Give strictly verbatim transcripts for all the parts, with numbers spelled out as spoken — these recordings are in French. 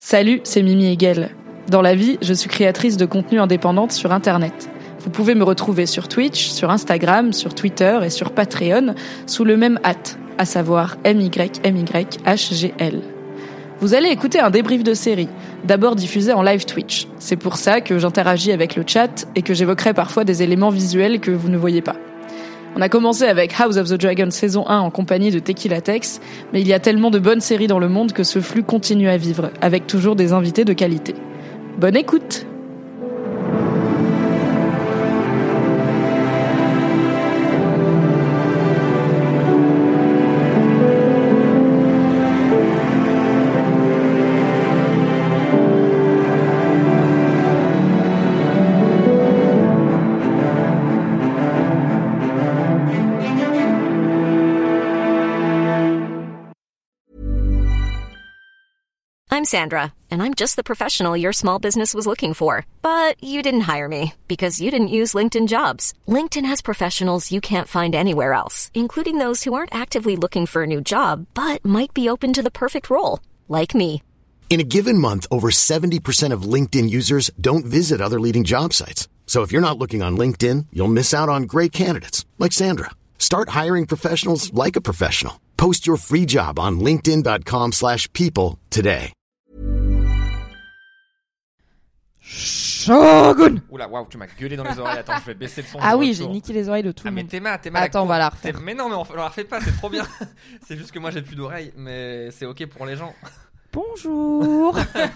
Salut, c'est Mimi Hegel. Dans la vie, je suis créatrice de contenu indépendante sur Internet. Vous pouvez me retrouver sur Twitch, sur Instagram, sur Twitter et sur Patreon sous le même hâte, à savoir M Y M Y H G L. Vous allez écouter un débrief de série, d'abord diffusé en live Twitch. C'est pour ça que j'interagis avec le chat et que j'évoquerai parfois des éléments visuels que vous ne voyez pas. On a commencé avec House of the Dragon saison un en compagnie de Tequila Tex, mais il y a tellement de bonnes séries dans le monde que ce flux continue à vivre, avec toujours des invités de qualité. Bonne écoute! I'm Sandra, and I'm just the professional your small business was looking for. But you didn't hire me because you didn't use LinkedIn Jobs. LinkedIn has professionals you can't find anywhere else, including those who aren't actively looking for a new job, but might be open to the perfect role, like me. In a given month, over seventy percent of LinkedIn users don't visit other leading job sites. So if you're not looking on LinkedIn, you'll miss out on great candidates, like Sandra. Start hiring professionals like a professional. Post your free job on linkedin.com slash people today. Shogun. Oula, waouh, tu m'as gueulé dans les oreilles. Attends, je vais baisser le son. Ah oui, j'ai niqué les oreilles de tout ah, le monde. monde. Ah, mais t'es mal, t'es mal. Attends, on va la refaire. Mais non, mais on, on la refait pas, c'est trop bien. C'est juste que moi j'ai plus d'oreilles, mais c'est ok pour les gens. Bonjour.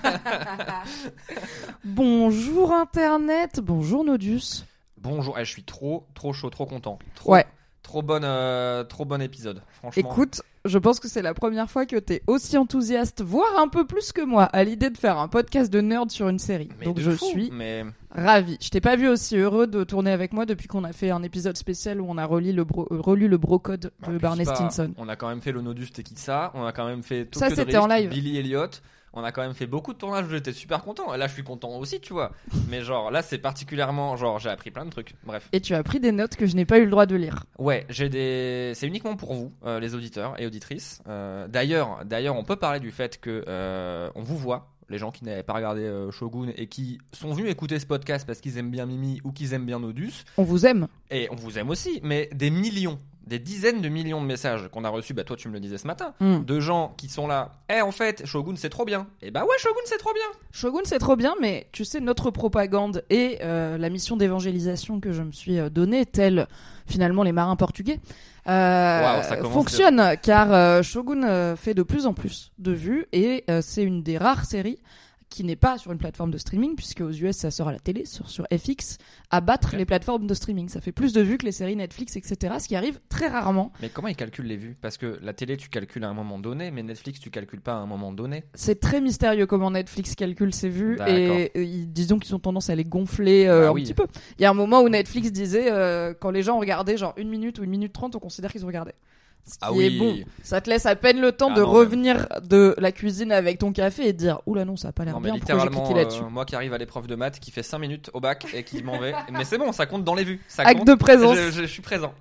Bonjour Internet, bonjour Nodus. Bonjour, eh, je suis trop, trop chaud, trop content. Trop, ouais. Trop bon, euh, trop bon épisode, franchement. Écoute, je pense que c'est la première fois que t'es aussi enthousiaste, voire un peu plus que moi, à l'idée de faire un podcast de nerd sur une série. Mais donc je fou, suis mais... ravi. Je t'ai pas vu aussi heureux de tourner avec moi depuis qu'on a fait un épisode spécial où on a relu le, bro- relu le brocode de ah, Barney pas, Stinson. On a quand même fait le Nodus Tequila, on a quand même fait Tokyo Ça c'était Drift, en live. Billy Elliot. On a quand même fait beaucoup de tournages où j'étais super content. Et là, je suis content aussi, tu vois. Mais genre, là, c'est particulièrement... Genre, j'ai appris plein de trucs. Bref. Et tu as pris des notes que je n'ai pas eu le droit de lire. Ouais, j'ai des... C'est uniquement pour vous, euh, les auditeurs et auditrices. Euh, d'ailleurs, d'ailleurs, on peut parler du fait que euh, on vous voit, les gens qui n'avaient pas regardé euh, Shogun et qui sont venus écouter ce podcast parce qu'ils aiment bien Mimi ou qu'ils aiment bien Nodus. On vous aime. Et on vous aime aussi, mais des millions... des dizaines de millions de messages qu'on a reçus, bah toi tu me le disais ce matin, mm. de gens qui sont là, eh en fait Shogun c'est trop bien, et bah ouais Shogun c'est trop bien. Shogun c'est trop bien, mais tu sais notre propagande et euh, la mission d'évangélisation que je me suis donnée, telle finalement les marins portugais, euh, wow, ça fonctionne de... car euh, Shogun euh, fait de plus en plus de vues et euh, c'est une des rares séries qui n'est pas sur une plateforme de streaming, puisque aux U S ça sort à la télé, sur, sur F X, à battre okay. les plateformes de streaming. Ça fait plus de vues que les séries Netflix, et cetera, ce qui arrive très rarement. Mais comment ils calculent les vues ? Parce que la télé, tu calcules à un moment donné, mais Netflix, tu calcules pas à un moment donné. C'est très mystérieux comment Netflix calcule ses vues, et, et disons qu'ils ont tendance à les gonfler euh, bah, un oui. petit peu. Il y a un moment où Netflix disait, euh, quand les gens regardaient genre une minute ou une minute trente, on considère qu'ils ont regardé. Ce qui ah est oui. bon, ça te laisse à peine le temps ah de non, revenir même. de la cuisine avec ton café et de dire oula non ça a pas l'air non, bien, mais pourquoi j'ai cliqué là-dessus. Euh, moi qui arrive à l'épreuve de maths qui fait cinq minutes au bac et qui m'en vais, mais c'est bon, ça compte dans les vues. Ça Acte compte. de présence. Je, je, je suis présent.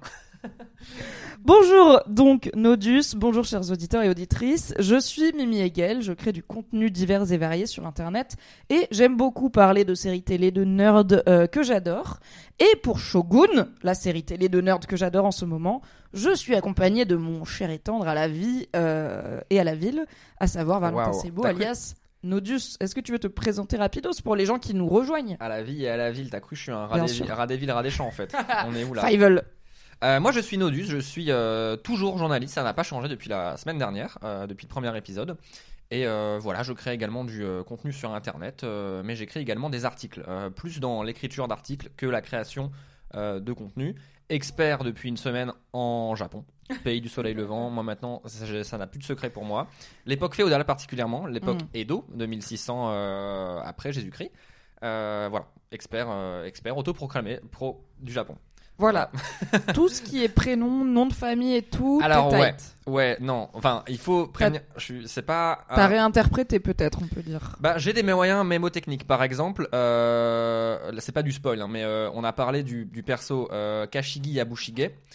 Bonjour donc Nodus, bonjour chers auditeurs et auditrices, je suis Mimi Hegel, je crée du contenu divers et varié sur internet et j'aime beaucoup parler de séries télé de nerds euh, que j'adore. Et pour Shogun, la série télé de nerds que j'adore en ce moment, je suis accompagnée de mon cher et tendre à la vie euh, et à la ville, à savoir Valentin wow. Sebo alias Nodus. Est-ce que tu veux te présenter rapidos pour les gens qui nous rejoignent ? À la vie et à la ville, t'as cru que je suis un rat des villes, rat des champs en fait. On est où là ? Fievel. Euh, moi je suis Nodus, je suis euh, toujours journaliste, ça n'a pas changé depuis la semaine dernière, euh, depuis le premier épisode. Et euh, voilà, je crée également du euh, contenu sur internet, euh, mais j'écris également des articles, euh, plus dans l'écriture d'articles que la création euh, de contenu. Expert depuis une semaine en Japon, pays du soleil levant. Moi maintenant, ça, ça n'a plus de secret pour moi. L'époque féodale particulièrement, l'époque mm. Edo, deux mille six cents euh, après Jésus-Christ. Euh, voilà, expert, euh, expert autoproclamé pro du Japon. Voilà, tout ce qui est prénom, nom de famille et tout. Alors ouais, ouais, non, enfin il faut prévenir. Je suis, c'est pas. T'as euh... réinterprété peut-être, on peut dire. Bah j'ai des moyens mémotechniques, par exemple. Euh... C'est pas du spoil, hein, mais euh, on a parlé du, du perso euh, Kashigi Yabushige.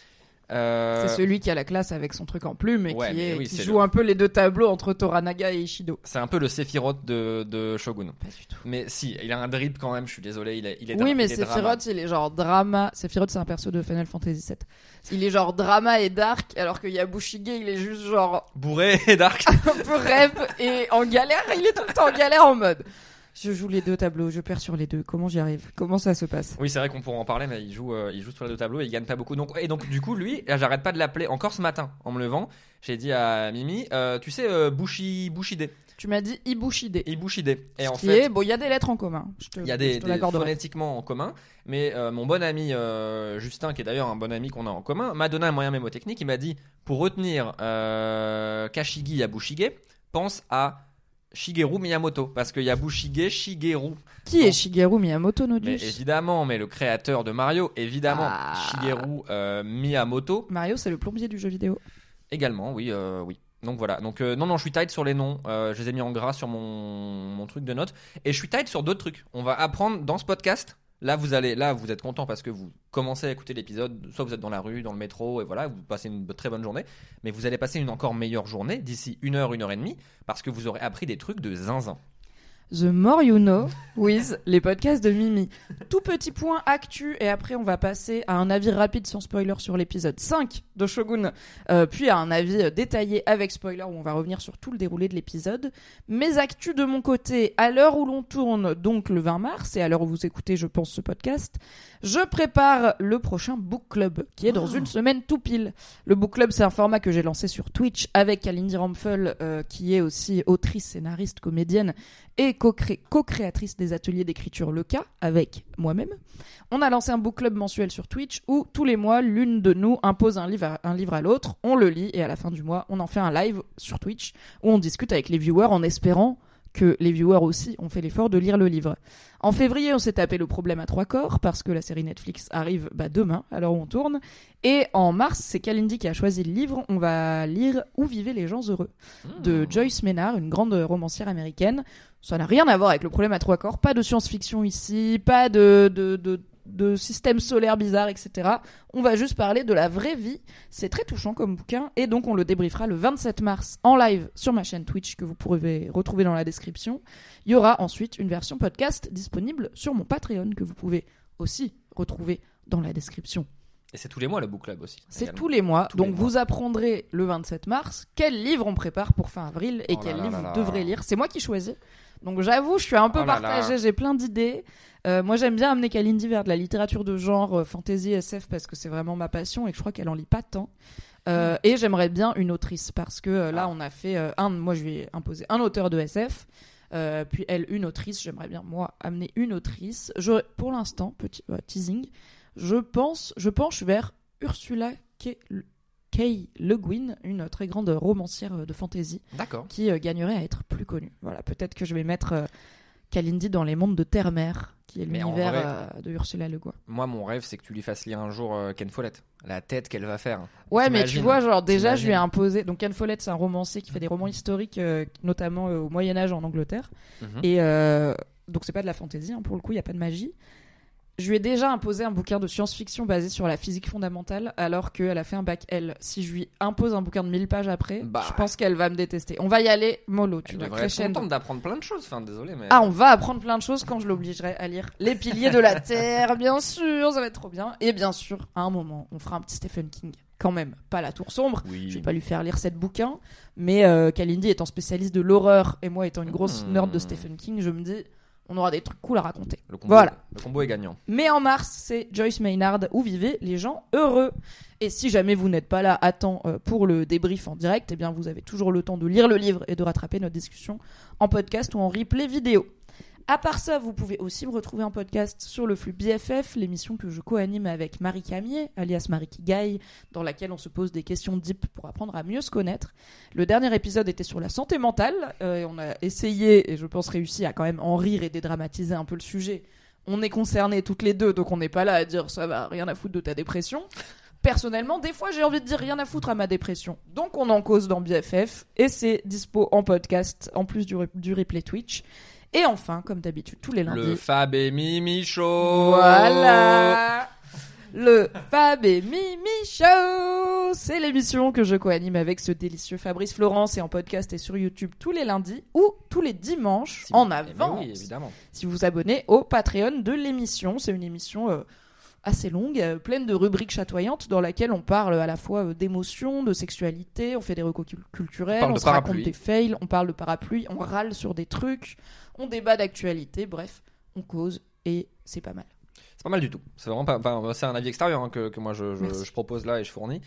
Euh... C'est celui qui a la classe avec son truc en plume et ouais, qui, est, oui, qui c'est joue le... un peu les deux tableaux entre Toranaga et Ishido. C'est un peu le Sephiroth de, de Shogun. Pas du tout. Mais si, il a un drip quand même, je suis désolé, il est, il est Oui, dra- mais il est drama. Sephiroth, il est genre drama. Sephiroth, c'est un perso de Final Fantasy sept. Il est genre drama et dark, alors que Yabushige, il est juste genre Bourré et dark. un peu rap et en galère. Il est tout le temps en galère en mode. Je joue les deux tableaux, je perds sur les deux. Comment j'y arrive? Comment ça se passe? Oui, c'est vrai qu'on pourrait en parler, mais il joue, euh, il joue sur les deux tableaux et il gagne pas beaucoup. Donc, et donc, du coup, lui, là, j'arrête pas de l'appeler. Encore ce matin, en me levant, j'ai dit à Mimi, euh, tu sais, euh, Bushi, Bushide. Tu m'as dit Ibushide. Ibushide. Et Ce en qui fait, est, bon, il y a des lettres en commun. Je te, il y a je des, te des l'accorderai. phonétiquement en commun, mais euh, mon bon ami euh, Justin, qui est d'ailleurs un bon ami qu'on a en commun, m'a donné un moyen mémotechnique. Il m'a dit, pour retenir euh, Kashigi Yabushige, pense à Shigeru Miyamoto, parce que Yabushige, Shigeru. Qui est Shigeru Miyamoto, Nodus? Mais évidemment, mais le créateur de Mario, évidemment, Ah. Shigeru euh, Miyamoto. Mario, c'est le plombier du jeu vidéo. Également, oui, euh, oui. Donc voilà. Donc euh, non, non, je suis tight sur les noms. Euh, je les ai mis en gras sur mon, mon truc de notes. Et je suis tight sur d'autres trucs. On va apprendre dans ce podcast. Là, vous allez, là, vous êtes content parce que vous commencez à écouter l'épisode. Soit vous êtes dans la rue, dans le métro, et voilà, vous passez une très bonne journée. Mais vous allez passer une encore meilleure journée d'ici une heure, une heure et demie, parce que vous aurez appris des trucs de zinzin. The More You Know with les podcasts de Mimi. Tout petit point actu et après on va passer à un avis rapide sans spoiler sur l'épisode cinq de Shogun, euh, puis à un avis détaillé avec spoiler où on va revenir sur tout le déroulé de l'épisode. Mes actus de mon côté, à l'heure où l'on tourne, donc le vingt mars, et à l'heure où vous écoutez je pense ce podcast, je prépare le prochain book club qui est dans Oh. une semaine tout pile. Le book club, c'est un format que j'ai lancé sur Twitch avec Kalindi Ramphel euh, qui est aussi autrice, scénariste, comédienne et co-cré- co-créatrice des ateliers d'écriture Le Cas avec moi-même. On a lancé un book club mensuel sur Twitch où tous les mois, l'une de nous impose un livre à, un livre à l'autre, on le lit et à la fin du mois, on en fait un live sur Twitch où on discute avec les viewers en espérant que les viewers aussi ont fait l'effort de lire le livre. En février, on s'est tapé Le Problème à trois corps parce que la série Netflix arrive bah, demain, à l'heure où on tourne. Et en mars, c'est Kalindi qui a choisi le livre. On va lire Où vivaient les gens heureux de Joyce Maynard, une grande romancière américaine. Ça n'a rien à voir avec Le Problème à trois corps. Pas de science-fiction ici, pas de, de, de, de système solaire bizarre, et cetera. On va juste parler de la vraie vie. C'est très touchant comme bouquin. Et donc, on le débriefera le vingt-sept mars en live sur ma chaîne Twitch que vous pourrez retrouver dans la description. Il y aura ensuite une version podcast disponible sur mon Patreon que vous pouvez aussi retrouver dans la description. Et c'est tous les mois le book club aussi. C'est également. tous les mois. Tous donc, les vous mois. apprendrez le vingt-sept mars quel livre on prépare pour fin avril et Oh quel là livre là là vous là. devrez lire. C'est moi qui choisis. Donc, j'avoue, je suis un peu Oh là partagée. là. J'ai plein d'idées. Euh, moi, j'aime bien amener Kalindi vers de la littérature de genre, euh, fantasy, S F, parce que c'est vraiment ma passion et que je crois qu'elle en lit pas tant. Euh, Mm. et j'aimerais bien une autrice parce que euh, là, Ah. on a fait euh, un. Moi, je lui ai imposé un auteur de S F. Euh, puis elle, une autrice. J'aimerais bien, moi, amener une autrice. Je, pour l'instant, petit euh, teasing, je pense, je penche vers Ursula K. K. Le Guin, une très grande romancière euh, de fantasy D'accord. qui euh, gagnerait à être plus connue. Voilà, peut-être que je vais mettre euh, Kalindi dans les mondes de Terre-Mère, qui est Mais en l'univers vrai- euh, de Ursula Le Guin. Moi, mon rêve, c'est que tu lui fasses lire un jour euh, Ken Follett. La tête qu'elle va faire. Ouais, mais tu T'imagines vois, genre déjà, je lui ai T'imagines imposé. Donc, Ken Follett, c'est un romancier qui fait des romans historiques, euh, notamment euh, au Moyen-Âge en Angleterre. Mhm. Et euh, donc, c'est pas de la fantaisie, hein, pour le coup, il n'y a pas de magie. Je lui ai déjà imposé un bouquin de science-fiction basé sur la physique fondamentale, alors qu'elle a fait un bac L. Si je lui impose un bouquin de mille pages après, Bah. je pense qu'elle va me détester. On va y aller mollo, tu Tu vois, devrais être crescendo. contente d'apprendre plein de choses. Enfin, désolé, mais. Ah, on va apprendre plein de choses quand je l'obligerai à lire Les Piliers de la Terre, bien sûr, ça va être trop bien. Et bien sûr, à un moment, on fera un petit Stephen King. Quand même, pas La Tour Sombre. Oui. Je vais pas lui faire lire sept bouquins, mais euh, Kalindi étant spécialiste de l'horreur et moi étant une grosse Mmh. nerd de Stephen King, je me dis, on aura des trucs cool à raconter. Le combo, Voilà. Le combo est gagnant. Mais en mars, c'est Joyce Maynard, Où vivaient les gens heureux. Et si jamais vous n'êtes pas là à temps euh, pour le débrief en direct, eh bien vous avez toujours le temps de lire le livre et de rattraper notre discussion en podcast ou en replay vidéo. À part ça, vous pouvez aussi me retrouver en podcast sur le flux B F F, l'émission que je co-anime avec Marie Camier, alias Marie Kigai, dans laquelle on se pose des questions deep pour apprendre à mieux se connaître. Le dernier épisode était sur la santé mentale, euh, et on a essayé, et je pense réussi, à quand même en rire et dédramatiser un peu le sujet. On est concernés toutes les deux, donc on n'est pas là à dire ça va, rien à foutre de ta dépression. Personnellement, des fois, j'ai envie de dire rien à foutre à ma dépression. Donc, on en cause dans B F F, et c'est dispo en podcast, en plus du, re- du replay Twitch. Et enfin, comme d'habitude, tous les lundis. Le Fab et Mimi Show. Voilà. Le Fab et Mimi Show, c'est l'émission que je co-anime avec ce délicieux Fabrice Florent. C'est en podcast et sur YouTube tous les lundis ou tous les dimanches Si en vous- avance. Oui, évidemment. Si vous vous abonnez au Patreon de l'émission, c'est une émission euh, assez longue, euh, pleine de rubriques chatoyantes dans laquelle on parle à la fois euh, d'émotions, de sexualité, on fait des recos cul- culturels, On parle on, de se raconte parapluie. des fails, on parle de parapluie, on râle sur des trucs, on débat d'actualité, bref, on cause et c'est pas mal. C'est pas mal du tout. C'est vraiment pas. Enfin, c'est un avis extérieur hein, que, que moi je, je, Merci. je propose là et je fournis.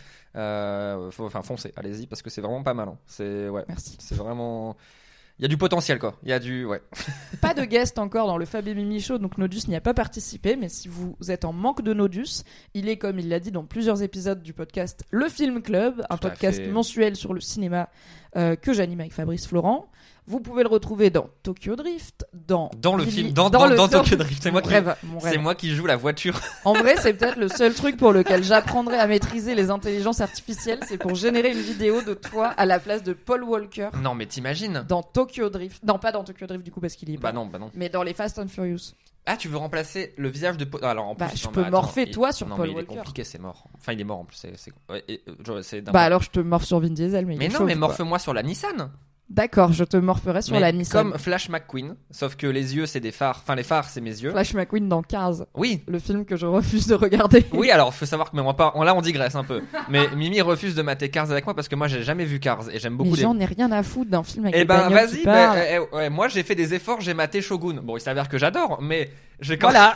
Euh, faut, enfin, foncez, allez-y parce que c'est vraiment pas mal. hein. C'est ouais. Merci. C'est vraiment. Il y a du potentiel quoi. Il y a du ouais. Pas de guest encore dans le Fab et Mimi Show, donc Nodus n'y a pas participé, mais si vous êtes en manque de Nodus, il est, comme il l'a dit dans plusieurs épisodes du podcast, Le Film Club, un Tout à podcast fait. mensuel sur le cinéma euh, que j'anime avec Fabrice Florent. Vous pouvez le retrouver dans Tokyo Drift, dans... Dans le Billy- film, dans, dans, le- dans Tokyo Drift. C'est moi Mon qui. rêve, mon C'est rêve. moi qui joue la voiture. En vrai, c'est peut-être le seul truc pour lequel j'apprendrai à maîtriser les intelligences artificielles, c'est pour générer une vidéo de toi à la place de Paul Walker Non mais t'imagines. dans Tokyo Drift. Non, pas dans Tokyo Drift du coup parce qu'il y est Bah pas. non, bah non. Mais dans les Fast and Furious. Ah, tu veux remplacer le visage de Paul. Alors en plus. Bah, je non, peux mais attends, morpher il- toi sur non, Paul mais il est Walker. compliqué, c'est mort. Enfin, il est mort en plus. C'est. c'est... ouais, et, euh, je- c'est d'un Bah peu- alors je te morphe sur Vin Diesel, mais il Mais est non, chauve, mais quoi. morphe-moi sur la Nissan. D'accord, je te morferai sur Mais la Nissan. Comme Flash McQueen, sauf que les yeux c'est des phares. Enfin, les phares c'est mes yeux. Flash McQueen dans Cars, Oui. le film que je refuse de regarder. Oui, alors faut savoir que mais on va pas, on- là on digresse un peu. Mais Mimi refuse de mater Cars avec moi parce que moi j'ai jamais vu Cars et j'aime beaucoup Mais les. j'en ai rien à foutre d'un film avec Eh des ben bagnoles qui vas-y, parlent. bah, eh, eh, ouais, moi j'ai fait des efforts, j'ai maté Shogun. Bon, il s'avère que j'adore, mais j'ai quand Voilà.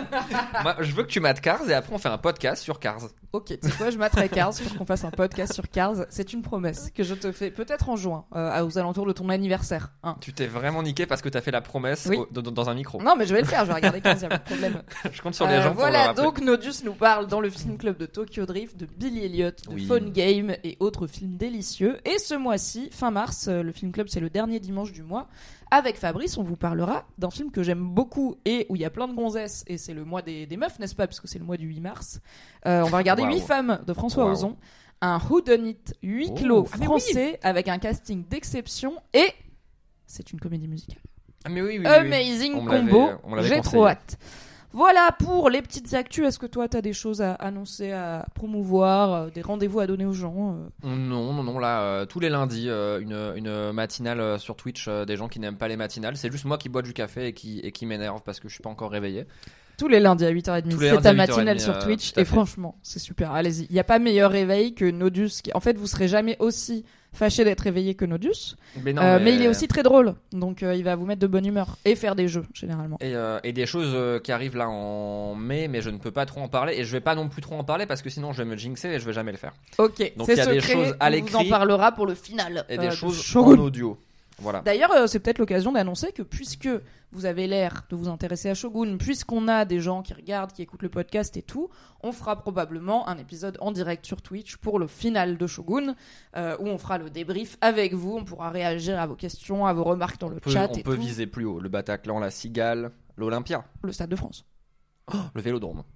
Moi, je veux que tu mates Cars et après on fait un podcast sur Cars. Ok, tu sais quoi, je m'attrape Cars pour qu'on fasse un podcast sur Cars. C'est une promesse que je te fais peut-être en juin, euh, aux alentours de ton anniversaire. hein. Tu t'es vraiment niqué parce que t'as fait la promesse Oui. au- dans, dans un micro. Non, mais je vais le faire, je vais regarder Cars, y a pas de problème. Je compte sur les Euh, gens pour le voilà, rappeler. donc Nodus nous parle dans le film club de Tokyo Drift, de Billy Elliot, de Oui. Phone Game et autres films délicieux. Et ce mois-ci, fin mars, euh, le film club c'est le dernier dimanche du mois. Avec Fabrice, on vous parlera d'un film que j'aime beaucoup et où il y a plein de gonzesses. Et c'est le mois des, des meufs, n'est-ce pas? Parce que c'est le mois du huit mars. Euh, on va regarder Waouh. huit femmes de François Waouh. Ozon. Un whodunit huis Oh, clos ah, mais français avec un casting d'exception. Et c'est une comédie musicale. Ah, mais oui, oui, oui, oui. Amazing On me l'avait- combo. on me l'avait J'ai conseillé. trop hâte. Voilà pour les petites actus. Est-ce que toi, t'as des choses à annoncer, à promouvoir, euh, des rendez-vous à donner aux gens euh Non, non, non, là, euh, tous les lundis, euh, une, une matinale euh, sur Twitch, euh, des gens qui n'aiment pas les matinales. C'est juste moi qui bois du café et qui, et qui m'énerve parce que je suis pas encore réveillé. Tous les lundis à huit heures trente, Tous les c'est lundis ta à huit heures trente, matinale sur euh, Twitch. tout à Et fait. franchement, c'est super. Allez-y. Il n'y a pas meilleur réveil que Nodus. Qui... En fait, vous serez jamais aussi fâché d'être réveillé que Nodus. Mais, non, Euh, mais... il est aussi très drôle. Donc, euh, il va vous mettre de bonne humeur. Et faire des jeux, généralement. Et, euh, et des choses euh, qui arrivent là en mai, mais je ne peux pas trop en parler. Et je vais pas non plus trop en parler parce que sinon je vais me jinxer et je vais jamais le faire. Ok, Donc, c'est il y a des secret. choses à On vous en l'écrit. parlera pour le final. Et euh, des de choses Shogun. en audio. Voilà. D'ailleurs, euh, c'est peut-être l'occasion d'annoncer que puisque vous avez l'air de vous intéresser à Shogun, puisqu'on a des gens qui regardent, qui écoutent le podcast et tout, on fera probablement un épisode en direct sur Twitch pour le final de Shogun, euh, où on fera le débrief avec vous, on pourra réagir à vos questions, à vos remarques dans le On peut, chat on et peut tout. viser plus haut. Le Bataclan, la Cigale, l'Olympia, Le Stade de France. le Vélodrome.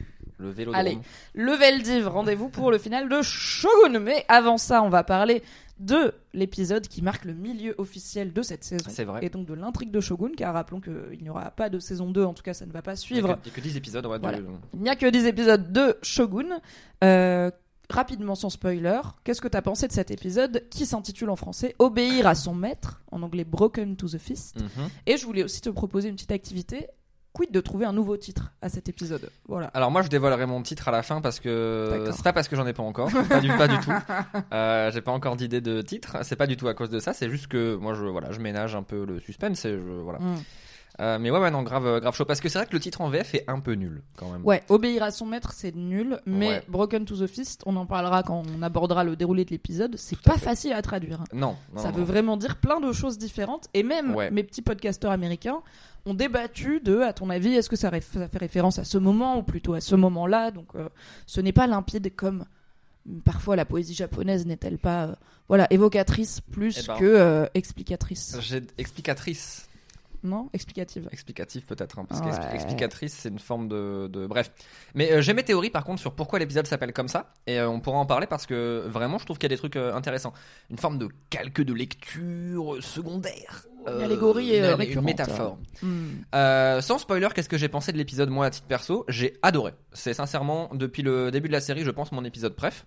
Le Vélodrome. Allez, le Veldiv, rendez-vous pour le final de Shogun. Mais avant ça, on va parler de l'épisode qui marque le milieu officiel de cette saison. C'est vrai. Et donc de l'intrigue de Shogun, car rappelons qu'il n'y aura pas de saison deux, en tout cas ça ne va pas Il y a suivre. que- il y a que dix épisodes. Ouais, de- Voilà. Il n'y a que dix épisodes de Shogun. Euh, rapidement, sans spoiler, qu'est-ce que t'as pensé de cet épisode qui s'intitule en français Obéir à son maître, en anglais Broken to the Fist. Mhm. Et je voulais aussi te proposer une petite activité. Quid de trouver un nouveau titre à cet épisode. Voilà. Alors moi je dévoilerai mon titre à la fin parce que D'accord. c'est pas parce que j'en ai pas encore, pas du, pas du tout. Euh, j'ai pas encore d'idée de titre. C'est pas du tout à cause de ça. C'est juste que moi je voilà je ménage un peu le suspense et je voilà. Mm. Euh, mais ouais ouais non grave grave chaud parce que c'est vrai que le titre en V F est un peu nul quand même. Ouais, obéir à son maître, c'est nul, mais Ouais. Broken to the Fist, on en parlera quand on abordera le déroulé de l'épisode, c'est Tout à pas fait. facile à traduire. Non. non Ça non, veut non. vraiment dire plein de choses différentes, et même Ouais. mes petits podcasteurs américains ont débattu de, à ton avis, est-ce que ça, réf- ça fait référence à ce moment ou plutôt à ce moment-là. Donc euh, ce n'est pas limpide comme parfois la poésie japonaise n'est-elle pas euh, voilà, évocatrice plus Eh ben. que euh, explicatrice. J'ai explicatrice. Non, explicative. Explicatif peut-être, hein, parce Ouais. qu'explicatrice c'est une forme de, de... bref. Mais euh, j'ai mes théories par contre sur pourquoi l'épisode s'appelle comme ça, et euh, on pourra en parler parce que vraiment je trouve qu'il y a des trucs euh, intéressants. Une forme de calque de lecture secondaire Une allégorie et une, récurrente. une métaphore. Mm. Euh, sans spoiler, qu'est-ce que j'ai pensé de l'épisode, moi, à titre perso? J'ai adoré. C'est sincèrement, depuis le début de la série, je pense, mon épisode préf.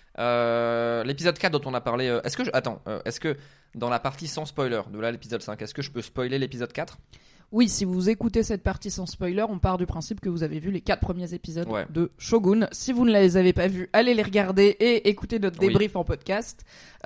Euh, l'épisode quatre dont on a parlé. Euh, est-ce que je... Attends, euh, est-ce que dans la partie sans spoiler de là l'épisode cinq, est-ce que je peux spoiler l'épisode quatre? Oui, si vous écoutez cette partie sans spoiler, on part du principe que vous avez vu les quatre premiers épisodes Ouais. de Shogun. Si vous ne les avez pas vus, allez les regarder et écoutez notre Oui. débrief en podcast.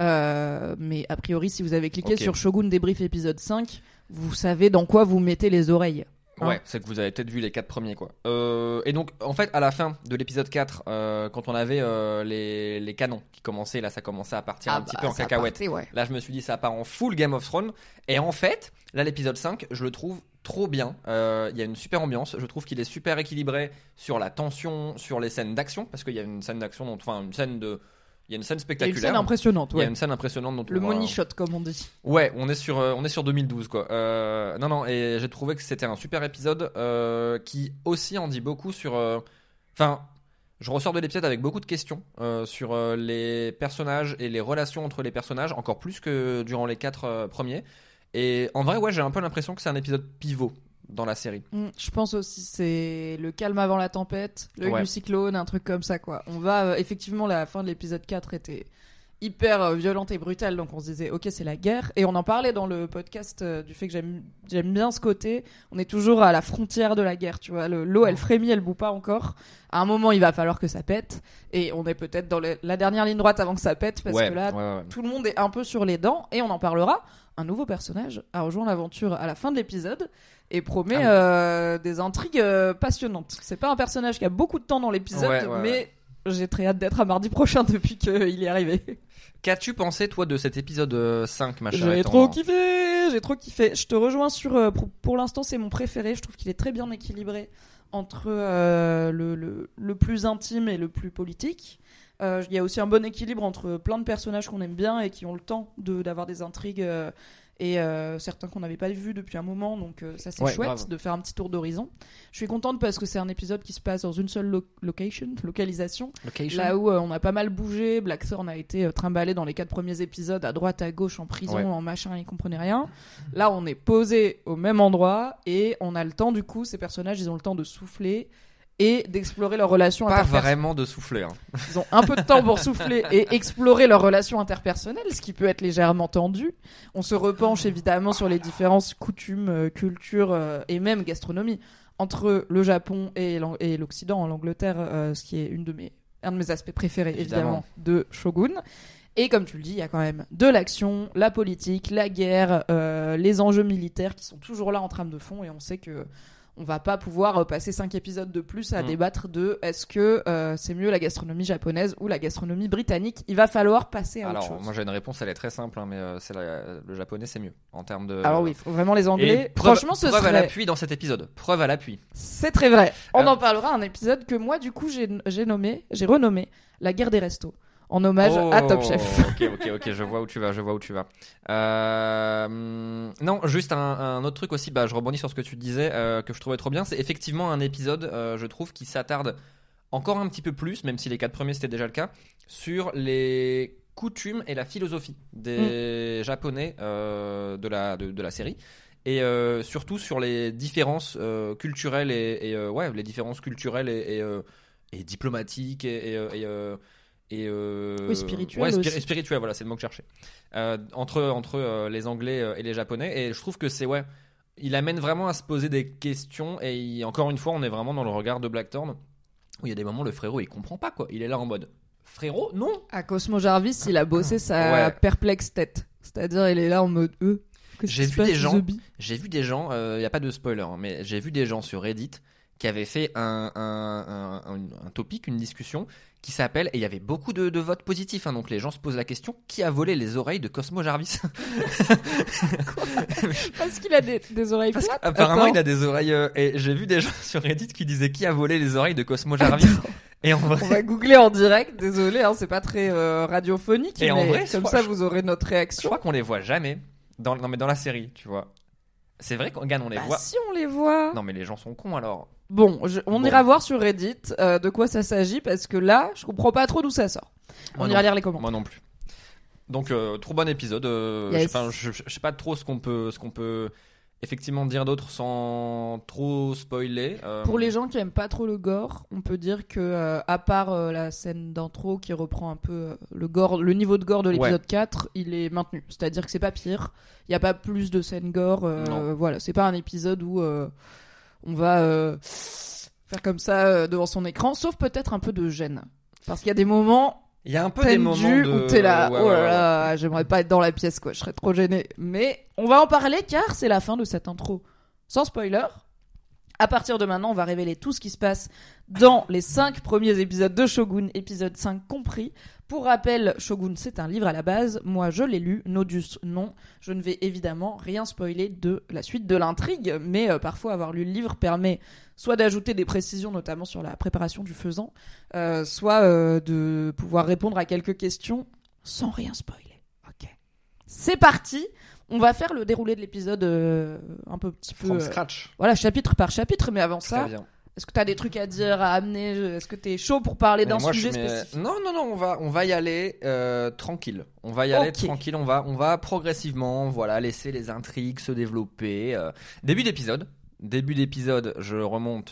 Euh, mais a priori, si vous avez cliqué Ok. sur Shogun débrief épisode cinq, vous savez dans quoi vous mettez les oreilles. Hein. Ouais, c'est que vous avez peut-être vu les quatre premiers, quoi. Euh, et donc, en fait, à la fin de l'épisode quatre, euh, quand on avait euh, les, les canons qui commençaient, là, ça commençait à partir un petit peu en Ah bah, ça cacahuète. partait, ouais. Là, je me suis dit, ça part en full Game of Thrones. Et en fait, là, l'épisode cinq, je le trouve trop bien. Euh, Il y a une super ambiance. Je trouve qu'il est super équilibré sur la tension, sur les scènes d'action, parce qu'il y a une scène d'action, dont- enfin, une scène de. Il y a une scène Il y a une spectaculaire. scène impressionnante, Il y a ouais. une scène impressionnante dont Le on va- money shot, comme on dit. Ouais, on est sur euh, on est sur deux mille douze, quoi. Euh, non non, et j'ai trouvé que c'était un super épisode euh, qui aussi en dit beaucoup sur. euh, Enfin, je ressors de l'épisode avec beaucoup de questions euh, sur euh, les personnages et les relations entre les personnages, encore plus que durant les quatre euh, premiers. Et en vrai, ouais, j'ai un peu l'impression que c'est un épisode pivot dans la série. Mm, je pense aussi c'est le calme avant la tempête, le Ouais. du cyclone, un truc comme ça quoi. On va euh, effectivement la fin de l'épisode quatre était hyper euh, violente et brutale, donc on se disait ok c'est la guerre, et on en parlait dans le podcast euh, du fait que j'aime j'aime bien ce côté. On est toujours à la frontière de la guerre, tu vois. Le, l'eau elle frémit, elle bout pas encore. À un moment il va falloir que ça pète, et on est peut-être dans le- la dernière ligne droite avant que ça pète, parce ouais, que là ouais, ouais. tout le monde est un peu sur les dents, et on en parlera. Un nouveau personnage a rejoint l'aventure à la fin de l'épisode et promet Ah oui. euh, des intrigues euh, passionnantes. C'est pas un personnage qui a beaucoup de temps dans l'épisode, Ouais, ouais, mais ouais. j'ai très hâte d'être à mardi prochain depuis qu'il est arrivé. Qu'as-tu pensé toi de cet épisode euh, cinq, ma chère J'ai étendant trop kiffé, j'ai trop kiffé. Je te rejoins sur. euh, pour pour l'instant, c'est mon préféré. Je trouve qu'il est très bien équilibré entre euh, le, le, le plus intime et le plus politique. Euh, Il y a aussi un bon équilibre entre plein de personnages qu'on aime bien et qui ont le temps de, d'avoir des intrigues euh, et euh, certains qu'on n'avait pas vus depuis un moment. Donc euh, ça c'est Ouais, chouette grave. de faire un petit tour d'horizon. Je suis contente parce que c'est un épisode qui se passe dans une seule lo- location, localisation. Location. Là où euh, on a pas mal bougé, Blackthorn a été euh, trimballé dans les quatre premiers épisodes à droite, à gauche, en prison, Ouais. en machin, il comprenait rien. Là, on est posé au même endroit et on a le temps, du coup, ces personnages, ils ont le temps de souffler et d'explorer leurs relations Pas interpersonnelles. vraiment de souffler. Hein. Ils ont un peu de temps pour souffler et explorer leurs relations interpersonnelles, ce qui peut être légèrement tendu. On se repenche évidemment sur les différences coutumes, euh, cultures euh, et même gastronomie entre le Japon et, l'An- et l'Occident, l'Angleterre, euh, ce qui est une de mes, un de mes aspects préférés évidemment, Évidemment. de Shogun. Et comme tu le dis, il y a quand même de l'action, la politique, la guerre, euh, les enjeux militaires qui sont toujours là en trame de fond, et on sait que on va pas pouvoir euh, passer cinq épisodes de plus à Mm. débattre de est-ce que euh, c'est mieux la gastronomie japonaise ou la gastronomie britannique. Il va falloir passer à Alors, autre chose. moi j'ai une réponse, elle est très simple, hein, mais euh, c'est la- le japonais c'est mieux en termes de. Alors oui, faut vraiment les Et Anglais. preuve, Franchement, ce preuve à serait... l'appui dans cet épisode. Preuve à l'appui. C'est très vrai. On Euh, en parlera un épisode que moi, du coup, j'ai, j'ai nommé, j'ai renommé La guerre des restos, en hommage à Top Chef. Ok, ok, ok, je vois où tu vas, je vois où tu vas. Euh, hum, non, juste un, un autre truc aussi, bah, je rebondis sur ce que tu disais, euh, que je trouvais trop bien, c'est effectivement un épisode, euh, je trouve, qui s'attarde encore un petit peu plus, même si les quatre premiers c'était déjà le cas, sur les coutumes et la philosophie des Japonais euh, de, la, de, de la série. Et euh, surtout sur les différences euh, culturelles et, et euh, ouais, les différences culturelles et, et, euh, et diplomatiques et, et, euh, et, euh, et euh, Oui, spirituelles ouais, spiri- aussi. spirituelles, voilà, c'est le mot que je cherchais. Euh, entre entre euh, les Anglais euh, et les Japonais, et je trouve que c'est ouais, il amène vraiment à se poser des questions, et il- encore une fois, on est vraiment dans le regard de Blackthorn où il y a des moments le frérot il comprend pas quoi, il est là en mode frérot non. À Cosmo Jarvis, il a bossé sa Ouais. perplexe tête. C'est-à-dire, il est là en mode euh, qu'est-ce J'ai qui se vu passe, des gens- The Bee J'ai vu des gens, il euh, n'y a pas de spoiler, hein, mais j'ai vu des gens sur Reddit qui avaient fait un, un, un, un, un topic, une discussion qui s'appelle, et il y avait beaucoup de, de votes positifs, hein, donc les gens se posent la question, qui a volé les oreilles de Cosmo Jarvis? Parce qu'il a des, des oreilles Parce plates. qu'apparemment Attends. il a des oreilles, euh, et j'ai vu des gens sur Reddit qui disaient qui a volé les oreilles de Cosmo Jarvis? Et en vrai, On va googler en direct, désolé, hein, c'est pas très euh, radiophonique, Et mais en vrai, je comme crois- ça je- vous aurez notre je réaction. crois qu'on les voit jamais, dans, non mais dans la série, tu vois. C'est vrai qu'on gagne, on les Bah, voit. si on les voit. Non mais les gens sont cons alors. Bon, je- on Bon. ira voir sur Reddit euh, de quoi ça s'agit, parce que là, je comprends pas trop d'où ça sort. Moi on non ira plus. lire les commentaires. Moi non plus. Donc euh, trop bon épisode. Euh, Yes. je, sais pas, je, je sais pas trop ce qu'on peut, ce qu'on peut effectivement dire d'autre sans trop spoiler. Euh, Pour les gens qui aiment pas trop le gore, on peut dire que euh, à part euh, la scène d'intro qui reprend un peu euh, le gore, le niveau de gore de l'épisode Ouais. quatre, il est maintenu. C'est-à-dire que c'est pas pire. Il y a pas plus de scènes gore. euh, Non. voilà, c'est pas un épisode où euh, on va euh, faire comme ça euh, devant son écran, sauf peut-être un peu de gêne, parce qu'il y a des moments Il y a un peu des moments tendu de... où t'es là, Ouais, oh ouais, là ouais, là, j'aimerais pas être dans la pièce, quoi, je serais trop gênée. Mais on va en parler car c'est la fin de cette intro. Sans spoiler, à partir de maintenant, on va révéler tout ce qui se passe dans les cinq premiers épisodes de Shogun, épisode cinq compris. Pour rappel, Shogun, c'est un livre à la base. Moi, je l'ai lu. Nodus, non. Je ne vais évidemment rien spoiler de la suite de l'intrigue, mais euh, parfois avoir lu le livre permet soit d'ajouter des précisions, notamment sur la préparation du faisan, euh, soit euh, de pouvoir répondre à quelques questions sans rien spoiler. Ok. C'est parti. On va faire le déroulé de l'épisode euh, un peu petit peu, From euh, scratch. voilà, chapitre par chapitre. Mais avant ça, Très bien. est-ce que t'as des trucs à dire, à amener? Est-ce que t'es chaud pour parler Mais d'un moi, sujet je mets- spécifique? Non, non, non, on va, on va y aller euh, tranquille. On va y aller Ok. tranquille. On va, on va progressivement, voilà, laisser les intrigues se développer. euh. Début d'épisode. Début d'épisode, je remonte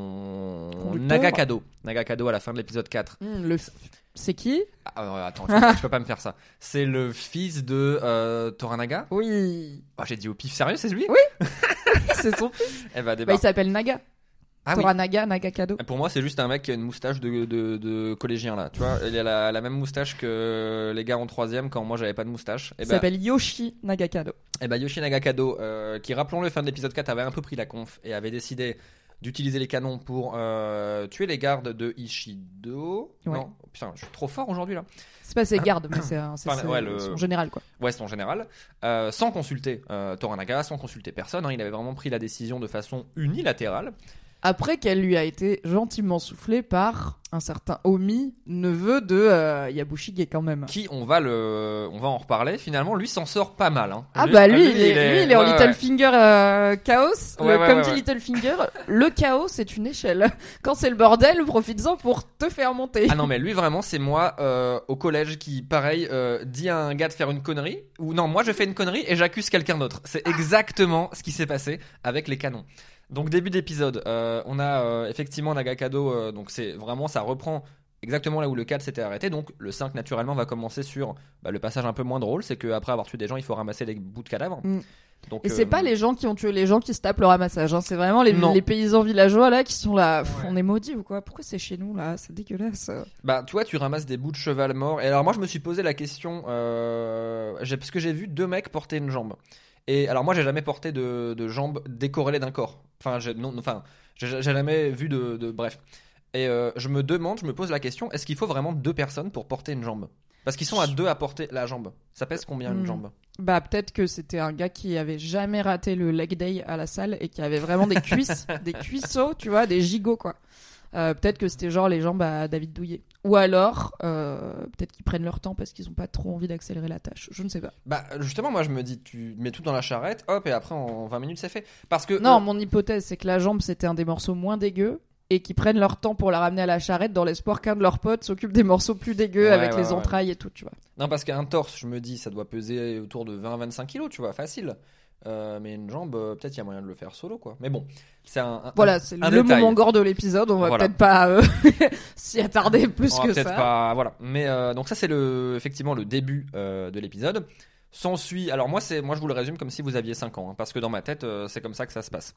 mon Conducteur. Nagakado. Nagakado à la fin de l'épisode quatre. Hmm, le f- C'est qui? Ah, euh, attends, je peux, pas- je peux pas me faire ça. C'est le fils de euh, Toranaga. Oui. Oh, j'ai dit au pif, sérieux, c'est lui? Oui. C'est son fils. Eh ben, Bah, débarque. il s'appelle Naga. Ah oui. Toranaga, Nagakado. Pour moi, c'est juste un mec qui a une moustache de, de, de collégien là. Tu vois, il a la, la même moustache que les gars en troisième quand moi j'avais pas de moustache. Et Il bah, s'appelle Yoshi Nagakado. et bah Yoshi Nagakado, euh, qui rappelons-le, fin de l'épisode quatre, avait un peu pris la conf et avait décidé d'utiliser les canons pour euh, tuer les gardes de Ishido. Ouais. Non, putain, je suis trop fort aujourd'hui là. C'est pas ses gardes, mais c'est un- c'est Enfin, c'est ouais, le- son général, quoi. Ouais, c'est en général. Euh, sans consulter euh, Toranaga, sans consulter personne. Hein, il avait vraiment pris la décision de façon unilatérale. Après qu'elle lui a été gentiment soufflée par un certain Omi, neveu de euh, Yabushige quand même. Qui, on va le, on va en reparler. Finalement, lui s'en sort pas mal. Hein. Ah bah lui, lui, il, est, lui, il est en ouais, ouais. Littlefinger euh, chaos. Ouais, Le- ouais, comme ouais, dit ouais. Littlefinger, le chaos c'est une échelle. Quand c'est le bordel, profites-en pour te faire monter. Ah non, mais lui vraiment, c'est moi euh, au collège qui, pareil, euh, dit à un gars de faire une connerie. Ou non, moi je fais une connerie et j'accuse quelqu'un d'autre. C'est exactement ce qui s'est passé avec les canons. Donc début d'épisode, euh, on a euh, effectivement Nagakado. Euh, donc c'est vraiment, ça reprend exactement là où le quatre s'était arrêté. Donc le cinq naturellement va commencer sur bah, le passage un peu moins drôle, c'est qu'après avoir tué des gens, il faut ramasser les bouts de cadavres. Mm. Donc, Et c'est euh, pas les gens qui ont tué les gens qui se tapent le ramassage, hein. C'est vraiment les, Non. les paysans villageois là qui sont là. Pff, Ouais. On est maudits ou quoi? Pourquoi c'est chez nous là? C'est dégueulasse. Bah, tu vois, tu ramasses des bouts de cheval mort. Et alors, moi, je me suis posé la question, euh, j'ai- parce que j'ai vu deux mecs porter une jambe. Et alors, moi, j'ai jamais porté de, de jambe décorrélée d'un corps. Enfin, j'ai, non, enfin, j'ai, j'ai jamais vu de, de- bref. Et euh, je me demande, je me pose la question, est-ce qu'il faut vraiment deux personnes pour porter une jambe? Parce qu'ils sont à deux à porter la jambe. Ça pèse combien une Hmm. jambe? Bah peut-être que c'était un gars qui avait jamais raté le leg day à la salle et qui avait vraiment des cuisses, des cuisseaux, tu vois, des gigots quoi. Euh, peut-être que c'était genre les jambes à David Douillet. Ou alors, euh, peut-être qu'ils prennent leur temps parce qu'ils ont pas trop envie d'accélérer la tâche. Je ne sais pas. Bah, justement, moi, je me dis, tu mets tout dans la charrette, hop, et après, en vingt minutes, c'est fait. Parce que. Non, euh, mon hypothèse c'est que la jambe c'était un des morceaux moins dégueux et qu'ils prennent leur temps pour la ramener à la charrette dans l'espoir qu'un de leurs potes s'occupe des morceaux plus dégueux Ouais, avec ouais, les ouais. entrailles et tout, tu vois. Non, parce qu'un torse, je me dis, ça doit peser autour de vingt à vingt-cinq kilos, tu vois, facile. Euh, mais une jambe, euh, peut-être il y a moyen de le faire solo, quoi. Mais bon, c'est un. un- Voilà, un- c'est un le détail. moment gore de l'épisode. On va Voilà. peut-être pas euh, s'y attarder plus On va que peut-être ça. pas. Voilà. Mais euh, donc, ça, c'est le, effectivement le début euh, de l'épisode. S'ensuit. Alors, moi, c'est, moi, je vous le résume comme si vous aviez cinq ans, hein, parce que dans ma tête, euh, c'est comme ça que ça se passe.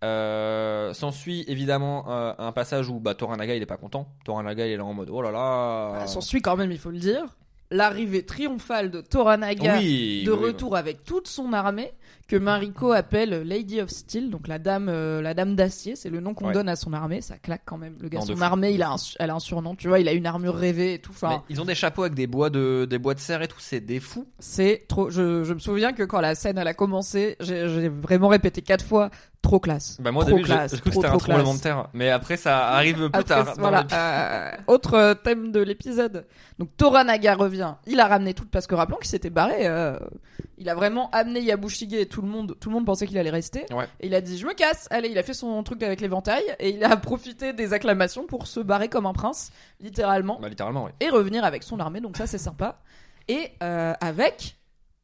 Euh, s'ensuit évidemment euh, un passage où bah, Toranaga, il est pas content. Toranaga, il est là en mode oh là là. Bah, s'en suit quand même, il faut le dire. L'arrivée triomphale de Toranaga Oui, de oui, oui. retour avec toute son armée que Mariko appelle Lady of Steel, donc la dame, euh, la dame d'acier, c'est le nom qu'on Ouais. donne à son armée. Ça claque quand même. Le gars, Non, de son fou. armée, il a un, su- elle a un surnom, tu vois, il a une armure rêvée et tout. Mais Enfin, ils ont des chapeaux avec des bois de, des bois de serre et tout, c'est des fous. c'est trop. Je, je me souviens que quand la scène elle a commencé, j'ai, j'ai vraiment répété quatre fois. Trop classe. Bah moi au trop début j'ai classe, j'ai cru que trop, c'était un trop tremblement classe. de terre, mais après ça arrive plus Après, tard. dans voilà. l'épisode. Euh, autre euh, thème de l'épisode. Donc Toranaga revient. Il a ramené tout parce que rappelons qu'il s'était barré. euh, il a vraiment amené Yabushige et tout le monde. Tout le monde pensait qu'il allait rester. Ouais. Et il a dit je me casse. Allez, il a fait son truc avec l'éventail et il a profité des acclamations pour se barrer comme un prince, littéralement, Bah littéralement oui. et revenir avec son armée. Donc ça c'est sympa. Et euh, avec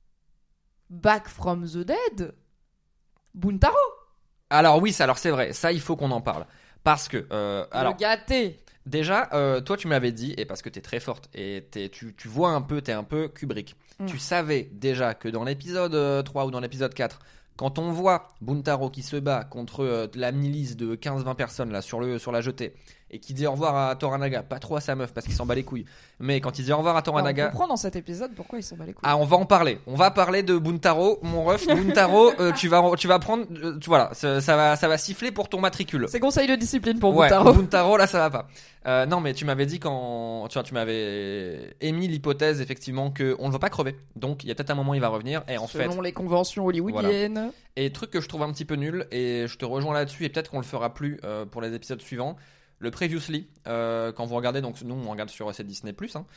Back from the Dead, Buntaro. Alors oui, ça, alors c'est vrai, ça il faut qu'on en parle. Parce que, euh, alors, Le gâté. déjà, euh, toi tu m'avais dit, et parce que t'es très forte, et t'es, tu, tu vois un peu, t'es un peu Kubrick, Mm. tu savais déjà que dans l'épisode euh, trois ou dans l'épisode quatre, quand on voit Buntaro qui se bat contre euh, la milice de quinze vingt personnes là sur, le, sur la jetée, et qui dit au revoir à Toranaga, pas trop à sa meuf parce qu'il s'en bat les couilles, mais quand il dit au revoir à Toranaga... On comprend dans cet épisode pourquoi ils s'en bat les couilles. Ah, on va en parler. On va parler de Buntaro, mon ref. Buntaro, euh, tu vas, tu vas prendre, euh, tu, voilà, ça, ça va, ça va siffler pour ton matricule. C'est conseil de discipline pour Ouais, Buntaro. Buntaro, là, ça va pas. Euh, non, mais tu m'avais dit quand, tu vois, tu m'avais émis l'hypothèse effectivement que on le voit pas crever. Donc il y a peut-être un moment il va revenir. Et en Selon fait, les conventions hollywoodiennes. et truc que je trouve un petit peu nul, et je te rejoins là-dessus, et peut-être qu'on le fera plus euh, pour les épisodes suivants. Le Previously, euh, quand vous regardez, donc nous on regarde sur c'est Disney plus, hein,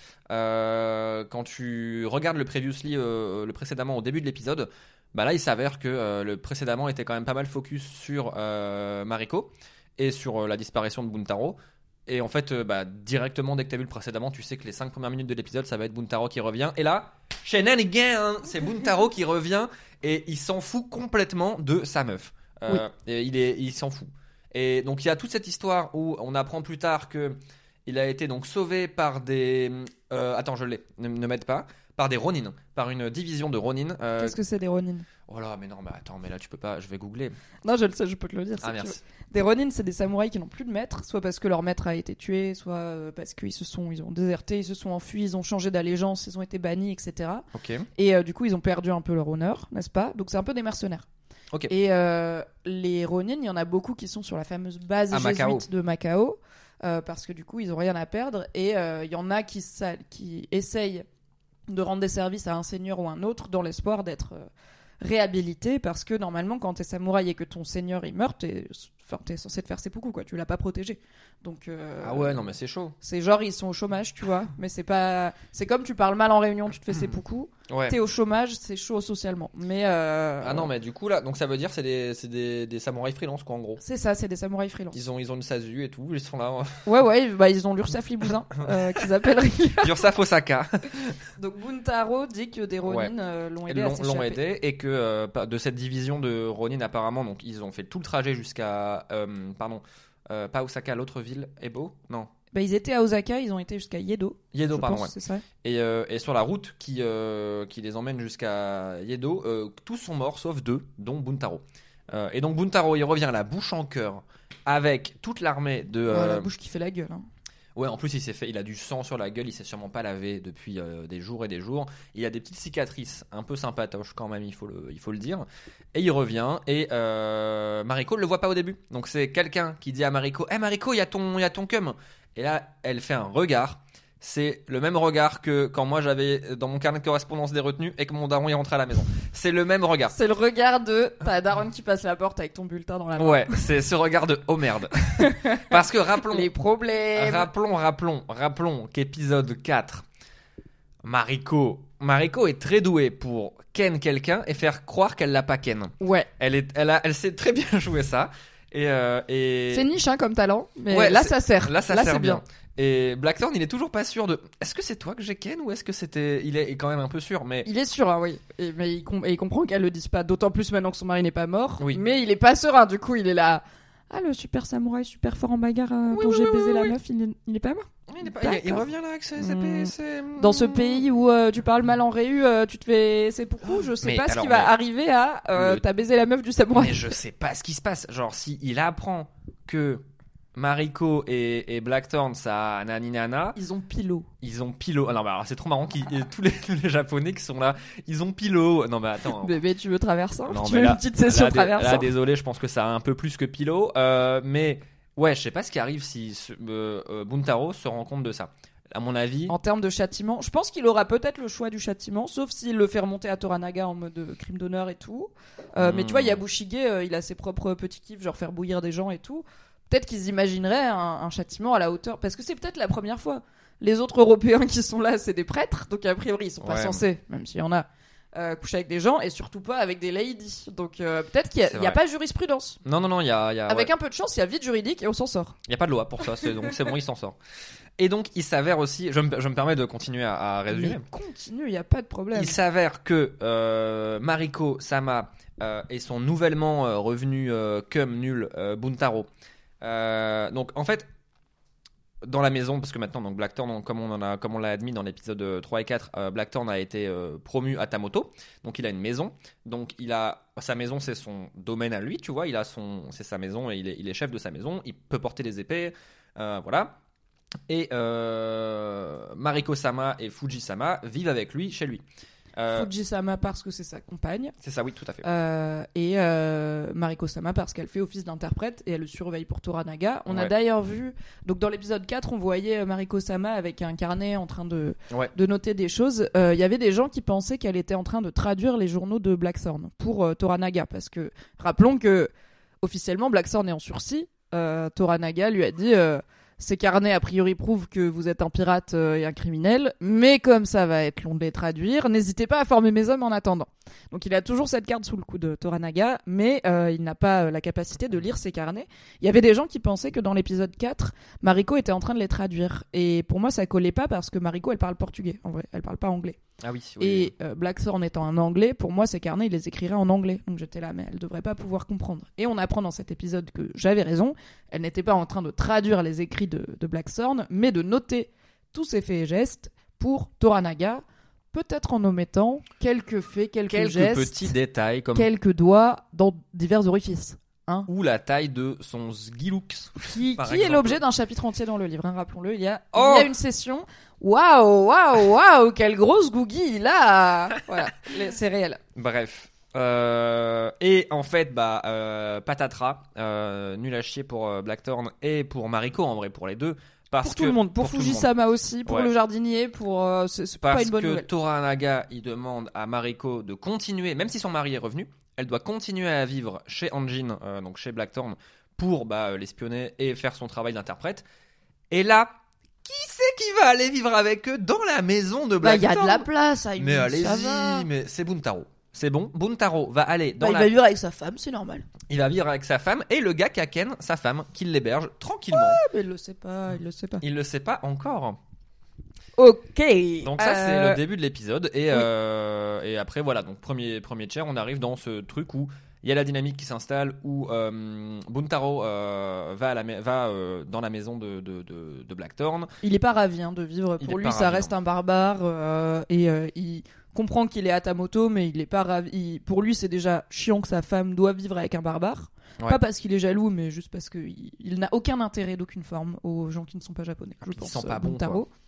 euh, quand tu regardes le Previously, euh, le précédemment au début de l'épisode, bah là il s'avère que euh, le précédemment était quand même pas mal focus sur euh, Mariko et sur euh, la disparition de Buntaro. Et en fait, euh, bah, directement dès que t'as vu le précédemment, tu sais que les cinq premières minutes de l'épisode, ça va être Buntaro qui revient. Et là, shenanigans, c'est Buntaro qui revient et il s'en fout complètement de sa meuf. Euh, Oui. et il est, il s'en fout. Et donc il y a toute cette histoire où on apprend plus tard que il a été donc sauvé par des, euh, attends je l'ai, ne, ne m'aide pas, par des Ronin, par une division de Ronin. Euh... Qu'est-ce que c'est des Ronin? Oh là, mais non, mais attends, mais là tu peux pas, je vais googler. Non, je le sais, je peux te le dire. Ah si tu merci. veux. Des Ronin, c'est des samouraïs qui n'ont plus de maître, soit parce que leur maître a été tué, soit euh, parce qu'ils se sont, ils ont déserté, ils se sont enfuis, ils ont changé d'allégeance, ils ont été bannis, et cetera. Ok. Et euh, du coup, ils ont perdu un peu leur honneur, n'est-ce pas? Donc c'est un peu des mercenaires. Ok. Et euh, les Ronin, il y en a beaucoup qui sont sur la fameuse base À jésuite Macao. de Macao, euh, parce que du coup, ils ont rien à perdre. Et euh, il y en a qui, sa- qui essayent de rendre des services à un seigneur ou un autre dans l'espoir d'être euh, réhabilité, parce que normalement, quand t'es samouraï et que ton seigneur il meurt, t'es, enfin, t'es censé te faire seppuku, quoi. Tu l'as pas protégé. Donc euh, Ah ouais, non mais c'est chaud. c'est genre ils sont au chômage, tu vois. Mais c'est pas, c'est comme tu parles mal en réunion, tu te fais seppuku. Ouais. T'es au chômage, c'est chaud socialement. Mais euh, Ah non, mais du coup là, donc ça veut dire c'est des, c'est des, des samouraïs freelance quoi en gros. c'est ça, c'est des samouraïs freelance. Ils ont, ils ont une SASU et tout, ils sont là. Ouais, ouais, bah, ils ont l'Ursaf Libouzin, euh, qu'ils appellent régulièrement. Yursaf Osaka. Donc Buntaro dit que des Ronin Ouais. euh, l'ont Ils aidé à l'ont, s'échapper. l'ont aidé et que euh, pa- de cette division de Ronin apparemment, donc ils ont fait tout le trajet jusqu'à, euh, pardon, euh, pas Osaka, l'autre ville, Ebo, non, Bah, ils étaient à Osaka, ils ont été jusqu'à Yedo. Yedo, je pardon. pense, Ouais. c'est ça. Et, euh, et sur la route qui, euh, qui les emmène jusqu'à Yedo, euh, tous sont morts sauf deux, dont Buntaro. Euh, et donc Buntaro, il revient la bouche en cœur avec toute l'armée de. Ouais, la euh, bouche qui fait la gueule. Hein. Ouais, en plus il s'est fait, il a du sang sur la gueule, il s'est sûrement pas lavé depuis euh, des jours et des jours. Il a des petites cicatrices, un peu sympatoches quand même, il faut le, il faut le dire. Et il revient et euh, Mariko ne le voit pas au début. Donc c'est quelqu'un qui dit à Mariko, "Hey Mariko, il y a ton, il y a ton cum." Et là, elle fait un regard. C'est le même regard que quand moi j'avais dans mon carnet de correspondance des retenues et que mon daron est rentré à la maison. C'est le même regard. C'est le regard de ta daronne qui passe la porte avec ton bulletin dans la main. Ouais, c'est ce regard de oh merde. Parce que rappelons, Les problèmes. Rappelons, rappelons, rappelons qu'épisode quatre, Mariko, Mariko est très douée pour ken quelqu'un et faire croire qu'elle l'a pas ken. Ouais. Elle est, elle a, elle sait très bien jouer ça. Et, euh, et... C'est niche hein, comme talent, mais Ouais, là c'est- ça sert. Là, ça sert c'est bien. Et Blackthorn, il est toujours pas sûr de. Est-ce que c'est toi que j'ai ken ou est-ce que c'était. Il est quand même un peu sûr, mais. Il est sûr, hein, oui. Et, mais il, com- et il comprend qu'elle le dise pas, d'autant plus maintenant que son mari n'est pas mort. Oui. Mais il est pas serein, du coup, il est là. Ah, le super samouraï, super fort en bagarre, euh, Oui, dont oui, j'ai oui, baisé oui, la oui. meuf, il est, il est pas mort. Il, est pas- il- il D'accord. revient là avec ses, ses- Hmm. ses- Dans ce pays où euh, tu parles mal en réu, euh, tu te fais. C'est pourquoi je sais Mais pas ce alors, qui va mais- arriver à. Euh, Le- T'as baisé la meuf du samouraï. Mais je sais pas ce qui se passe. Genre, si il apprend que Mariko et, et Blackthorn, ça nani nana, Ils ont pilot. ils ont pilo. Ah non, mais alors c'est trop marrant qu'ils et tous les, tous les Japonais qui sont là, ils ont pilo. Non, mais attends. Bébé, tu veux traversant Non, Tu mais veux là- une petite session là, dé- traversant là, désolé, je pense que ça a un peu plus que pilo. Euh, mais ouais, je sais pas ce qui arrive si ce- euh, euh, Buntaro se rend compte de ça. À mon avis, En termes de châtiment, je pense qu'il aura peut-être le choix du châtiment, sauf s'il le fait remonter à Toranaga en mode euh, crime d'honneur et tout. Euh, Mm. Mais tu vois, Yabushige, euh, il a ses propres petits kiffs, genre faire bouillir des gens et tout. Peut-être qu'ils imagineraient un, un châtiment à la hauteur, parce que c'est peut-être la première fois. Les autres Européens qui sont là, c'est des prêtres, donc a priori ils sont pas Ouais. censés, même s'il y en a, euh, coucher avec des gens et surtout pas avec des ladies. Donc euh, peut-être qu'il n'y a, a pas jurisprudence. Non, non, non, il y a. Y a avec ouais. un peu de chance, il y a vide juridique et on s'en sort. Il n'y a pas de loi pour ça, c'est, donc c'est bon, il s'en sort. Et donc, il s'avère aussi, je me, je me permets de continuer à, à résumer. Mais continue, il n'y a pas de problème. Il s'avère que euh, Mariko Sama euh, et son nouvellement euh, revenu euh, cum nul euh, Buntaro. Euh, donc, en fait, dans la maison, parce que maintenant, donc Blackthorn, donc, comme on en a, comme on l'a admis dans l'épisode trois et quatre, euh, Blackthorn a été euh, promu à Tamoto. Donc, il a une maison. Donc, il a sa maison, c'est son domaine à lui, tu vois. Il a son, c'est sa maison et il est, il est chef de sa maison. Il peut porter des épées, euh, voilà. Et euh, Mariko-sama et Fuji-sama vivent avec lui chez lui. Euh, Fuji-sama parce que c'est sa compagne. C'est ça, oui, tout à fait. Euh, et euh, Mariko-sama parce qu'elle fait office d'interprète et elle le surveille pour Toranaga. On ouais. a d'ailleurs vu, donc dans l'épisode quatre, on voyait Mariko-sama avec un carnet en train de, ouais. de noter des choses. Il euh, y avait des gens qui pensaient qu'elle était en train de traduire les journaux de Blackthorn pour euh, Toranaga. Parce que, rappelons que officiellement, Blackthorn est en sursis. Euh, Toranaga lui a dit... Euh, Ces carnets, a priori, prouvent que vous êtes un pirate euh, et un criminel, mais comme ça va être long de les traduire, n'hésitez pas à former mes hommes en attendant. Donc il a toujours cette carte sous le cou de Toranaga, mais euh, il n'a pas euh, la capacité de lire ses carnets. Il y avait des gens qui pensaient que dans l'épisode quatre, Mariko était en train de les traduire. Et pour moi, ça collait pas parce que Mariko, elle parle portugais, en vrai, elle parle pas anglais. Ah oui, oui. Et euh, Blackthorn étant un anglais, pour moi, ces carnets, il les écrirait en anglais. Donc j'étais là, mais elle devrait pas pouvoir comprendre. Et on apprend dans cet épisode que j'avais raison. Elle n'était pas en train de traduire les écrits de, de Blackthorn, mais de noter tous ses faits et gestes pour Toranaga, peut-être en omettant quelques faits, quelques, quelques gestes, petits détails comme quelques doigts dans divers orifices. Hein ou la taille de son Sgilux. Qui, qui est exemple. l'objet d'un chapitre entier dans le livre, hein, rappelons-le. Il y, a, oh il y a une session. Waouh, waouh, waouh, quelle grosse gougui il a. Voilà, c'est réel. Bref. Euh, et en fait, bah, euh, patatras, euh, nul à chier pour euh, Blackthorn et pour Mariko, en vrai, pour les deux. Parce pour que, tout le monde, pour, pour Fuji-sama aussi, pour ouais. le jardinier, pour euh, c'est, c'est pas une bonne nouvelle. nouvelle. Parce que Toranaga, il demande à Mariko de continuer, même si son mari est revenu, elle doit continuer à vivre chez Anjin, euh, donc chez Blackthorn, pour bah, l'espionner et faire son travail d'interprète. Et là, qui c'est qui va aller vivre avec eux dans la maison de Blackthorn ? Bah, il y a de la place, à une Mais allez-y, ça va. mais c'est Buntaro. C'est bon, Buntaro va aller dans bah, la... Il va vivre avec sa femme, c'est normal. Il va vivre avec sa femme et le gars Kaken, sa femme, qui l'héberge tranquillement. Ah, mais il le sait pas, il le sait pas. Il le sait pas encore. Ok. Donc ça, euh... c'est le début de l'épisode. Et, oui. euh, et après, voilà, donc premier, premier tiers, on arrive dans ce truc où il y a la dynamique qui s'installe, où euh, Buntaro euh, va, à la ma- va euh, dans la maison de, de, de, de Blackthorn. Il est pas ravi hein, de vivre. Il Pour est lui, pas ça ravi, reste non. un barbare euh, et euh, il comprend qu'il est à Tamoto, mais il est pas ravi. Il... Pour lui, c'est déjà chiant que sa femme doit vivre avec un barbare. Ouais. Pas parce qu'il est jaloux, mais juste parce qu'il il n'a aucun intérêt d'aucune forme aux gens qui ne sont pas japonais. Je Puis il pense. sent pas euh, bon, Buntaro. quoi.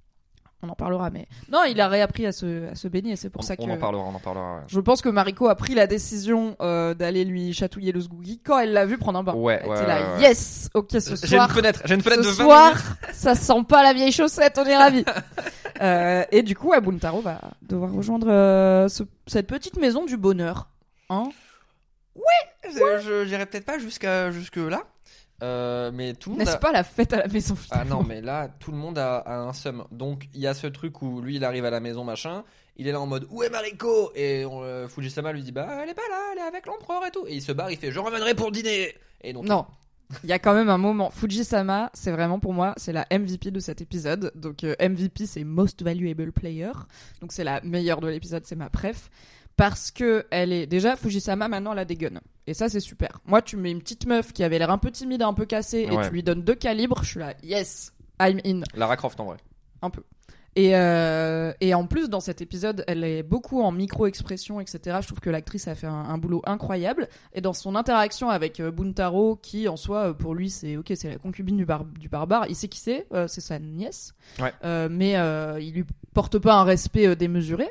On en parlera, mais non, il a réappris à se, à se baigner. C'est pour On, ça que. on en parlera, on en parlera. Ouais. Je pense que Mariko a pris la décision euh, d'aller lui chatouiller le sgougi quand elle l'a vu prendre un bain. Ouais, Elle ouais, était là, ouais, ouais. yes, ok, ce J'ai soir. une fenêtre, j'ai une fenêtre ce de vingt soir, minutes. ça sent pas la vieille chaussette, on est ravis. euh, et du coup, Buntaro va devoir rejoindre euh, ce, cette petite maison du bonheur. Hein Ouais, je, je j'irai peut-être pas jusqu'à jusque là. Euh, mais tout le monde N'est-ce a... pas la fête à la maison Ah finalement non, mais là, tout le monde a, a un seum. Donc, il y a ce truc où lui, il arrive à la maison, machin. Il est là en mode, où est Mariko ? Et on, euh, Fujisama lui dit, bah, elle est pas là, elle est avec l'empereur et tout. Et il se barre, il fait, je reviendrai pour dîner. Et donc, Non. Il y a quand même un moment. Fuji-sama, c'est vraiment pour moi, c'est la M V P de cet épisode. Donc euh, M V P, c'est Most Valuable Player. Donc c'est la meilleure de l'épisode, c'est ma préf. Parce que elle est déjà Fuji-sama maintenant elle a des guns et ça c'est super. Moi tu mets une petite meuf qui avait l'air un peu timide, un peu cassée Ouais. et tu lui donnes deux calibres, je suis là yes, I'm in. Lara Croft en vrai. Un peu. Et, euh, et en plus, dans cet épisode, elle est beaucoup en micro-expression, et cetera. Je trouve que l'actrice a fait un, un boulot incroyable. Et dans son interaction avec euh, Buntaro, qui en soi, euh, pour lui, c'est ok, c'est la concubine du, bar- du barbare. Il sait qui c'est, euh, c'est sa nièce. Ouais. Euh, mais euh, il lui porte pas un respect euh, démesuré.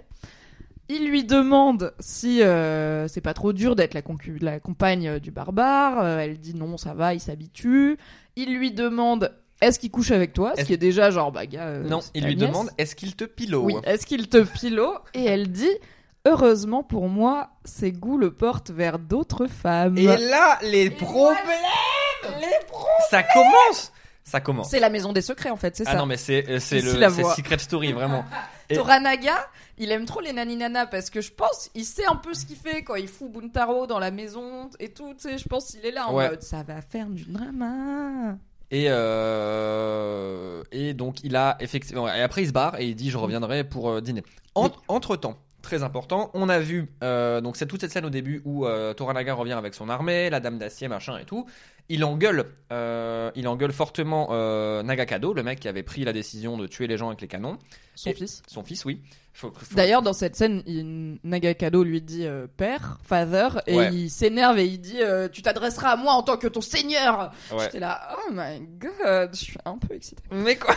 Il lui demande si euh, c'est pas trop dur d'être la, concu- la compagne du barbare. Euh, elle dit non, ça va, il s'habitue. Il lui demande est-ce qu'il couche avec toi, ce Est-ce- qui est déjà genre bah gars. euh, non, c'est il ta lui nièce. demande, est-ce qu'il te pilo ? Oui, est-ce qu'il te pilo ? Et elle dit heureusement pour moi, ses goûts le portent vers d'autres femmes. Et là, les problèmes, les problèmes, ça commence. ça commence. C'est la maison des secrets en fait, c'est ah ça. non mais c'est c'est Ici, le la c'est voix. Secret Story vraiment. Et- Toranaga, il aime trop les naninana parce que je pense il sait un peu ce qu'il fait quand il fout Buntaro dans la maison et tout, tu sais, je pense qu'il est là en Ouais. mode ça va faire du drama. Et euh, et donc il a effectivement et après il se barre et il dit je reviendrai pour euh, dîner. En- Oui. Entre temps, très important, on a vu euh, donc c'est toute cette scène au début où euh, Toranaga revient avec son armée, la Dame d'Acier machin et tout. Il engueule, euh, il engueule fortement euh, Nagakado, le mec qui avait pris la décision de tuer les gens avec les canons. Son Et- fils. Son fils, oui. Faut- faut- D'ailleurs, dans cette scène, il- Nagakado lui dit euh, père, father, et Ouais. il s'énerve et il dit euh, tu t'adresseras à moi en tant que ton seigneur. Ouais. J'étais là, oh my god, je suis un peu excitée. Mais quoi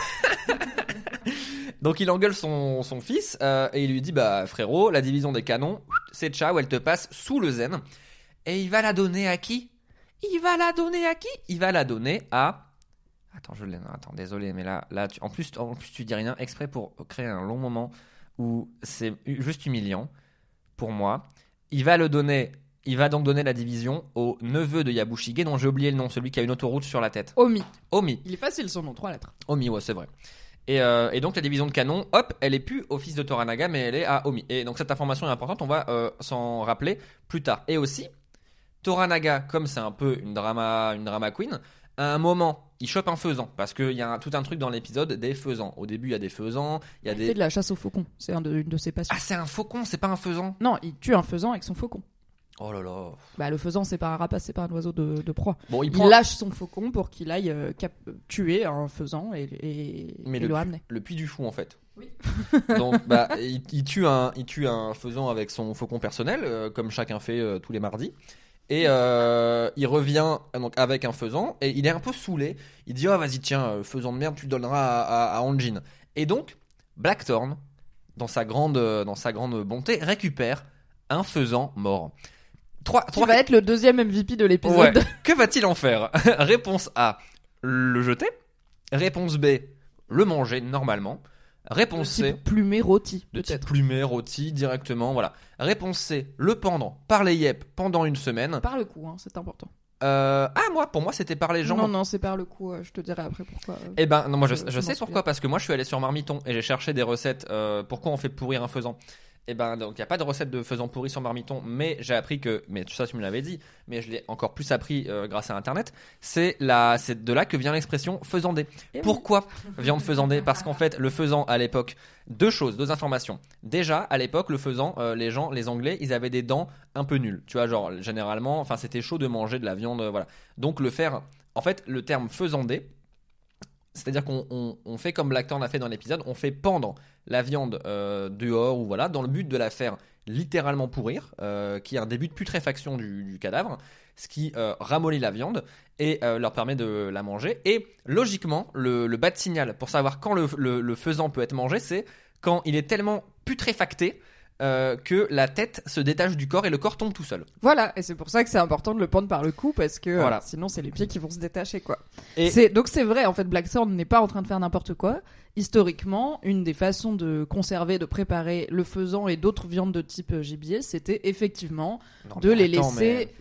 Donc il engueule son, son fils euh, et il lui dit bah frérot, la division des canons, c'est ciao, elle te passe sous le zen. Et il va la donner à qui Il va la donner à qui Il va la donner à... Attends, je l'ai. non, Attends, désolé, mais là, là, tu... en plus, en plus, tu dis rien exprès pour créer un long moment où c'est hu- juste humiliant pour moi. Il va le donner. Il va donc donner la division au neveu de Yabushige, dont j'ai oublié le nom, celui qui a une autoroute sur la tête. Omi. Omi. Il est facile son nom, trois lettres. Omi, ouais, c'est vrai. Et, euh, et donc la division de canon, hop, elle est plus au fils de Toranaga, mais elle est à Omi. Et donc cette information est importante, on va euh, s'en rappeler plus tard. Et aussi, Toranaga, comme c'est un peu une drama, une drama queen, à un moment, il chope un faisan, parce qu'il y a un- tout un truc dans l'épisode des faisans. Au début, il y a des faisans, il y a Il des... fait de la chasse au faucon, c'est un de, une de ses passions. Ah, c'est un faucon, c'est pas un faisan. Non, il tue un faisan avec son faucon. Oh là là. Bah, le faisan, c'est pas un rapace, c'est pas un oiseau de, de proie. Bon, il Il prend lâche son faucon pour qu'il aille euh, cap- tuer un faisan et, et, Mais et le, le ramener. le puits du fou en fait. Oui. Donc bah il, il tue un il tue un faisan avec son faucon personnel euh, comme chacun fait euh, tous les mardis. Et euh, il revient donc avec un faisan et il est un peu saoulé. Il dit oh vas-y tiens euh, faisan de merde tu le donneras à, à, à Anjin. Et donc Blackthorn dans sa grande euh, dans sa grande bonté récupère un faisan mort. Trois, Qui trois... va être le deuxième M V P de l'épisode. Ouais. Que va-t-il en faire? Réponse A, le jeter. Réponse B, le manger normalement. Réponse C, Type plumé rôti, de type peut-être. plumé, rôti directement, voilà. Réponse C, le pendre par les yep pendant une semaine. Par le coup, hein, c'est important. Euh, ah moi, pour moi, c'était par les jambes. Non, non, c'est par le coup. euh, je te dirai après pourquoi. euh. Eh ben non, moi je, Je- je je m'en sais souviens. pourquoi, parce que moi je suis allé sur Marmiton et j'ai cherché des recettes. euh, pourquoi on fait pourrir un faisan? Eh ben donc il y a pas de recette de faisan pourri sur Marmiton, mais j'ai appris que, mais ça tu me l'avais dit, mais je l'ai encore plus appris euh, grâce à Internet. C'est la, c'est de là que vient l'expression faisandé. Eh oui. Pourquoi viande faisandée? Parce qu'en fait le faisan à l'époque, deux choses, deux informations. Déjà à l'époque le faisan, euh, les gens, les Anglais, ils avaient des dents un peu nulles. Tu vois genre généralement, enfin c'était chaud de manger de la viande, euh, voilà. Donc le faire, en fait le terme faisandé. C'est-à-dire qu'on on, on fait comme Blackthorn a fait dans l'épisode, on fait pendre la viande euh, dehors ou voilà, dans le but de la faire littéralement pourrir, euh, qui est un début de putréfaction du, du cadavre, ce qui euh, ramollit la viande et euh, leur permet de la manger. Et logiquement, le, le bas de signal pour savoir quand le, le, le faisan peut être mangé, c'est quand il est tellement putréfacté euh, que la tête se détache du corps et le corps tombe tout seul. Voilà, et c'est pour ça que c'est important de le pendre par le cou parce que euh, Voilà. sinon c'est les pieds qui vont se détacher quoi. Et- C'est donc c'est vrai en fait Blackthorn n'est pas en train de faire n'importe quoi. Historiquement, une des façons de conserver, de préparer le faisan et d'autres viandes de type euh, gibier, c'était effectivement Non, de mais les attends, laisser mais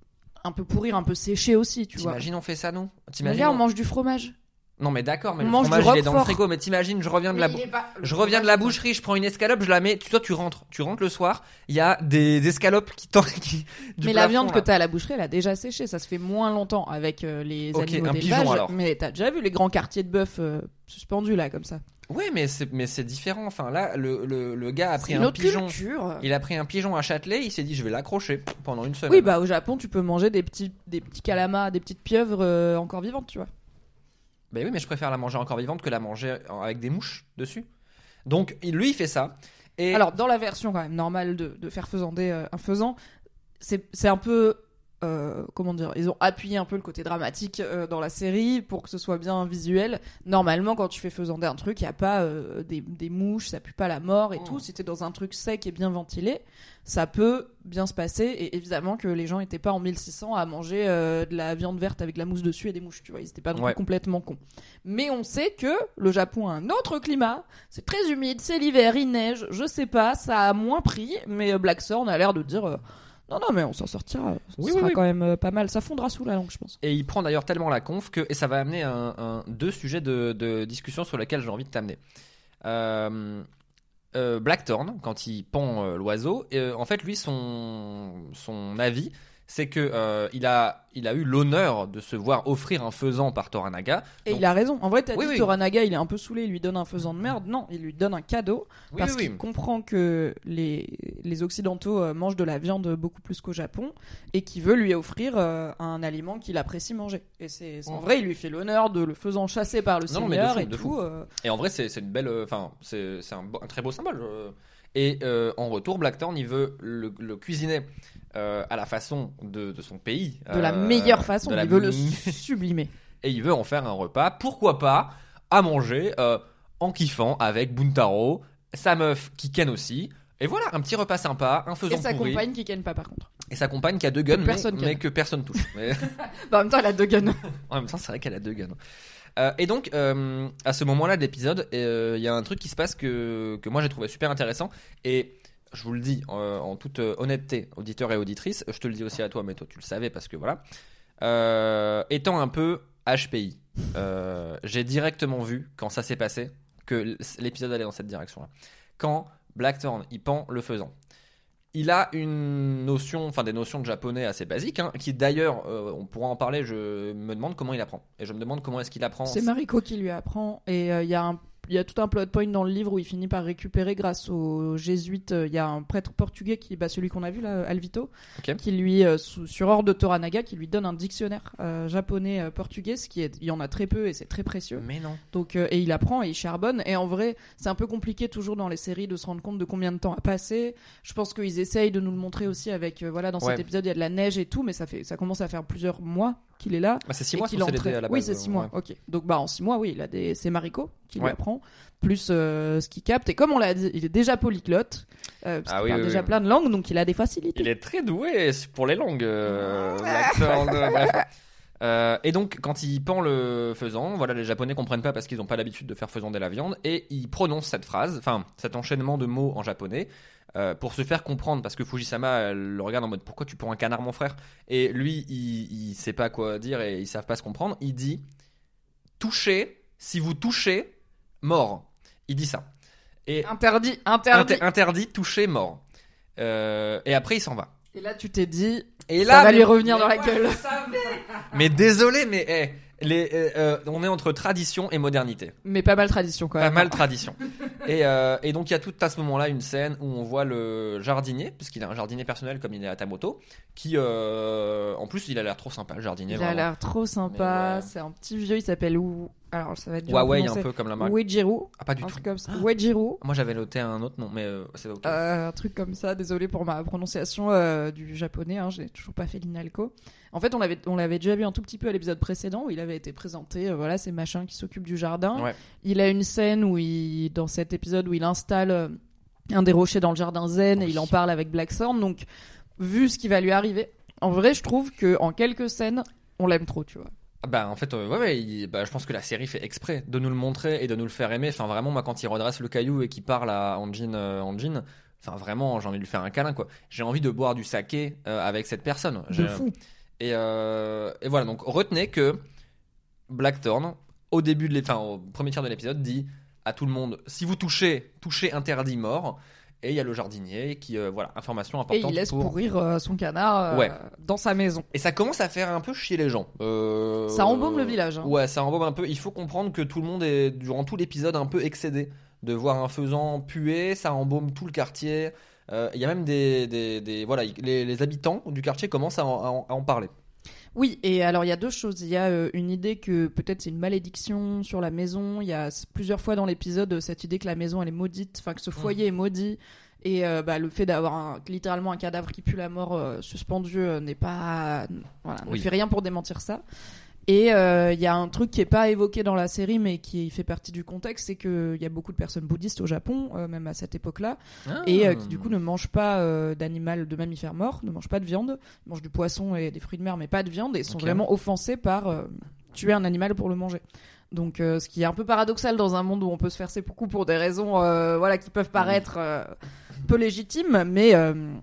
un peu pourrir, un peu sécher aussi, tu vois. T'imagines on fait ça nous? Mais T'imagines là, on on- mange du fromage. Non mais d'accord, mais on le mange du fromage il est dans le Roquefort. frigo. Mais t'imagines, je reviens de la, Mais il est pas- le je reviens de la fromage, boucherie, je prends une escalope, je la mets. Tu toi tu rentres, tu rentres le soir, il y a des, des escalopes qui t'en qui du Mais la plafond, viande là. que t'as à la boucherie, elle a déjà séché. Ça se fait moins longtemps avec euh, les Ok, animaux un d'élevage. pigeon, alors. Mais t'as déjà vu les grands quartiers de bœuf euh, suspendus là, comme ça. Ouais, mais c'est mais c'est différent. Enfin là, le, le, le gars a pris C'est une un autre pigeon. culture. Il a pris un pigeon à Châtelet, il s'est dit je vais l'accrocher pendant une semaine. Oui, bah au Japon, tu peux manger des petits, des petits calamars, des petites pieuvres euh, encore vivantes, tu vois. Bah oui, mais je préfère la manger encore vivante que la manger avec des mouches dessus. Donc il- lui il fait ça. Et Alors, dans la version quand même normale de, de faire faisander euh, un faisan, c'est c'est un peu. euh, comment dire, ils ont appuyé un peu le côté dramatique euh, dans la série pour que ce soit bien visuel. Normalement, quand tu fais faisander un truc, il n'y a pas euh, des, des mouches, ça pue pas la mort et Oh. tout. Si t'es dans un truc sec et bien ventilé, ça peut bien se passer. Et évidemment que les gens n'étaient pas en mille six cents à manger euh, de la viande verte avec la mousse dessus et des mouches, tu vois. Ils n'étaient pas non plus Ouais. complètement cons. Mais on sait que le Japon a un autre climat. C'est très humide, c'est l'hiver, il neige, je sais pas, ça a moins pris. Mais euh, Blackthorn a l'air de dire... euh, Non, non, mais on s'en sortira. Ça Oui, sera oui, oui. quand même euh, pas mal. Ça fondra sous la langue, je pense. Et il prend d'ailleurs tellement la conf que et ça va amener un, un- deux sujets de, de discussion sur lesquels j'ai envie de t'amener. Euh, euh, Blackthorn, quand il pend euh, l'oiseau, euh, en fait lui son son avis, c'est que euh, il a il a eu l'honneur de se voir offrir un faisan par Toranaga. Et Donc- il a raison. En vrai, t'as Oui, dit oui. Toranaga, il est un peu saoulé, il lui donne un faisan de merde. Non, il lui donne un cadeau Oui, parce oui, qu'il oui. comprend que les, les Occidentaux euh, mangent de la viande beaucoup plus qu'au Japon et qu'il veut lui offrir euh, un aliment qu'il apprécie manger. Et c'est, c'est- en Ouais. vrai, il lui fait l'honneur de le faisant chasser par le Non, non, mais de seigneur fou, et de tout. fou. euh. Et en vrai, c'est c'est une belle, enfin, c'est c'est un, beau- un très beau symbole. euh. Et euh, en retour, Blackthorn, il veut le, le cuisiner euh, à la façon de, de son pays, De la euh, meilleure façon, de la il veut le mi- sublimer. et il veut en faire un repas. Pourquoi pas à manger euh, en kiffant avec Buntaro, sa meuf qui ken aussi. Et voilà, un petit repas sympa, un Et faisan sa pourri. compagne qui ken pas par contre. Et sa compagne qui a deux guns, mais, personne mais ken. que personne touche. Mais Bah, en même temps, elle a deux guns. en même temps, c'est vrai qu'elle a deux guns. Euh, et donc, euh, à ce moment-là de l'épisode, euh, il y a un truc qui se passe que, que moi j'ai trouvé super intéressant. Et je vous le dis euh, en toute euh, honnêteté, auditeurs et auditrices, je te le dis aussi à toi, mais toi tu le savais parce que voilà. Euh, étant un peu H P I, euh, j'ai directement vu quand ça s'est passé que l'épisode allait dans cette direction-là. Quand Blackthorn il pend le faisan. Il a une notion, enfin des notions de japonais assez basiques, hein, qui d'ailleurs, euh, on pourra en parler, je me demande comment il apprend. Et je me demande comment est-ce qu'il apprend. C'est Mariko qui lui apprend et il euh, y a un il y a tout un plot point dans le livre où il finit par récupérer grâce aux jésuites. Il y a un prêtre portugais, qui, bah, celui qu'on a vu là, Alvito, Ok. qui lui, euh, sous, sur ordre de Toranaga, qui lui donne un dictionnaire euh, japonais-portugais, ce qui est, il y en a très peu et c'est très précieux. Mais non. Donc, euh, et il apprend et il charbonne. Et en vrai, c'est un peu compliqué toujours dans les séries de se rendre compte de combien de temps a passé. Je pense qu'ils essayent de nous le montrer aussi avec, euh, voilà, dans Ouais. cet épisode, il y a de la neige et tout, mais ça fait, ça commence à faire plusieurs mois qu'il est là. Bah, c'est six Et mois qu'il sur C D T entraîne- à la base. Oui, c'est six euh, mois. ouais. Ok. Donc bah en six mois, oui, il a des. C'est Mariko qui lui Ouais. apprend, plus euh, ce qu'il capte. Et comme on l'a dit, il est déjà polyglotte, euh, parce Ah qu'il oui, parle oui, déjà oui. plein de langues, donc il a des facilités. Il est très doué pour les langues, euh, Blackthorn, euh, bref. Euh, et donc, quand il pend le faisan, voilà, les Japonais comprennent pas parce qu'ils n'ont pas l'habitude de faire faisander la viande, et ils prononcent cette phrase, enfin, cet enchaînement de mots en japonais, euh, pour se faire comprendre, parce que Fujisama elle le regarde en mode pourquoi tu prends un canard, mon frère, et lui, il, il sait pas quoi dire et ils savent pas se comprendre. Il dit touchez, si vous touchez, mort. Il dit ça. Et Interdit, interdit. inter- interdit, toucher, mort. Euh, et après, il s'en va. Et là, tu t'es dit, Et ça va mais- lui revenir mais dans la ouais, gueule. je savais. Mais désolé, mais eh, les, euh, euh, on est entre tradition et modernité. Mais pas mal tradition quand Pas même. mal tradition. Et, euh, et donc il y a tout à ce moment-là une scène où on voit le jardinier, puisqu'il a un jardinier personnel comme il est à Tamoto, qui euh, en plus il a l'air trop sympa le jardinier. Il a vraiment. l'air trop sympa. Mais ouais. C'est un petit vieux, il s'appelle Wu. Alors ça va être dur à Huawei un prononcer. peu comme la marque. Uejiru. Ah pas du Un tout. truc comme ça. Uejiru. Moi j'avais noté un autre nom, mais euh, c'est ok. Euh, un truc comme ça, désolé pour ma prononciation euh, du japonais, hein, je n'ai toujours pas fait l'INALCO. En fait, on l'avait, on l'avait déjà vu un tout petit peu à l'épisode précédent où il avait été présenté, euh, voilà, ces machins qui s'occupent du jardin. Ouais. Il a une scène où il, dans cet épisode où il installe euh, un des rochers dans le jardin zen et Oui. il en parle avec Blackthorn. Donc, vu ce qui va lui arriver, en vrai, je trouve que en quelques scènes, on l'aime trop, tu vois. Bah en fait euh, ouais, ouais il- bah, je pense que la série fait exprès de nous le montrer et de nous le faire aimer. Enfin vraiment moi quand il redresse le caillou et qu'il parle à Anjin, euh, Anjin, enfin vraiment j'ai envie de lui faire un câlin quoi. J'ai envie de boire du saké euh, avec cette personne. De J'ai- fou. Et, euh, et voilà donc retenez que Blackthorn au début de l'é- enfin au premier tiers de l'épisode dit à tout le monde si vous touchez touchez interdit mort. Et il y a le jardinier qui euh, voilà information Et importante il laisse pour... pourrir euh, son canard euh, Ouais. dans sa maison. Et ça commence à faire un peu chier les gens. Euh, Ça embaume le village. Hein. Ouais, ça embaume un peu. Il faut comprendre que tout le monde est, durant tout l'épisode, un peu excédé de voir un faisan puer. Ça embaume tout le quartier. Euh, Il y a même des. des, des- voilà, les, les habitants du quartier commencent à en, à en- à en parler. Oui, et alors il y a deux choses. Il y a euh, une idée que peut-être c'est une malédiction sur la maison. Il y a s- plusieurs fois dans l'épisode euh, cette idée que la maison elle est maudite, enfin que ce foyer est maudit. Et euh, bah, le fait d'avoir un- littéralement un cadavre qui pue la mort euh, suspendu euh, n'est pas, voilà, ne Oui. fait rien pour démentir ça. Et euh, il y a un truc qui est pas évoqué dans la série, mais qui fait partie du contexte, c'est qu'il y a beaucoup de personnes bouddhistes au Japon, euh, même à cette époque-là, et euh, qui du coup ne mangent pas euh, d'animal, de mammifères morts, ne mangent pas de viande, ils mangent du poisson et des fruits de mer, mais pas de viande, et sont Ok. vraiment offensés par euh, tuer un animal pour le manger. Donc, euh, ce qui est un peu paradoxal dans un monde où on peut se faire ses coups pour des raisons, euh, voilà, qui peuvent paraître euh, peu légitimes, mais euh,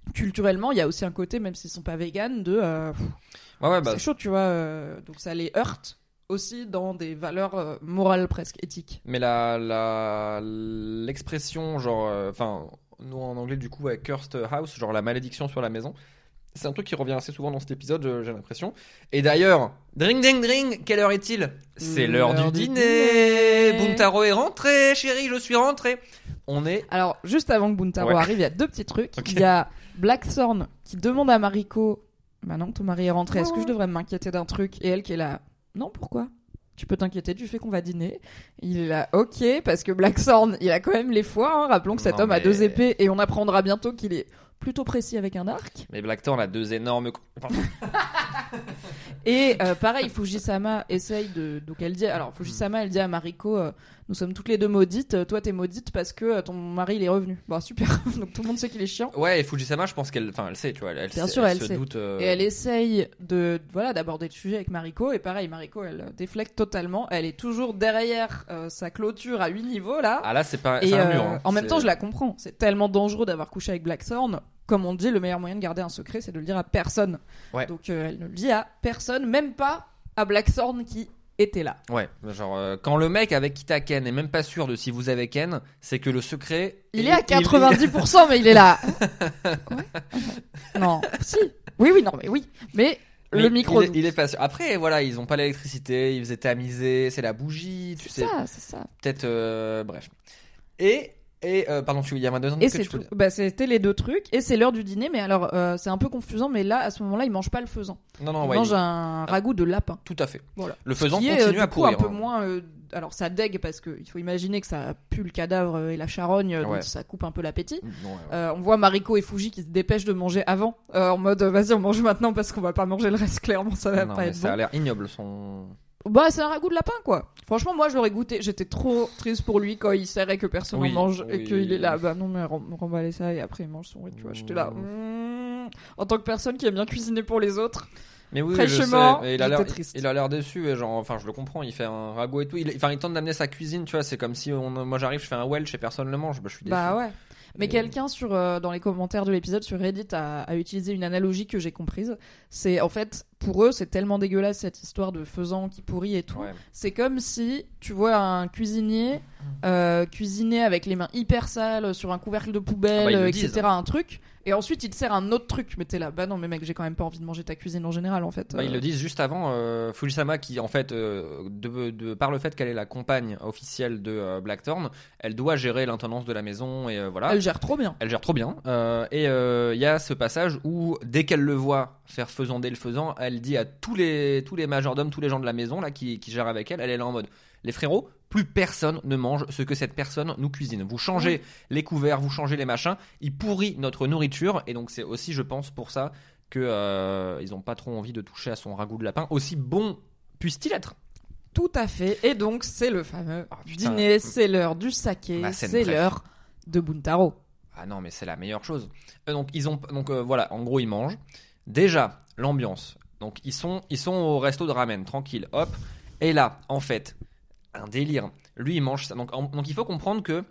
culturellement, il y a aussi un côté, même s'ils sont pas véganes, de euh, Ouais, ouais, bah, c'est chaud, tu vois. euh, donc ça les heurte aussi dans des valeurs euh, morales presque éthiques. mais la, la, l'expression, genre, enfin, nous en anglais, du coup, avec Cursed House, genre la malédiction sur la maison, c'est un truc qui revient assez souvent dans cet épisode, euh, j'ai l'impression. Et d'ailleurs, dring ding dring, quelle heure est-il ? C'est l'heure, L'heure du du dîner. dîner. Buntaro est rentré, chérie, je suis rentré. On est. Alors, juste avant que Buntaro Ouais. arrive, il y a deux petits trucs. Ok. Il y a Blackthorn qui demande à Mariko, maintenant que ton mari est rentré, est-ce que je devrais m'inquiéter d'un truc ? Et elle qui est là, non, pourquoi ? Tu peux t'inquiéter du fait qu'on va dîner. Il est là, ok, parce que Blackthorn, il a quand même les foies. Hein. Rappelons que cet Non, homme a mais- deux épées et on apprendra bientôt qu'il est plutôt précis avec un arc. Mais Blackthorn a deux énormes. Pardon. Et euh, pareil, Fujisama essaye de. Donc elle dit. Alors Fujisama, elle dit à Mariko, euh, nous sommes toutes les deux maudites. Toi, t'es maudite parce que euh, ton mari il est revenu. Bon, super. Donc tout le monde sait qu'il est chiant. Ouais, et Fujisama, je pense qu'elle, enfin, elle sait, tu vois, elle, Bien sait, sûr, elle se sait. doute. euh, Et elle essaye de voilà d'aborder le sujet avec Mariko. Et pareil, Mariko, elle déflecte totalement. Elle est toujours derrière euh, sa clôture à huit niveaux là. Ah là, c'est pas. Et c'est un euh, mur. Hein. en même C'est- temps, je la comprends. C'est tellement dangereux d'avoir couché avec Blackthorn. Comme on dit, le meilleur moyen de garder un secret, c'est de le dire à personne. Ouais. Donc euh, elle ne le dit à personne, même pas à Blackthorn qui était là. Ouais, genre euh, quand le mec avec qui t'as Ken est même pas sûr de si vous avez Ken, c'est que le secret. Il est à quatre-vingt-dix pour cent, mais il est là. Ouais. Non, si. Oui, oui, non, mais oui. Mais, Mais le micro. Il est, il est pas sûr. Après, voilà, ils ont pas l'électricité, ils faisaient tamiser, c'est la bougie, tu C'est sais. ça, c'est ça. Peut-être, euh, bref. Et et euh, pardon, tu il y a un deuxième Et truc que c'est tu tout. voulais- Bah, c'était les deux trucs. Et c'est l'heure du dîner, mais alors, euh, c'est un peu confusant, mais là, à ce moment-là, il mange pas le faisan. Non, non, il ouais, mange il- un ragoût de lapin. tout à fait. Voilà. Le faisant Qui est, continue euh, à du coup, pourrir. un peu hein. moins. euh, alors, ça dégue parce qu'il faut imaginer que ça pue le cadavre euh, et la charogne, donc Ouais. ça coupe un peu l'appétit. Non, ouais, ouais. Euh, on voit Mariko et Fuji qui se dépêchent de manger avant, euh, en mode euh, vas-y, on mange maintenant parce qu'on va pas manger le reste, clairement, ça va Non, pas mais être ça bon. a l'air ignoble son. Bah, c'est un ragoût de lapin, quoi. Franchement, moi, je l'aurais goûté. J'étais trop triste pour lui quand il serrait que personne Oui, en mange et oui. qu'il est là. Bah non, mais rem- remballer ça et après il mange son riz, tu vois. J'étais là. mm, En tant que personne qui aime bien cuisiner pour les autres. Mais oui, je sais. Fraîchement, Mais il a j'étais l'air, triste. il a l'air déçu et genre, enfin, je le comprends. Il fait un ragoût et tout. Il, enfin, il tente d'amener sa cuisine, tu vois. C'est comme si on, moi j'arrive, je fais un Welsh et personne le mange. Bah, je suis déçu. Bah ouais. Mais Et- quelqu'un sur euh, dans les commentaires de l'épisode sur Reddit a, a utilisé une analogie que j'ai comprise. C'est en fait pour eux c'est tellement dégueulasse cette histoire de faisan qui pourrit et tout. Ouais. C'est comme si tu vois un cuisinier euh, cuisiner avec les mains hyper sales sur un couvercle de poubelle, Ah bah, ils le euh, disent. et cetera. Un truc. Et ensuite il te sert un autre truc. Mais t'es là, bah non mais mec j'ai quand même pas envie de manger ta cuisine en général en fait. Bah, ils Euh, le disent juste avant. Euh, Fujisama, qui en fait, euh, de, de, par le fait qu'elle est la compagne officielle de euh, Blackthorn, elle doit gérer l'intendance de la maison et euh, voilà. Elle gère trop bien. Elle gère trop bien. Euh, et il euh, y a ce passage où, dès qu'elle le voit faire faisander le faisant, elle dit à tous les, tous les majordomes, tous les gens de la maison là, qui, qui gèrent avec elle, elle est là en mode les frérots, plus personne ne mange ce que cette personne nous cuisine. Vous changez les couverts, vous changez les machins, il pourrit notre nourriture. Et donc, c'est aussi, je pense, pour ça que euh, ils n'ont pas trop envie de toucher à son ragoût de lapin, aussi bon puisse-t-il être. Tout à fait. Et donc c'est le fameux Ah, putain. dîner, c'est l'heure du saké, Ma scène c'est préf. l'heure de Buntaro. Ah non, mais c'est la meilleure chose. Euh, donc ils ont, donc euh, voilà, en gros ils mangent. Déjà l'ambiance. Donc ils sont, ils sont au resto de ramen, tranquille, hop. Et là, en fait, un délire. Lui il mange ça. Donc, en- donc il faut comprendre que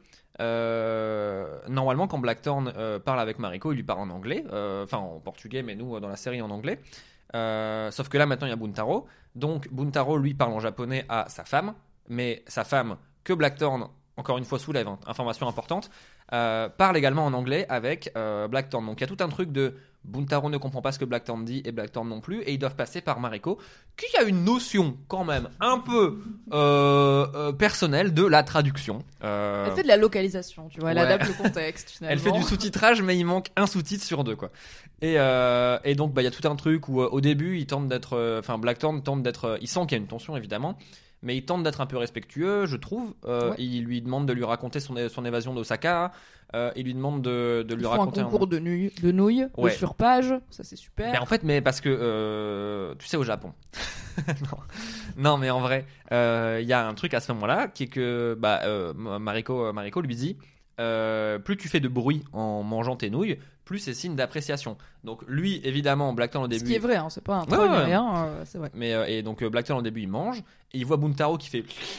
euh, normalement quand Blackthorn euh, parle avec Mariko, il lui parle en anglais, euh, enfin en portugais, mais nous dans la série en anglais. Euh, sauf que là maintenant il y a Buntaro. Donc Buntaro lui parle en japonais à sa femme, mais sa femme que Blackthorn encore une fois soulève, hein, information importante, euh, parle également en anglais avec euh, Blackthorn. Donc il y a tout un truc de Buntaro ne comprend pas ce que Blackthorn dit et Blackthorn non plus, et ils doivent passer par Mariko, qui a une notion quand même un peu euh, euh, personnelle de la traduction. Euh, Elle fait de la localisation, tu vois, elle ouais. adapte le contexte finalement. Elle fait du sous-titrage, mais il manque un sous-titre sur deux, quoi. Et, euh, et donc, bah, il y a tout un truc où, euh, au début, il tente d'être, euh, enfin, Blackthorn tente d'être, euh, il sent qu'il y a une tension, évidemment, mais il tente d'être un peu respectueux, je trouve. Euh, Ouais. Il lui demande de lui raconter son, son évasion d'Osaka. Euh, il lui demande de, de lui Ils font un raconter concours de nouilles, de nouilles, Ouais. de surpage, ça c'est super. Mais en fait, mais parce que euh, tu sais, au Japon. non. non, mais en vrai, il euh, y a un truc à ce moment-là qui est que bah, euh, Mariko, Mariko lui dit euh, plus tu fais de bruit en mangeant tes nouilles, plus c'est signe d'appréciation. Donc lui, évidemment, Blackthorn au début. Ce qui est vrai, hein, c'est pas un Ouais, troll ni ouais. rien, euh, c'est vrai. Mais euh, et donc euh, Blackthorn au début il mange et il voit Buntaro qui fait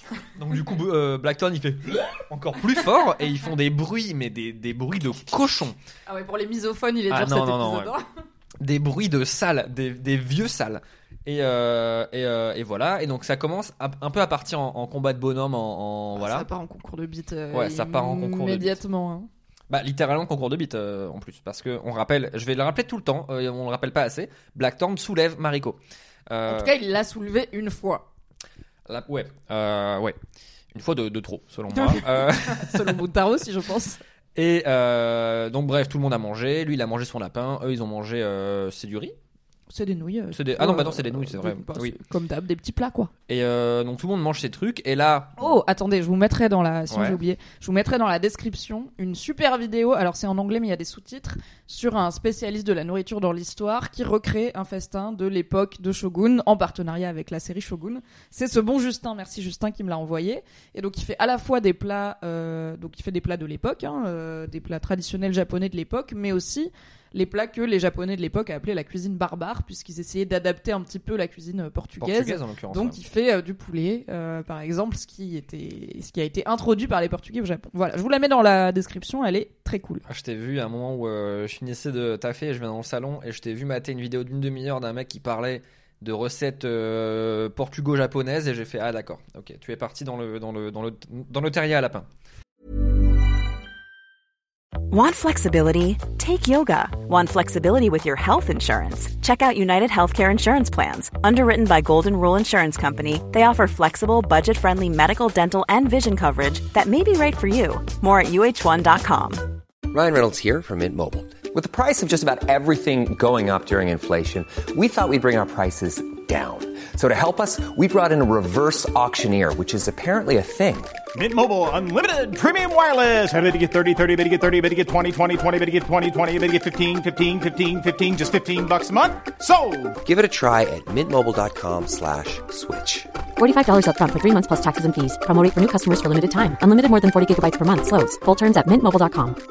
Donc du coup, euh, Blackthorn il fait encore plus fort et ils font des bruits, mais des, des bruits de cochon. Ah ouais, pour les misophones, il est Ah dur non, cet non, épisode. non, ouais. Des bruits de salles, des, des vieux salles. Et, euh, et, euh, et voilà. Et donc ça commence à, un peu à partir en, en combat de bonhomme, en, en Ah, voilà. Ça part en concours de beat. Euh, Ouais, ça part en concours de beat. immédiatement. Hein. Bah littéralement concours de beat euh, en plus, parce que on rappelle, je vais le rappeler tout le temps, euh, on le rappelle pas assez. Blackthorn soulève Mariko. Euh, En tout cas, il l'a soulevé une fois. la- ouais, euh, ouais, une fois de, de trop selon moi. euh, Selon Buntaro, si je pense. et euh, donc bref, tout le monde a mangé. Lui, il a mangé son lapin. Eux, ils ont mangé. Euh, c'est du riz. C'est des nouilles. euh, C'est des- plutôt, Ah non, bah non, euh, c'est des nouilles, c'est vrai. bah, Oui. c'est Comme d'hab, des petits plats, quoi. Et euh, donc tout le monde mange ses trucs. Et là, Oh, attendez, je vous mettrai dans la, sinon Ouais. j'ai oublié, je vous mettrai dans la description une super vidéo. Alors c'est en anglais, mais il y a des sous-titres sur un spécialiste de la nourriture dans l'histoire qui recrée un festin de l'époque de Shogun en partenariat avec la série Shogun. C'est ce bon Justin, merci Justin qui me l'a envoyé. Et donc il fait à la fois des plats, euh, donc il fait des plats de l'époque, hein, euh, des plats traditionnels japonais de l'époque, mais aussi les plats que les Japonais de l'époque appelaient la cuisine barbare, puisqu'ils essayaient d'adapter un petit peu la cuisine euh, portugaise. portugaise en l'occurrence. Donc ouais. il fait euh, du poulet, euh, par exemple, ce qui était, ce qui a été introduit par les Portugais au Japon. Voilà, je vous la mets dans la description, elle est très cool. Ah, je t'ai vu à un moment où euh, je finissais de taffer, je viens dans le salon et je t'ai vu mater une vidéo d'une demi-heure d'un mec qui parlait de recettes euh, portugo-japonaises et j'ai fait ah d'accord, ok, tu es parti dans le dans le dans le dans le terrier à lapin. Want flexibility? Take yoga. Want flexibility with your health insurance? Check out United Healthcare Insurance Plans. Underwritten by Golden Rule Insurance Company, they offer flexible, budget-friendly medical, dental, and vision coverage that may be right for you. More at U H one dot com. Ryan Reynolds here from Mint Mobile. With the price of just about everything going up during inflation, we thought we'd bring our prices down. So to help us, we brought in a reverse auctioneer, which is apparently a thing. Mint Mobile Unlimited Premium Wireless. How to get thirty, thirty, how to get thirty, how to get twenty, twenty, twenty, how to get twenty, twenty, how to get fifteen, fifteen, fifteen, fifteen, just fifteen bucks a month? Sold! Give it a try at mintmobile.com slash switch. forty-five dollars up front for three months plus taxes and fees. Promo rate for new customers for limited time. Unlimited more than forty gigabytes per month. Slows full terms at mint mobile dot com.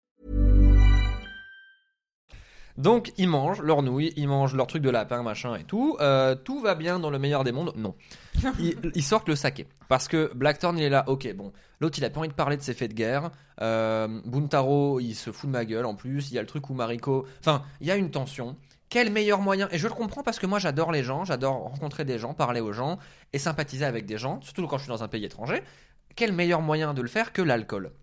Donc ils mangent leurs nouilles, ils mangent leurs trucs de lapin, machin et tout. Euh, tout va bien dans le meilleur des mondes. Non. Ils, ils sortent le saké. Parce que Blackthorn il est là, ok, bon. L'autre il a pas envie de parler de ses faits de guerre. Euh, Buntaro il se fout de ma gueule en plus. Il y a le truc où Mariko. Enfin, il y a une tension. Quel meilleur moyen, et je le comprends parce que moi j'adore les gens, j'adore rencontrer des gens, parler aux gens et sympathiser avec des gens, surtout quand je suis dans un pays étranger. Quel meilleur moyen de le faire que l'alcool?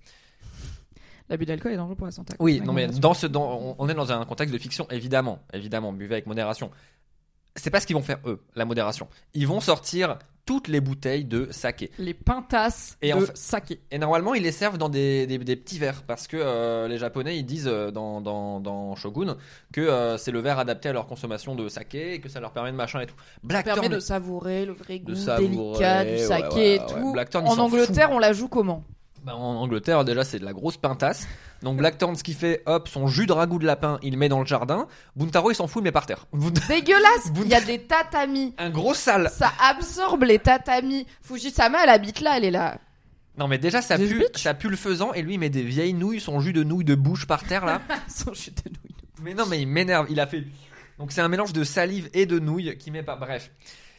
L'abus d'alcool est dangereux pour la santé. Oui, non mais dans ce, dans, on- on est dans un contexte de fiction, évidemment, évidemment, buvez avec modération. C'est pas ce qu'ils vont faire eux, la modération. Ils vont sortir toutes les bouteilles de saké. Les pintasses Et de en fait- saké. Et normalement, ils les servent dans des, des, des petits verres parce que euh, les Japonais ils disent euh, dans, dans, dans Shogun que euh, c'est le verre adapté à leur consommation de saké et que ça leur permet de machin et tout. Ça Blackthorn, permet de savourer le vrai goût de savourer, délicat du ouais, saké ouais, et ouais. tout. Blackthorn, ils En s'en Angleterre, on la joue comment? bah, en Angleterre déjà c'est de la grosse pintasse. Donc Blackthorn ce qu'il fait, hop, son jus de ragoût de lapin, il le met dans le jardin. Buntaro il s'en fout, il met par terre. Dégueulasse. Vous- Il y a des tatamis. Un gros sale. Ça absorbe les tatamis. Fujisama, elle habite là, elle est là. Non mais déjà ça This pue, bitch. ça pue le faisant et lui il met des vieilles nouilles, son jus de nouilles de bouche par terre là. Son jus de nouilles. Mais non mais il m'énerve, il a fait. Donc c'est un mélange de salive et de nouilles qui met pas. Bref.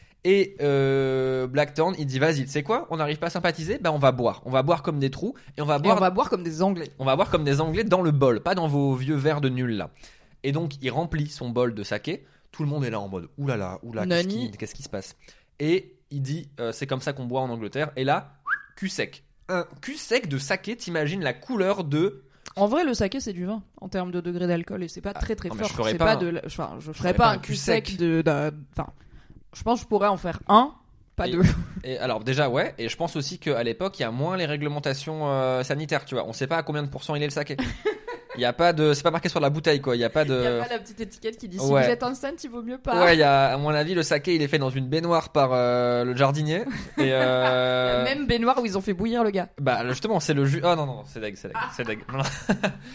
Et euh, Blackthorn il dit vas-y, tu sais quoi, on n'arrive pas à sympathiser, bah on va boire, on va boire comme des trous et on va Et boire, on va boire comme des Anglais. on va boire comme des Anglais dans le bol, pas dans vos vieux verres de nul là. Et donc il remplit son bol de saké, tout le monde est là en mode oulala, oulala, qu'est-ce Nani. qui, qu'est-ce qui se passe? Et il dit euh, c'est comme ça qu'on boit en Angleterre. Et là, cul sec. Un cul sec de saké, t'imagines la couleur de. En vrai, le saké, c'est du vin en termes de degré d'alcool et c'est pas très très non, mais fort. je ferais C'est pas pas un- de. la- Enfin, je ferais ferais pas un cul sec de. d'un- Enfin, je pense que je pourrais en faire un, pas Et- deux. Et alors déjà ouais, et je pense aussi qu'à l'époque il y a moins les réglementations euh, sanitaires, tu vois. On sait pas à combien de pourcents il est le saké. Il y a pas de, c'est pas marqué sur la bouteille quoi. Il y a pas de. Il y a pas la petite étiquette qui dit si Ouais. vous êtes enceinte, il vaut mieux pas. Ouais, il y a, à mon avis, le saké il est fait dans une baignoire par euh, le jardinier. Et euh... Même baignoire où ils ont fait bouillir le gars. Bah justement c'est le jus. Oh non non, c'est deg, c'est deg, c'est deg. Non, non.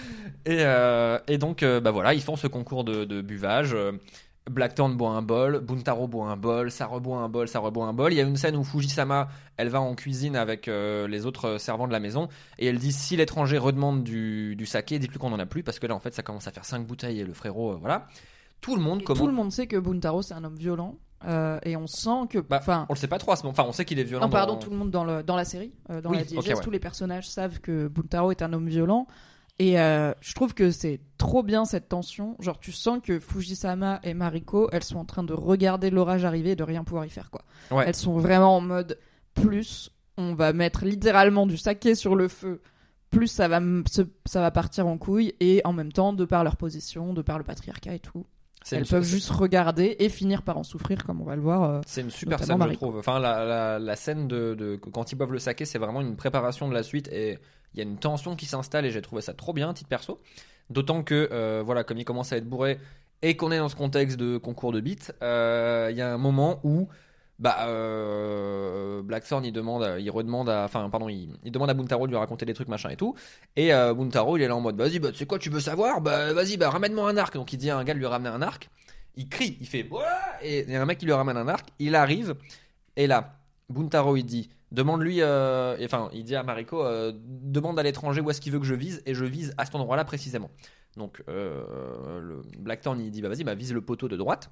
et euh, et donc euh, bah voilà, ils font ce concours de, de buvage. Euh, Blackthorn boit un bol, Buntaro boit un bol, ça reboit un bol, ça reboit un bol. Il y a une scène où Fujisama, elle va en cuisine avec euh, les autres servants de la maison et elle dit si l'étranger redemande du, du saké, dites-lui qu'on en a plus parce que là en fait ça commence à faire cinq bouteilles et le frérot, euh, voilà. Tout le monde Et commence. tout le monde sait que Buntaro c'est un homme violent Euh, et on sent que, Bah, enfin, on le sait pas trop à ce moment. Enfin, on sait qu'il est violent. non, pardon, dans... tout le monde dans le dans la série, euh, dans Oui, la ok, digeste, ouais. tous les personnages savent que Buntaro est un homme violent. Et euh, je trouve que c'est trop bien cette tension. Genre, tu sens que Fujisama et Mariko, elles sont en train de regarder l'orage arriver et de rien pouvoir y faire, quoi. Ouais. Elles sont vraiment en mode plus on va mettre littéralement du saké sur le feu, plus ça va, m- se- ça va partir en couille. Et en même temps, de par leur position, de par le patriarcat et tout, C'est elles une- peuvent c'est- juste regarder et finir par en souffrir, comme on va le voir. euh, C'est une super Notamment scène, je Mariko. trouve. Enfin, la, la, la scène de, de quand ils boivent le saké, c'est vraiment une préparation de la suite et il y a une tension qui s'installe et j'ai trouvé ça trop bien, titre perso. D'autant que, euh, voilà, comme il commence à être bourré et qu'on est dans ce contexte de concours de beat, euh, il y a un moment où, bah, euh, Blackthorn il demande, il redemande, à, enfin, pardon, il, il demande à Buntaro de lui raconter des trucs machin et tout. Et euh, Buntaro il est là en mode, vas-y, bah, tu sais quoi, tu veux savoir, bah, vas-y, bah, ramène-moi un arc. Donc il dit à un gars de lui ramener un arc. Il crie, il fait Ouah et il y a un mec qui lui ramène un arc, il arrive et là Buntaro il dit demande-lui euh, et, enfin il dit à Mariko euh, demande à l'étranger où est-ce qu'il veut que je vise et je vise à cet endroit-là précisément. Donc euh, le Blackthorn il dit bah vas-y bah vise le poteau de droite.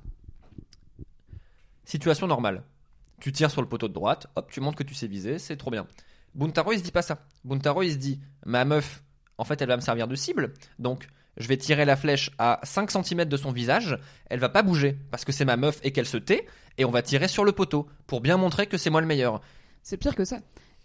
Situation normale. Tu tires sur le poteau de droite, hop, tu montres que tu sais viser, c'est trop bien. Buntaro il se dit pas ça. Buntaro il se dit ma meuf en fait elle va me servir de cible. Donc je vais tirer la flèche à cinq centimètres de son visage, elle va pas bouger parce que c'est ma meuf et qu'elle se tait, et on va tirer sur le poteau pour bien montrer que c'est moi le meilleur. C'est pire que ça.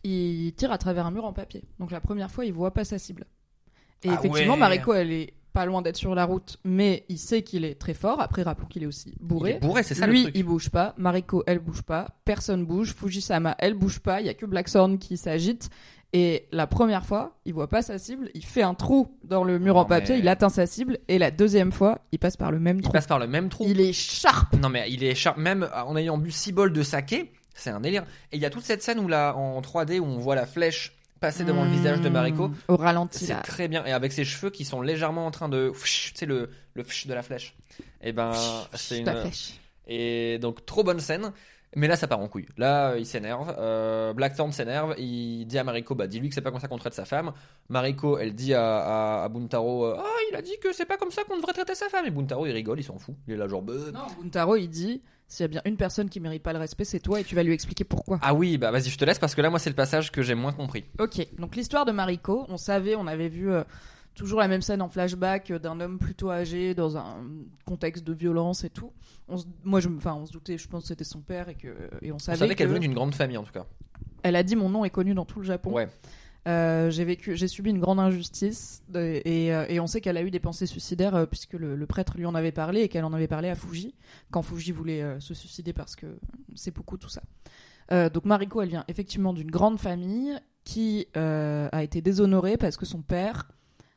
Il tire à travers un mur en papier. Donc la première fois, il voit pas sa cible. Et Ah effectivement, ouais. Mariko, elle est pas loin d'être sur la route, mais il sait qu'il est très fort. Après, rappelons qu'il est aussi bourré. Il est bourré, c'est ça Lui, le truc. il bouge pas. Mariko, elle bouge pas. Personne bouge. Fujisama, elle bouge pas. Il y a que Blackthorn qui s'agite. Et la première fois, il voit pas sa cible. Il fait un trou dans le mur Non, en papier. mais- Il atteint sa cible. Et la deuxième fois, il passe par le même Il trou. passe par le même trou. Il est sharp. Non mais il est sharp, même en ayant bu six bols de saké, c'est un délire. Et il y a toute cette scène où là, en trois D, où on voit la flèche passer devant le visage de Mariko. Mmh, au ralenti, C'est là. très bien. Et avec ses cheveux qui sont légèrement en train de... Tu sais, le, le fsh de la flèche. Et ben, c'est La une... flèche. Et donc, trop bonne scène. Mais là, ça part en couille. Là, il s'énerve. Euh, Blackthorn s'énerve. Il dit à Mariko, bah, dis-lui que c'est pas comme ça qu'on traite sa femme. Mariko, elle dit à, à, à Buntaro, ah, oh, il a dit que c'est pas comme ça qu'on devrait traiter sa femme. Et Buntaro, il rigole, il s'en fout. Il est là, genre, bah... Non, Buntaro, il dit s'il y a bien une personne qui mérite pas le respect, c'est toi, et tu vas lui expliquer pourquoi. Ah oui, bah vas-y, je te laisse parce que là, moi, c'est le passage que j'ai moins compris. Ok, donc l'histoire de Mariko, on savait, on avait vu euh, toujours la même scène en flashback euh, d'un homme plutôt âgé dans un contexte de violence et tout. On se, moi, je, enfin, on se doutait, je pense que c'était son père et que et on On savait, savait qu'elle que- venait d'une grande famille, en tout cas. Elle a dit mon nom est connu dans tout le Japon. Ouais. Euh, j'ai vécu, j'ai subi une grande injustice de- et, euh, et on sait qu'elle a eu des pensées suicidaires euh, puisque le, le prêtre lui en avait parlé et qu'elle en avait parlé à Fuji quand Fuji voulait euh, se suicider parce que c'est beaucoup tout ça. Euh, donc Mariko, elle vient effectivement d'une grande famille qui euh, a été déshonorée parce que son père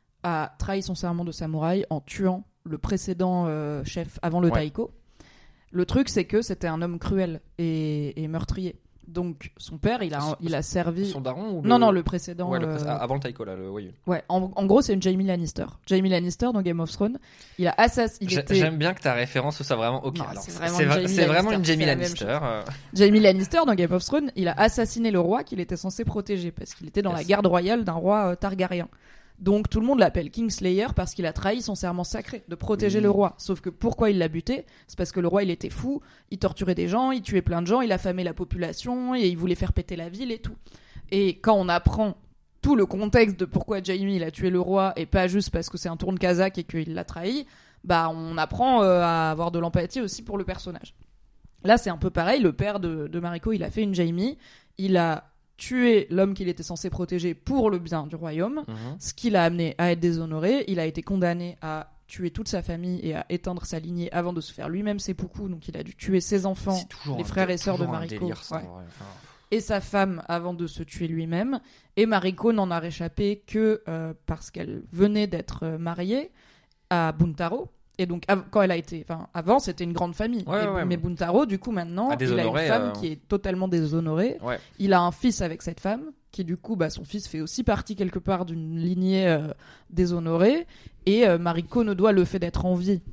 a trahi son serment de samouraï en tuant le précédent euh, chef avant le Ouais. Taiko. Le truc, c'est que c'était un homme cruel et, et meurtrier. Donc son père, il a, Son- il a servi. Son daron ou Non, non, le précédent. Ouais, le euh, pré- ah, avant le Taiko, là, le voyou. Ouais, en, en gros, c'est une Jaime Lannister. Jaime Lannister dans Game of Thrones, il a assassiné. J'ai- Était... J'aime bien que ta référence soit vraiment ok. Non, alors, c'est c'est vraiment c'est une vra- Jaime c'est vraiment une Lannister, Jamie c'est la même Lannister. euh, Jaime Lannister dans Game of Thrones, il a assassiné le roi qu'il était censé protéger parce qu'il était dans Yes. la garde royale d'un roi euh, Targaryen. Donc tout le monde l'appelle Kingslayer parce qu'il a trahi son serment sacré de protéger Oui. le roi. Sauf que pourquoi il l'a buté ? C'est parce que le roi il était fou, il torturait des gens, il tuait plein de gens, il affamait la population et il voulait faire péter la ville et tout. Et quand on apprend tout le contexte de pourquoi Jaime il a tué le roi et pas juste parce que c'est un tourne kazakh et qu'il l'a trahi, bah on apprend euh, à avoir de l'empathie aussi pour le personnage. Là c'est un peu pareil, le père de, de Mariko il a fait une Jaime, il a tué l'homme qu'il était censé protéger pour le bien du royaume, mhm. ce qui l'a amené à être déshonoré. Il a été condamné à tuer toute sa famille et à éteindre sa lignée avant de se faire lui-même seppuku, donc il a dû tuer ses enfants, C'est toujours les un- frères et sœurs de toujours un Mariko, délire, ça, ouais, ouais, enfin, et sa femme avant de se tuer lui-même. Et Mariko n'en a réchappé que euh, parce qu'elle venait d'être euh, mariée à Buntaro. Et donc, av- quand elle a été. Enfin, avant, c'était une grande famille. Ouais, Et- ouais, mais ouais. Buntaro, du coup, maintenant, À il a une déshonorer, femme euh, qui est totalement déshonorée. Ouais. Il a un fils avec cette femme, qui du coup, bah, son fils fait aussi partie quelque part d'une lignée euh, déshonorée. Et euh, Mariko ne doit le fait d'être en vie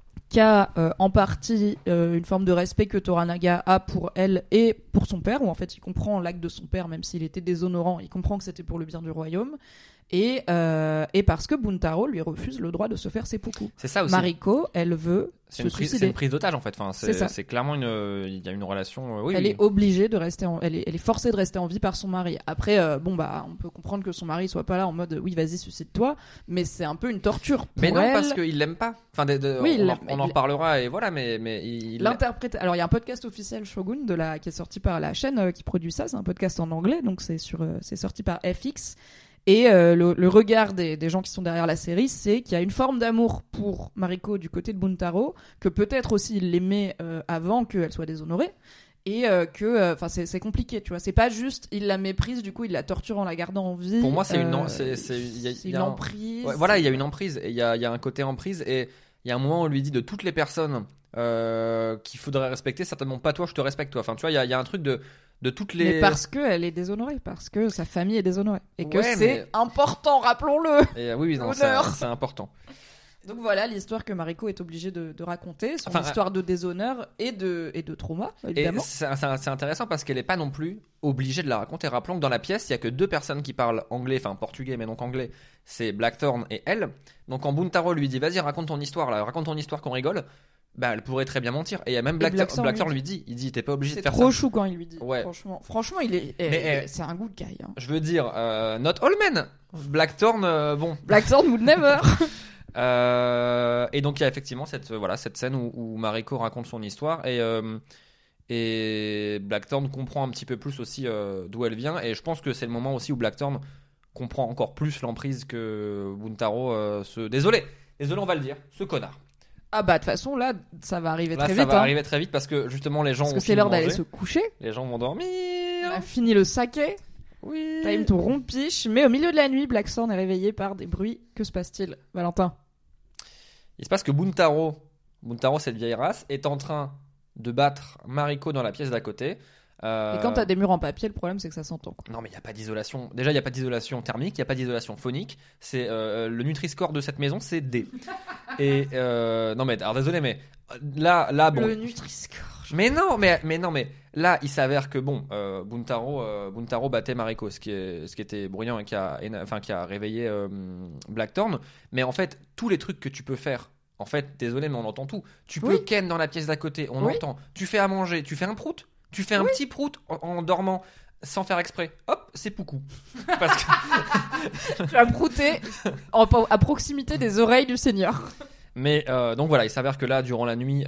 qu'à euh, en partie euh, une forme de respect que Toranaga a pour elle et pour son père, où en fait il comprend l'acte de son père, même s'il était déshonorant, il comprend que c'était pour le bien du royaume. Et, euh, et parce que Buntaro lui refuse le droit de se faire seppuku. C'est ça aussi. Mariko, elle veut c'est se une, prise, suicider. c'est une prise d'otage en fait. Enfin, c'est, c'est ça. C'est clairement une. Il y a une relation. Euh, oui, elle oui. est obligée de rester. En, elle, est, elle est forcée de rester en vie par son mari. Après, euh, bon bah, on peut comprendre que son mari soit pas là en mode oui, vas-y, suicide-toi. Mais c'est un peu une torture. Pour mais non, elle. parce qu'il l'aime pas. Enfin, de, de, oui, on, il en, on en reparlera et voilà. Mais mais il. L'interprète. Alors il y a un podcast officiel Shogun de la qui est sorti par la chaîne euh, qui produit ça. C'est un podcast en anglais, donc c'est sur. Euh, c'est sorti par F X. Et euh, le, le regard des, des gens qui sont derrière la série, c'est qu'il y a une forme d'amour pour Mariko du côté de Buntaro, que peut-être aussi il l'aimait euh, avant qu'elle soit déshonorée, et euh, que, enfin, euh, c'est, c'est compliqué, tu vois. C'est pas juste, il la méprise, du coup, il la torture en la gardant en vie. Pour moi, c'est euh, une, c'est, c'est, y a, c'est y une a un... emprise. Ouais, voilà, il y a une emprise, et il y a, y a un côté emprise, et il y a un moment où on lui dit de toutes les personnes euh, qu'il faudrait respecter, certainement pas toi, je te respecte toi. Enfin, tu vois, il y a, y a un truc de. De toutes les... Mais parce qu'elle est déshonorée, parce que sa famille est déshonorée. Et que ouais, c'est mais... important, rappelons-le. Et, oui, oui non, c'est, c'est important. Donc voilà l'histoire que Mariko est obligée de, de raconter, son enfin, histoire de déshonneur et de, et de trauma, évidemment. Et c'est, c'est, c'est intéressant parce qu'elle n'est pas non plus obligée de la raconter. Rappelons que dans la pièce, il n'y a que deux personnes qui parlent anglais, enfin portugais, mais donc anglais, c'est Blackthorn et elle. Donc quand Buntaro lui dit « Vas-y, raconte ton histoire, là, raconte ton histoire qu'on rigole », bah elle pourrait très bien mentir. Et il y a même Blackthorn, Blackthorn lui dit, il dit t'es pas obligé de faire ça. C'est trop chou quand il lui dit. Ouais. Franchement, franchement, il est, eh, mais, eh, c'est un good guy. Hein. Je veux dire, euh, not all men. Blackthorn, euh, bon. Blackthorn would never. euh, et donc il y a effectivement cette voilà cette scène où, où Mariko raconte son histoire et euh, et Blackthorn comprend un petit peu plus aussi euh, d'où elle vient. Et je pense que c'est le moment aussi où Blackthorn comprend encore plus l'emprise que Buntaro euh, se. Désolé, désolé, on va le dire, ce connard. Ah bah de toute façon là ça va arriver là, très ça vite. Ça va hein. arriver très vite parce que justement les gens parce ont que fini c'est l'heure de manger. d'aller se coucher. Les gens vont dormir. On a fini le saké. Oui. T'as eu ton rompiche, mais au milieu de la nuit, Blackthorn est réveillé par des bruits. Que se passe-t-il, Valentin? Il se passe que Buntaro, Buntaro cette vieille race, est en train de battre Mariko dans la pièce d'à côté. Euh... Et quand t'as des murs en papier, le problème c'est que ça s'entend. Quoi. Non mais il n'y a pas d'isolation. Déjà il n'y a pas d'isolation thermique, il n'y a pas d'isolation phonique. C'est euh, le Nutri-Score de cette maison, c'est D. Et euh, non mais alors désolé mais là là bon. Le Nutri-Score. Mais non mais mais non mais là il s'avère que bon euh, Buntaro euh, Buntaro battait Mariko, ce qui est ce qui était bruyant et qui a enfin qui a réveillé euh, Blackthorn. Mais en fait tous les trucs que tu peux faire. En fait désolé mais on entend tout. Tu peux oui. ken dans la pièce d'à côté, on oui. entend. Tu fais à manger, tu fais un prout. Tu fais un oui. petit prout en, en dormant sans faire exprès. Hop, c'est poucou. Parce que... tu as prouté en, à proximité des oreilles du Seigneur. Mais euh, donc voilà, il s'avère que là, durant la nuit,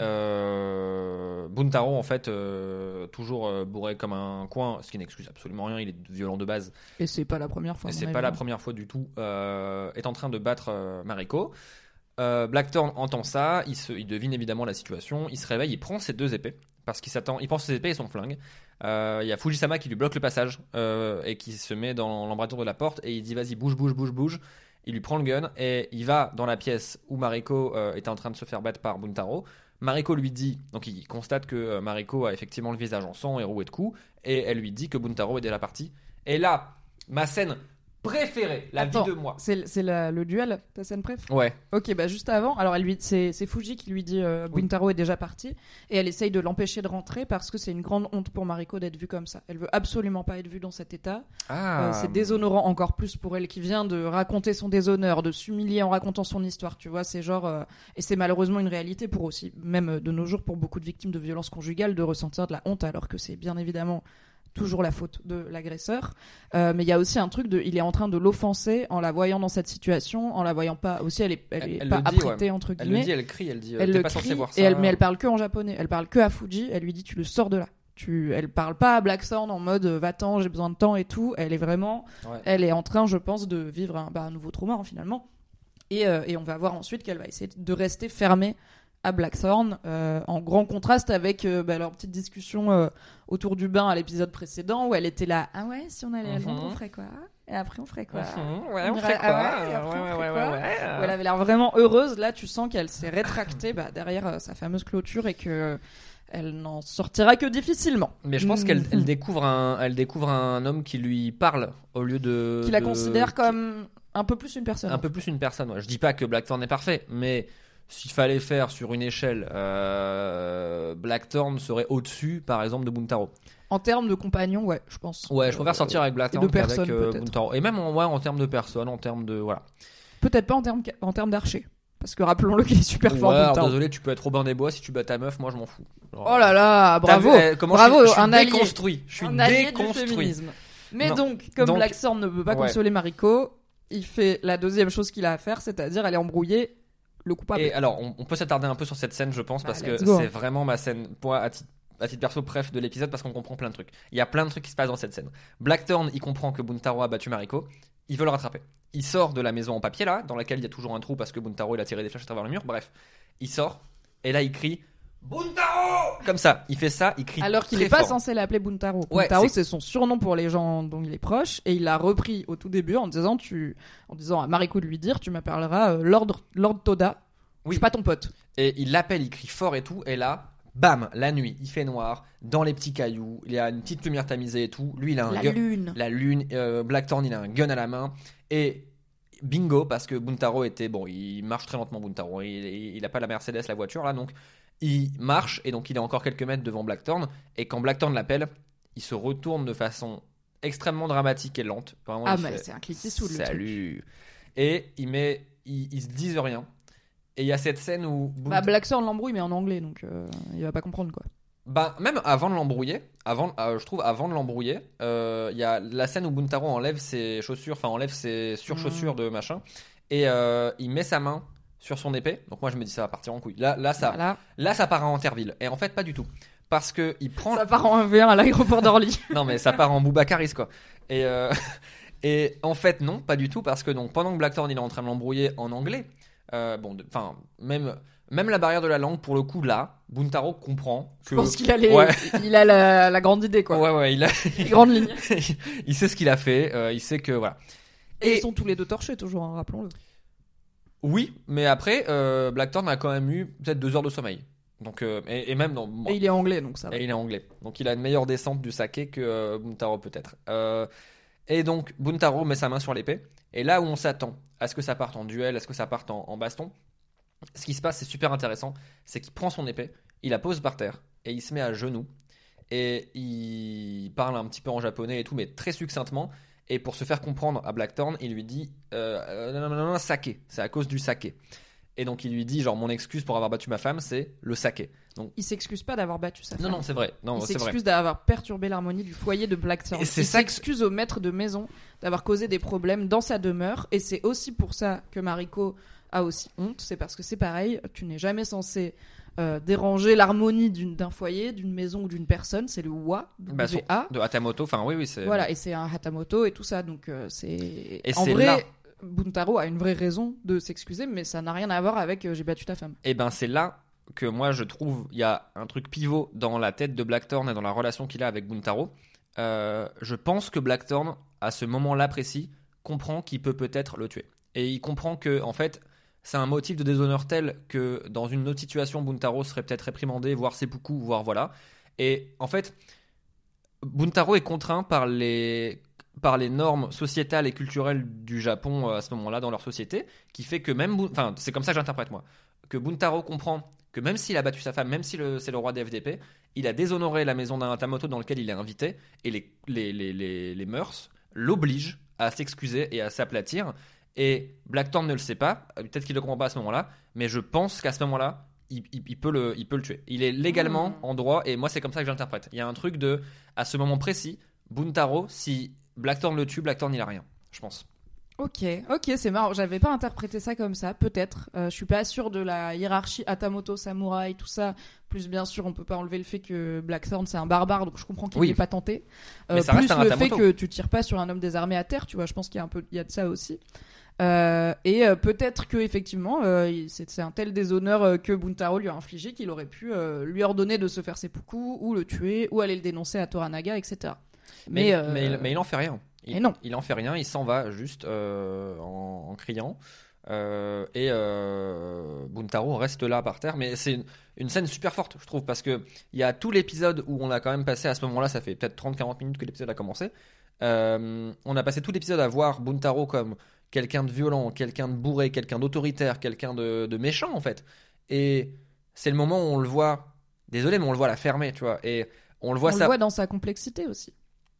euh, Buntaro, en fait, euh, toujours euh, bourré comme un coin, ce qui n'excuse absolument rien, il est violent de base. Et c'est pas la première fois. Et c'est pas avis. la première fois du tout. Euh, est en train de battre euh, Mariko. Euh, Blackthorn entend ça, il, se, il devine évidemment la situation, il se réveille, il prend ses deux épées. Parce qu'il s'attend, il prend ses épées et son flingue. Euh, il y a Fujisama qui lui bloque le passage euh, et qui se met dans l'embrasure de la porte et il dit vas-y bouge bouge bouge bouge. Il lui prend le gun et il va dans la pièce où Mariko euh, était en train de se faire battre par Buntaro. Mariko lui dit, donc il constate que euh, Mariko a effectivement le visage en sang et roué de coups et elle lui dit que Buntaro est déjà parti. Et là, ma scène préférée, la Attends, vie de moi. C'est, c'est la, le duel, ta scène préf? Ouais. Ok, bah juste avant, alors elle lui, c'est, c'est Fuji qui lui dit euh, oui. Buntaro est déjà parti et elle essaye de l'empêcher de rentrer parce que c'est une grande honte pour Mariko d'être vue comme ça. Elle veut absolument pas être vue dans cet état. Ah. Euh, c'est déshonorant encore plus pour elle qui vient de raconter son déshonneur, de s'humilier en racontant son histoire, tu vois, c'est genre euh, et c'est malheureusement une réalité pour aussi, même de nos jours pour beaucoup de victimes de violences conjugales, de ressentir de la honte alors que c'est bien évidemment toujours la faute de l'agresseur, euh, mais il y a aussi un truc de, il est en train de l'offenser en la voyant dans cette situation, en la voyant pas, aussi elle est, elle est elle pas dit, apprêtée ouais. entre Elle guillemets. le dit, elle crie, elle dit, euh, elle t'es le pas crie, censé voir ça. Et elle, mais elle parle que en japonais, elle parle que à Fuji, elle lui dit tu le sors de là. Tu, elle parle pas à Blackthorn en mode va-t'en, j'ai besoin de temps et tout. Elle est vraiment, ouais. Elle est en train, je pense, de vivre un, bah, un nouveau trauma hein, finalement. Et, euh, et on va voir ensuite qu'elle va essayer de rester fermée à Blackthorn, euh, en grand contraste avec euh, bah, leur petite discussion euh, autour du bain à l'épisode précédent où elle était là, ah ouais, si on allait à Londres, on ferait quoi? Et après on ferait quoi? Mm-hmm, ouais, on, on ferait quoi? Ah ouais, et après, ouais, on ferait ouais, quoi? ouais, ouais, où elle avait l'air vraiment heureuse. Là, tu sens qu'elle s'est rétractée bah, derrière euh, sa fameuse clôture et que elle n'en sortira que difficilement. Mais je pense mmh. qu'elle elle découvre un, elle découvre un homme qui lui parle au lieu de. Qui la de... considère comme un peu plus une personne. Un peu plus une personne. Ouais. Je dis pas que Blackthorn est parfait, mais s'il fallait faire sur une échelle, euh, Blackthorn serait au-dessus, par exemple, de Buntaro. En termes de compagnons, ouais, je pense. Ouais, je préfère sortir avec Blackthorn de personnes, qu'avec euh, peut-être. Buntaro. Et même en, ouais, en termes de personnes, en termes de voilà. Peut-être pas en termes en termes d'archer. Parce que rappelons-le qu'il est super fort. Ouais, alors Buntaro. désolé, tu peux être Robin des Bois si tu bats ta meuf, moi je m'en fous. Genre, Oh là là, t'as bravo. vu, eh, comment bravo, je suis, je suis un allié. déconstruit. Je suis un allié du déconstruit. féminisme. Mais Non. donc, comme Donc- Blackthorn ne peut pas Ouais. consoler Mariko, il fait la deuxième chose qu'il a à faire, c'est-à-dire aller embrouiller le coupable. Et alors, on, on peut s'attarder un peu sur cette scène, je pense, Bah, parce que let's go. c'est vraiment ma scène, moi, à titre, à titre perso, bref, de l'épisode, parce qu'on comprend plein de trucs. Il y a plein de trucs qui se passent dans cette scène. Blackthorn, il comprend que Buntaro a battu Mariko. Il veut le rattraper. Il sort de la maison en papier, là, dans laquelle il y a toujours un trou parce que Buntaro, il a tiré des flèches à travers le mur. Bref, il sort, et là, il crie Buntaro comme ça. Il fait ça, il crie Alors qu'il très n'est pas fort. censé l'appeler Buntaro. Ouais, Buntaro, c'est- c'est son surnom pour les gens dont il est proche, et il l'a repris au tout début en disant, tu, en disant à Mariko de lui dire, tu m'appelleras euh, Lord, Lord Toda. Oui. Je suis pas ton pote. Et il l'appelle, il crie fort et tout, et là, bam, la nuit, il fait noir, dans les petits cailloux, il y a une petite lumière tamisée et tout. Lui, il a un La gun. lune. La lune, euh, Blackthorn, il a un gun à la main, et bingo, parce que Buntaro était, bon, il marche très lentement, Buntaro, il, il, il a pas la Mercedes, la voiture là, donc il marche, et donc il est encore quelques mètres devant Blackthorn, et quand Blackthorn l'appelle, il se retourne de façon extrêmement dramatique et lente. Vraiment, Ah, il mais fait, c'est un Clint Eastwood, le truc. Salut. Et il met, ils, ils se disent rien. Et il y a cette scène où Bunt- Bah, Blackthorn l'embrouille, mais en anglais, donc euh, il va pas comprendre quoi. bah, même avant de l'embrouiller, avant, euh, je trouve avant de l'embrouiller, euh, il y a la scène où Buntaro enlève ses chaussures, enfin enlève ses surchaussures de machin, et euh, il met sa main sur son épée. Donc moi je me dis ça va partir en couille. Là, là ça, Voilà. là ça part en Interville. Et en fait pas du tout, parce que il prend. Ça part en un v un à l'aéroport d'Orly. Non mais ça part en Boubacaris quoi. Et euh, et en fait non, pas du tout, parce que donc pendant que Blackthorn il est en train de l'embrouiller en anglais, euh, bon, enfin même. Même la barrière de la langue, pour le coup, là, Buntaro comprend que. Je pense qu'il a, les... Ouais. il a la, la grande idée, quoi. Ouais, ouais, il a. Les grandes lignes. Il sait ce qu'il a fait, euh, il sait que. Voilà. Et, Et- ils sont tous les deux torchés, toujours, hein, rappelons-le. Oui, mais après, euh, Blackthorn a quand même eu peut-être deux heures de sommeil. Donc, euh, et, et même dans. Et il est anglais, donc ça va. Et il est anglais. Donc il a une meilleure descente du saké que euh, Buntaro peut-être. Euh, et donc Buntaro met sa main sur l'épée. Et là où on s'attend à ce que ça parte en duel, à ce que ça parte en, en baston, ce qui se passe, c'est super intéressant. C'est qu'il prend son épée, il la pose par terre et il se met à genoux. Et il parle un petit peu en japonais et tout, mais très succinctement. Et pour se faire comprendre à Blackthorn, il lui dit euh, euh, non, non, non, non, saké. C'est à cause du saké. Et donc il lui dit genre mon excuse pour avoir battu ma femme, c'est le saké. Donc Il s'excuse pas d'avoir battu sa femme. non non c'est vrai. Non Il c'est vrai. s'excuse d'avoir perturbé l'harmonie du foyer de Blackthorn. Et c'est Il ça que- s'excuse au maître de maison d'avoir causé des problèmes dans sa demeure. Et c'est aussi pour ça que Mariko a aussi honte. C'est parce que c'est pareil, tu n'es jamais censé euh, déranger l'harmonie d'une- d'un foyer, d'une maison ou d'une personne. C'est le wa, Bah, son- W A. de Hatamoto, enfin oui oui c'est. Voilà, et c'est un Hatamoto et tout ça. Donc euh, c'est. Et en c'est vrai, là- Buntaro a une vraie raison de s'excuser, mais ça n'a rien à voir avec euh, j'ai battu ta femme. Et ben c'est là que moi je trouve il y a un truc pivot dans la tête de Blackthorn et dans la relation qu'il a avec Buntaro. Euh, je pense que Blackthorn à ce moment-là précis comprend qu'il peut peut-être le tuer. Et il comprend que en fait c'est un motif de déshonneur tel que dans une autre situation Buntaro serait peut-être réprimandé, voire seppuku, voire voilà. Et en fait Buntaro est contraint par les par les normes sociétales et culturelles du Japon euh, à ce moment-là dans leur société, qui fait que même, Bun- enfin c'est comme ça que j'interprète moi, que Buntaro comprend que même s'il a battu sa femme, même si le- c'est le roi des F D P, il a déshonoré la maison d'un Hatamoto dans lequel il est invité, et les, les, les, les, les mœurs l'obligent à s'excuser et à s'aplatir. Et Blackthorn ne le sait pas, peut-être qu'il ne le comprend pas à ce moment-là, mais je pense qu'à ce moment-là, il, il, il peut le, il peut le tuer. Il est légalement Mmh. en droit, et moi c'est comme ça que j'interprète. Il y a un truc de, à ce moment précis, Buntaro, si Blackthorn le tue, Blackthorn il a rien, je pense. Ok, ok, c'est marrant. J'avais pas interprété ça comme ça, peut-être. Euh, je suis pas sûre de la hiérarchie Hatamoto, samouraï, tout ça. Plus bien sûr, on peut pas enlever le fait que Blackthorn c'est un barbare, donc je comprends qu'il Oui. n'est pas tenté. Euh, Mais ça plus reste un le Hatamoto. fait que tu tires pas sur un homme désarmé à terre, tu vois. Je pense qu'il y a un peu, il y a de ça aussi. Euh, et euh, peut-être que effectivement, euh, il- c'est, c'est un tel déshonneur euh, que Buntaro lui a infligé qu'il aurait pu euh, lui ordonner de se faire seppuku ou le tuer ou aller le dénoncer à Toranaga, et cetera. Mais, Mais, euh, mais, il, mais il en fait rien. Il, mais non. Il en fait rien, il s'en va juste euh, en, en criant. Euh, et euh, Buntaro reste là par terre. Mais c'est une, une scène super forte, je trouve, parce qu'il y a tout l'épisode où on a quand même passé à ce moment-là, ça fait peut-être trente à quarante minutes que l'épisode a commencé. Euh, on a passé tout l'épisode à voir Buntaro comme quelqu'un de violent, quelqu'un de bourré, quelqu'un d'autoritaire, quelqu'un de, de méchant en fait. Et c'est le moment où on le voit, désolé, mais on le voit la fermer, tu vois. Et On le voit On ça. le voit dans sa complexité aussi.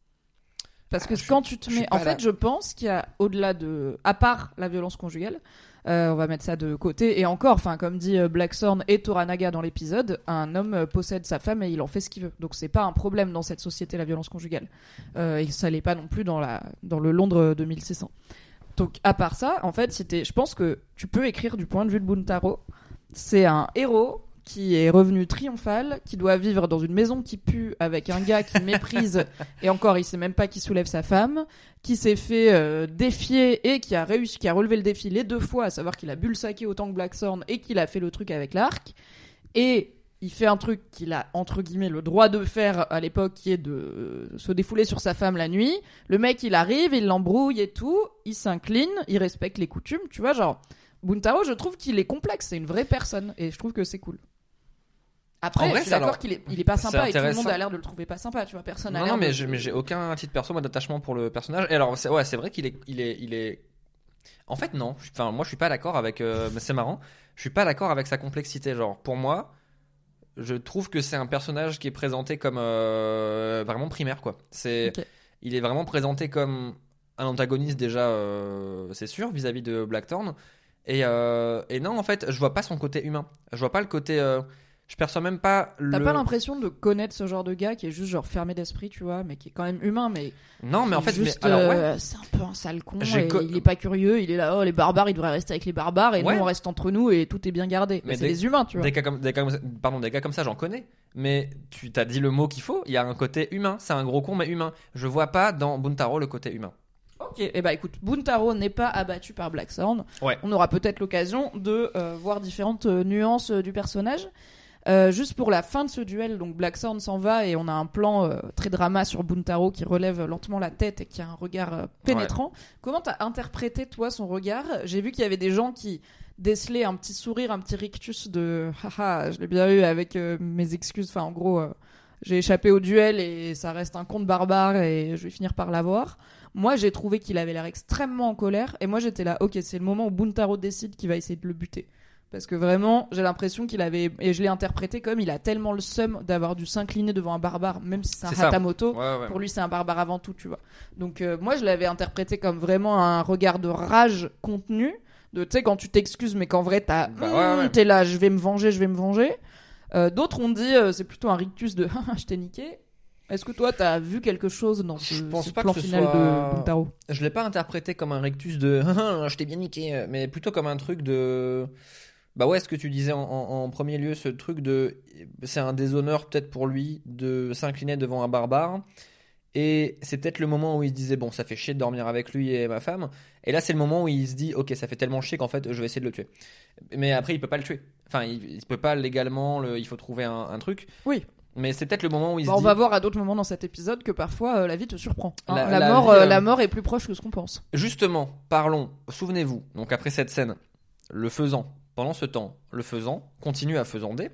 Parce que Ah, je quand suis- tu te je suis mets, en pas fait, là. je pense qu'il y a au-delà de, à part la violence conjugale, euh, on va mettre ça de côté. Et encore, enfin, comme dit euh, Blackthorn et Toranaga dans l'épisode, un homme euh, possède sa femme et il en fait ce qu'il veut. Donc c'est pas un problème dans cette société la violence conjugale. Euh, et ça l'est pas non plus dans la, dans le Londres de mille six cents. Donc à part ça, en fait, c'était, je pense que tu peux écrire du point de vue de Buntaro. C'est un héros qui est revenu triomphal, qui doit vivre dans une maison qui pue avec un gars qui méprise, et encore il sait même pas qui soulève sa femme, qui s'est fait euh, défier et qui a réussi, qui a relevé le défi les deux fois, à savoir qu'il a bu le saké autant que Blackthorn et qu'il a fait le truc avec l'arc, et il fait un truc qu'il a entre guillemets le droit de faire à l'époque, qui est de euh, se défouler sur sa femme la nuit. Le mec il arrive, il l'embrouille et tout, il s'incline, il respecte les coutumes, tu vois, genre Buntaro, je trouve qu'il est complexe, c'est une vraie personne et je trouve que c'est cool. Après, En vrai, je suis c'est d'accord alors- qu'il est, il est pas c'est sympa et tout le monde intéressant. a l'air de le trouver pas sympa, tu vois, personne n'a Non, l'air non, mais de- j'ai, mais j'ai aucun titre perso moi d'attachement pour le personnage. Et alors, c'est, ouais, c'est vrai qu'il est, il est, il est. En fait, non. Enfin, moi, je suis pas d'accord avec. Euh, mais c'est marrant. Je suis pas d'accord avec sa complexité. Genre, pour moi, je trouve que c'est un personnage qui est présenté comme euh, vraiment primaire, quoi. C'est, Ok. il est vraiment présenté comme un antagoniste déjà, euh, c'est sûr, vis-à-vis de Blackthorn. Et, euh, et non, en fait, je vois pas son côté humain. Je vois pas le côté. Euh, je perçois même pas le. T'as pas l'impression de connaître ce genre de gars qui est juste genre fermé d'esprit, tu vois, mais qui est quand même humain, mais Non, mais en qui fait, est juste, mais, alors, ouais. euh, c'est un peu un sale con. J'ai Et co- il est pas curieux, il est là, oh les barbares, ils devraient rester avec les barbares et Ouais. nous on reste entre nous et tout est bien gardé. Mais Mais c'est des- des humains, tu vois. Des cas comme, des cas comme ça- pardon, des gars comme ça, j'en connais. Mais tu t'as dit le mot qu'il faut. Il y a un côté humain. C'est un gros con, mais humain. Je vois pas dans Buntaro le côté humain. Ok, et bah écoute, Buntaro n'est pas abattu par Blackthorn. Ouais. On aura peut-être l'occasion de euh, voir différentes euh, nuances euh, du personnage. Euh, juste pour la fin de ce duel, donc Blackthorn s'en va et on a un plan euh, très drama sur Buntaro qui relève lentement la tête et qui a un regard euh, pénétrant. Comment t'as interprété toi son regard ? J'ai vu qu'il y avait des gens qui décelaient un petit sourire, un petit rictus de haha, je l'ai bien eu avec euh, mes excuses. Enfin, en gros, euh, j'ai échappé au duel et ça reste un conte barbare et je vais finir par l'avoir. Moi, j'ai trouvé qu'il avait l'air extrêmement en colère et moi j'étais là, ok, c'est le moment où Buntaro décide qu'il va essayer de le buter. Parce que vraiment, j'ai l'impression qu'il avait, et je l'ai interprété comme il a tellement le seum d'avoir dû s'incliner devant un barbare, même si c'est un C'est ça. Hatamoto. Ouais, ouais. Pour lui, c'est un barbare avant tout, tu vois. Donc, euh, moi, je l'avais interprété comme vraiment un regard de rage contenu. De, tu sais, quand tu t'excuses, mais qu'en vrai, t'as, Bah, Hum, ouais, ouais. t'es là, je vais me venger, je vais me venger. Euh, d'autres ont dit, euh, c'est plutôt un rictus de, haha, je t'ai niqué. Est-ce que toi, t'as vu quelque chose dans ce, Je pense ce pas plan que ce final soit- de Buntaro ? Je l'ai pas interprété comme un rictus de je t'ai bien niqué, mais plutôt comme un truc de. Bah ouais, ce que tu disais en, en- en premier lieu, ce truc de. C'est un déshonneur peut-être pour lui de s'incliner devant un barbare. Et c'est peut-être le moment où il se disait bon, ça fait chier de dormir avec lui et ma femme. Et là, c'est le moment où il se dit ok, ça fait tellement chier qu'en fait, je vais essayer de le tuer. Mais après, il peut pas le tuer. Enfin, il, il peut pas légalement, le- il faut trouver un, un truc. Oui. Mais c'est peut-être le moment où il Bah, se on dit va voir à d'autres moments dans cet épisode que parfois euh, la vie te surprend. hein. La- La, la mort, vie, euh, euh, la mort est plus proche que ce qu'on pense. justement, parlons, souvenez-vous, donc après cette scène, le faisant, pendant ce temps, le faisant continue à faisander.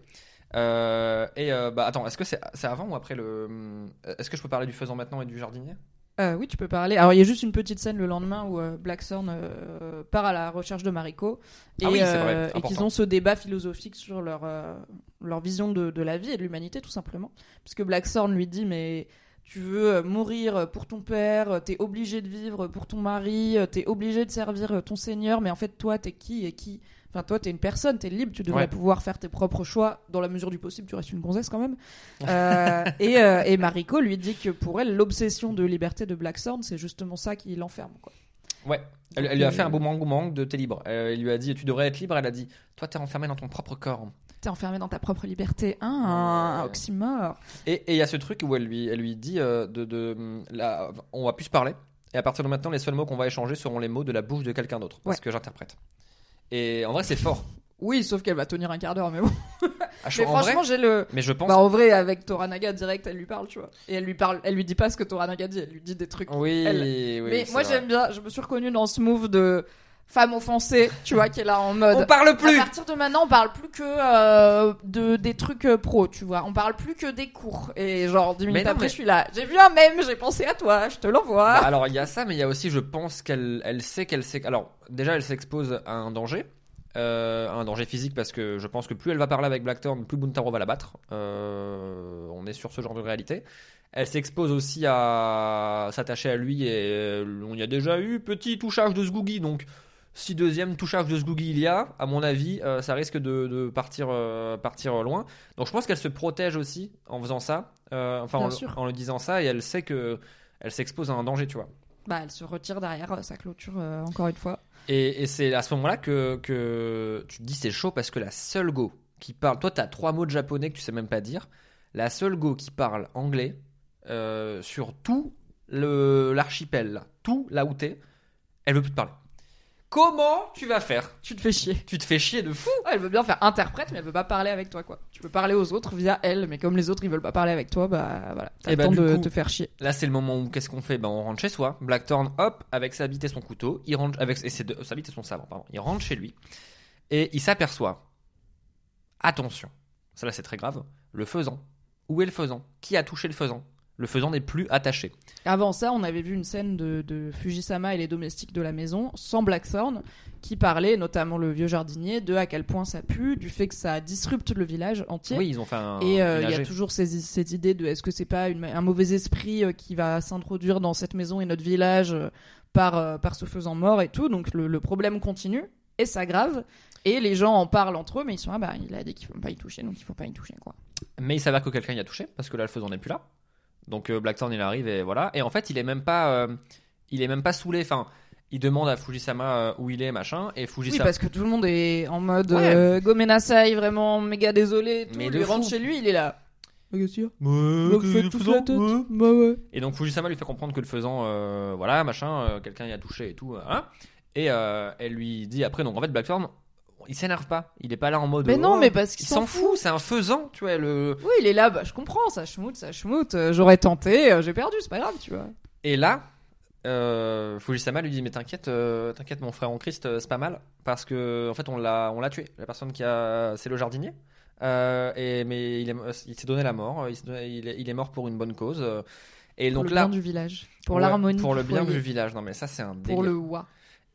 Euh, et euh, bah attends, est-ce que c'est, c'est avant ou après le. Est-ce que je peux parler du faisant maintenant et du jardinier ? Euh, oui, tu peux parler. Alors, il y a juste une petite scène le lendemain où euh, Blackthorn euh, part à la recherche de Mariko et, Ah oui, c'est vrai, euh, et important. qu'ils ont ce débat philosophique sur leur, euh, leur vision de, de la vie et de l'humanité, tout simplement. Puisque Blackthorn lui dit, mais tu veux mourir pour ton père, t'es obligé de vivre pour ton mari, t'es obligé de servir ton seigneur, mais en fait, toi, t'es qui et qui ? Enfin, toi, t'es une personne, t'es libre, tu devrais Ouais. pouvoir faire tes propres choix. Dans la mesure du possible, tu restes une gonzesse quand même. Euh, et, euh, et Mariko lui dit que pour elle, l'obsession de liberté de Blackthorn, c'est justement ça qui l'enferme, quoi. Ouais. Elle, Donc, elle lui a euh, fait un boomerang boomerang de t'es libre. Euh, il lui a dit tu devrais être libre. Elle a dit toi t'es enfermé dans ton propre corps. T'es enfermé dans ta propre liberté. Hein, un, un Ouais. oxymore. Et et il y a ce truc où elle lui, elle lui dit euh, de, de là, on va plus se parler. Et à partir de maintenant, les seuls mots qu'on va échanger seront les mots de la bouche de quelqu'un d'autre. C'est Ouais. ce que j'interprète. Et en vrai, c'est fort. Oui, sauf qu'elle va tenir un quart d'heure, mais bon. Ah, je- Mais en franchement, vrai, j'ai le. mais je pense. Bah, en vrai, avec Toranaga direct, elle lui parle, tu vois. Et elle lui parle, elle lui dit pas ce que Toranaga dit, elle lui dit des trucs. oui, elle- oui. Mais c'est moi, vrai. j'aime bien, je me suis reconnue dans ce move de femme offensée, tu vois, qui est là en mode. On parle plus. À partir de maintenant, on parle plus que euh, de des trucs euh, pro, tu vois. On parle plus que des cours. Et genre dix minutes non, après, mais- je suis là. J'ai vu un mème, j'ai pensé à toi, je te l'envoie. Bah, alors il y a ça, mais il y a aussi, je pense qu'elle elle sait qu'elle sait. Alors déjà, elle s'expose à un danger. Euh, un danger physique parce que je pense que plus elle va parler avec Blackthorn, plus Buntaro va la battre. Euh, on est sur ce genre de réalité. Elle s'expose aussi à s'attacher à lui et on y a déjà eu petit touchage de Zgoogie, donc si deuxième touchage de Zgoogie il y a, à mon avis, euh, ça risque de, de partir, euh, partir loin. Donc je pense qu'elle se protège aussi en faisant ça, euh, enfin en, en le disant ça, et elle sait que elle s'expose à un danger, tu vois. Bah, elle se retire derrière sa clôture euh, encore une fois. Et, et c'est à ce moment-là que, que tu te dis c'est chaud parce que la seule go qui parle, toi t'as trois mots de japonais que tu sais même pas dire, la seule go qui parle anglais euh, sur tout le, l'archipel, là, tout là où t'es, elle veut plus te parler. Comment tu vas faire ? Tu te fais chier. Tu te fais chier de fou. Ouais, elle veut bien faire interprète, mais elle veut pas parler avec toi, quoi. Tu peux parler aux autres via elle, mais comme les autres ils veulent pas parler avec toi, bah voilà, t'as et le bah, temps de coup, te faire chier. Là, c'est le moment où qu'est-ce qu'on fait ? Bah, on rentre chez soi. Blackthorn, hop, avec sa bite et son couteau, il rentre avec et ses deux, sa bite et son sabre, pardon. Il rentre chez lui et il s'aperçoit. Attention, ça là c'est très grave. Le faisan. Où est le faisan ? Qui a touché le faisan ? Le faisan n'est plus attaché. Avant ça, on avait vu une scène de, de Fujisama et les domestiques de la maison, sans Blackthorn, qui parlait, notamment le vieux jardinier, de à quel point ça pue, du fait que ça disrupte le village entier. Oui, ils ont fait un. Et il euh, y a toujours ces, cette idée de est-ce que c'est pas une, un mauvais esprit euh, qui va s'introduire dans cette maison et notre village euh, par, euh, par ce faisan mort et tout. Donc le, le problème continue et s'aggrave. Et les gens en parlent entre eux, mais ils sont ah bah il a dit qu'il faut pas y toucher, donc il faut pas y toucher, quoi. Mais il s'avère que quelqu'un y a touché, parce que là le faisan n'est plus là. Donc euh, Blackthorn il arrive et voilà. Et en fait il est même pas, euh, il est même pas saoulé. Enfin, il demande à Fujisama euh, où il est, machin. Et Fujisama. Oui, parce que tout le monde est en mode ouais. euh, Gomenasai, vraiment méga désolé. Tout. Mais il rentre fou. chez lui, il est là. Qu'est-ce qu'il y a ? Ouais, que fait toute la tête. Ouais. Bah ouais. Et donc Fujisama lui fait comprendre que le faisan, euh, voilà, machin, euh, quelqu'un y a touché et tout. Hein. Et euh, elle lui dit après, donc en fait Blackthorn, il s'énerve pas. Il est pas là en mode. Mais non, oh, mais parce qu'il il s'en fout. fout. C'est un faisan, tu vois. Le... Oui, il est là. Bah, je comprends. Ça schmoute, ça schmoute. Euh, j'aurais tenté. Euh, j'ai perdu. C'est pas grave, tu vois. Et là, euh, Fujisama lui dit mais t'inquiète, euh, t'inquiète, mon frère en Christ, euh, c'est pas mal parce que en fait on l'a, on l'a tué. La personne qui a, c'est le jardinier. Euh, et mais il, est, il s'est donné la mort. Il, s'est, il, est, il est mort pour une bonne cause. Et pour donc le là, bien du village. Pour ouais, l'harmonie. Pour le du bien foyer. du village. Non mais ça c'est un délire. Pour le wa.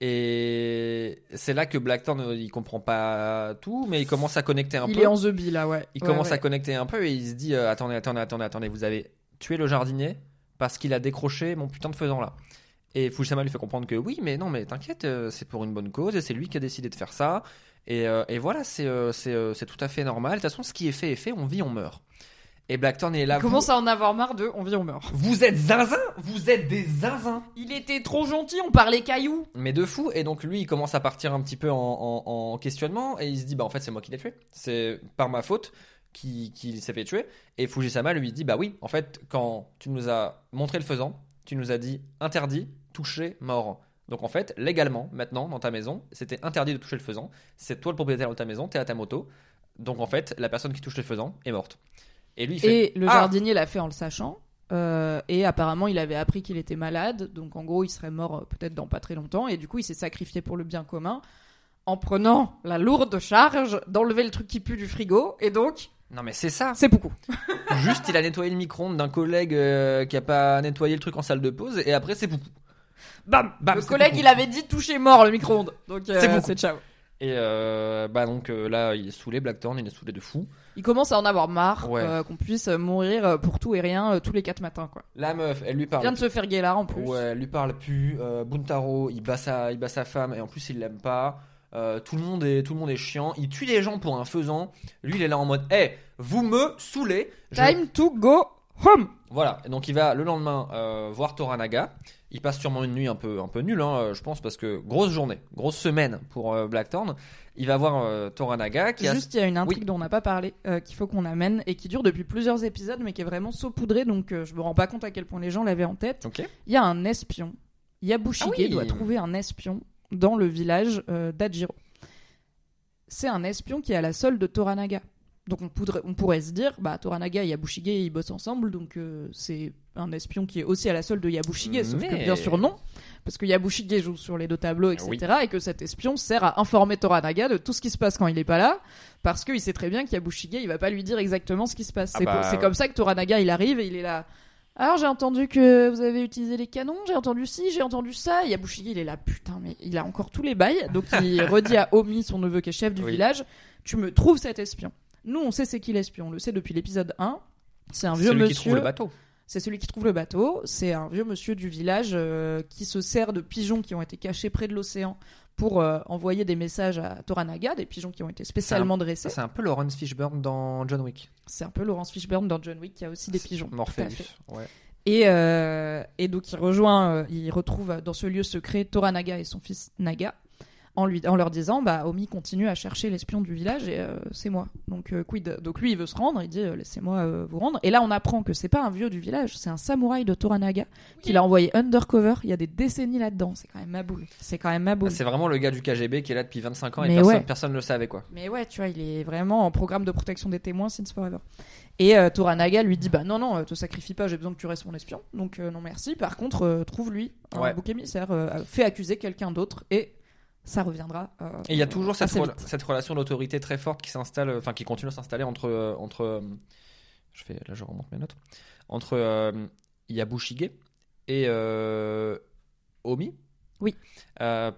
Et c'est là que Blackthorn il comprend pas tout, mais il commence à connecter un il peu. Il est en the bee là, ouais. Il ouais, commence ouais. à connecter un peu et il se dit euh, attendez, attendez, attendez, attendez, vous avez tué le jardinier parce qu'il a décroché mon putain de faisan là. Et Fujisama lui fait comprendre que oui, mais non, mais t'inquiète, euh, c'est pour une bonne cause et c'est lui qui a décidé de faire ça. Et, euh, et voilà, c'est, euh, c'est, euh, c'est tout à fait normal. De toute façon, ce qui est fait est fait, on vit, on meurt. Et Blackthorn est là. Il commence vous... à en avoir marre de on vit, on meurt. Vous êtes zinzin, vous êtes des zinzins. Il était trop gentil, on parlait cailloux. Mais de fou. Et donc lui, il commence à partir un petit peu en, en, en questionnement et il se dit bah en fait c'est moi qui l'ai tué. C'est par ma faute qu'il, qu'il s'est fait tuer. Et Fujisama lui dit bah oui, en fait quand tu nous as montré le faisan, tu nous as dit interdit, touché, mort. Donc en fait légalement maintenant dans ta maison, c'était interdit de toucher le faisan. C'est toi le propriétaire de ta maison, t'es à ta moto. Donc en fait la personne qui touche le faisan est morte. Et, lui, il fait, et le ah jardinier l'a fait en le sachant. Euh, et apparemment, il avait appris qu'il était malade. Donc, en gros, il serait mort euh, peut-être dans pas très longtemps. Et du coup, il s'est sacrifié pour le bien commun en prenant la lourde charge d'enlever le truc qui pue du frigo. Et donc... Non, mais c'est ça. C'est beaucoup. Juste, il a nettoyé le micro-ondes d'un collègue euh, qui a pas nettoyé le truc en salle de pause. Et après, c'est beaucoup. Bam, bam. Le collègue, beaucoup. Il avait dit toucher mort le micro-ondes. Donc, euh, c'est, c'est ciao. Et euh, bah donc euh, là, il est saoulé, Blackthorn, il est saoulé de fou. Il commence à en avoir marre ouais. euh, qu'on puisse mourir pour tout et rien euh, tous les quatre matins, quoi. La meuf, elle lui parle. Il vient de se faire guélar en plus. Ouais, elle lui parle plus. Euh, Buntaro, il bat sa, il bat sa femme et en plus il l'aime pas. Euh, tout le monde est, tout le monde est chiant. Il tue les gens pour un faisan. Lui, il est là en mode, hey, vous me saoulez. Time je... to go home. Voilà. Et donc il va le lendemain euh, voir Toranaga. Il passe sûrement une nuit un peu, un peu nulle, hein, je pense, parce que grosse journée, grosse semaine pour euh, Blackthorn. Il va voir euh, Toranaga. Qui Juste, il a... y a une intrigue oui. dont on n'a pas parlé, euh, qu'il faut qu'on amène et qui dure depuis plusieurs épisodes, mais qui est vraiment saupoudrée, donc euh, je me rends pas compte à quel point les gens l'avaient en tête. Okay. Il y a un espion. Yabushige ah oui. doit trouver un espion dans le village euh, d'Ajiro. C'est un espion qui est à la solde de Toranaga. Donc on, poudrait, on pourrait se dire, bah Toranaga et Yabushige ils bossent ensemble, donc euh, c'est un espion qui est aussi à la solde de Yabushige, mais... sauf que bien sûr non, parce que Yabushige joue sur les deux tableaux, et cetera. Oui. Et que cet espion sert à informer Toranaga de tout ce qui se passe quand il est pas là, parce qu'il sait très bien qu'Yabushige il va pas lui dire exactement ce qui se passe. Ah c'est, bah... c'est comme ça que Toranaga il arrive et il est là. Alors j'ai entendu que vous avez utilisé les canons, j'ai entendu ci, j'ai entendu ça. Et Yabushige il est là, putain, mais il a encore tous les bails. Donc il redit à Omi, son neveu qui est chef du Oui. village, tu me trouves cet espion. Nous on sait c'est qui l'espion, on le sait depuis l'épisode un. C'est un C'est vieux celui monsieur. qui trouve le bateau. C'est celui qui trouve le bateau. C'est un vieux monsieur du village euh, qui se sert de pigeons qui ont été cachés près de l'océan pour euh, envoyer des messages à Toranaga, des pigeons qui ont été spécialement dressés. C'est un peu Lawrence Fishburne dans John Wick. C'est un peu Laurence Fishburne dans John Wick qui a aussi des pigeons. Tout à Morpheus. fait. Ouais. Et, euh, et donc il rejoint, euh, il retrouve dans ce lieu secret Toranaga et son fils Naga, en, lui, en leur disant bah Omi continue à chercher l'espion du village et euh, c'est moi. Donc euh, quid. Donc lui il veut se rendre, il dit euh, laissez-moi euh, vous rendre. Et là on apprend que c'est pas un vieux du village, c'est un samouraï de Toranaga qu'il a envoyé undercover il y a des décennies là-dedans. C'est quand même ma boule. C'est quand même ma boule. C'est vraiment le gars du K G B qui est là depuis vingt-cinq ans et Mais personne, ouais. personne ne le savait quoi. Mais ouais, tu vois, il est vraiment en programme de protection des témoins since forever. Et euh, Toranaga lui dit bah non non, euh, te sacrifie pas, j'ai besoin que tu restes mon espion. Donc euh, non merci. Par contre, euh, trouve-lui un Ouais. bouc émissaire, euh, fais accuser quelqu'un d'autre et ça reviendra. Euh, Et il y a toujours cette, assez rela- vite. cette relation d'autorité très forte qui s'installe, enfin qui continue à s'installer entre, euh, entre, euh, je fais, là je remonte mes notes, entre euh, Yabushige et euh, Omi. Oui. Euh,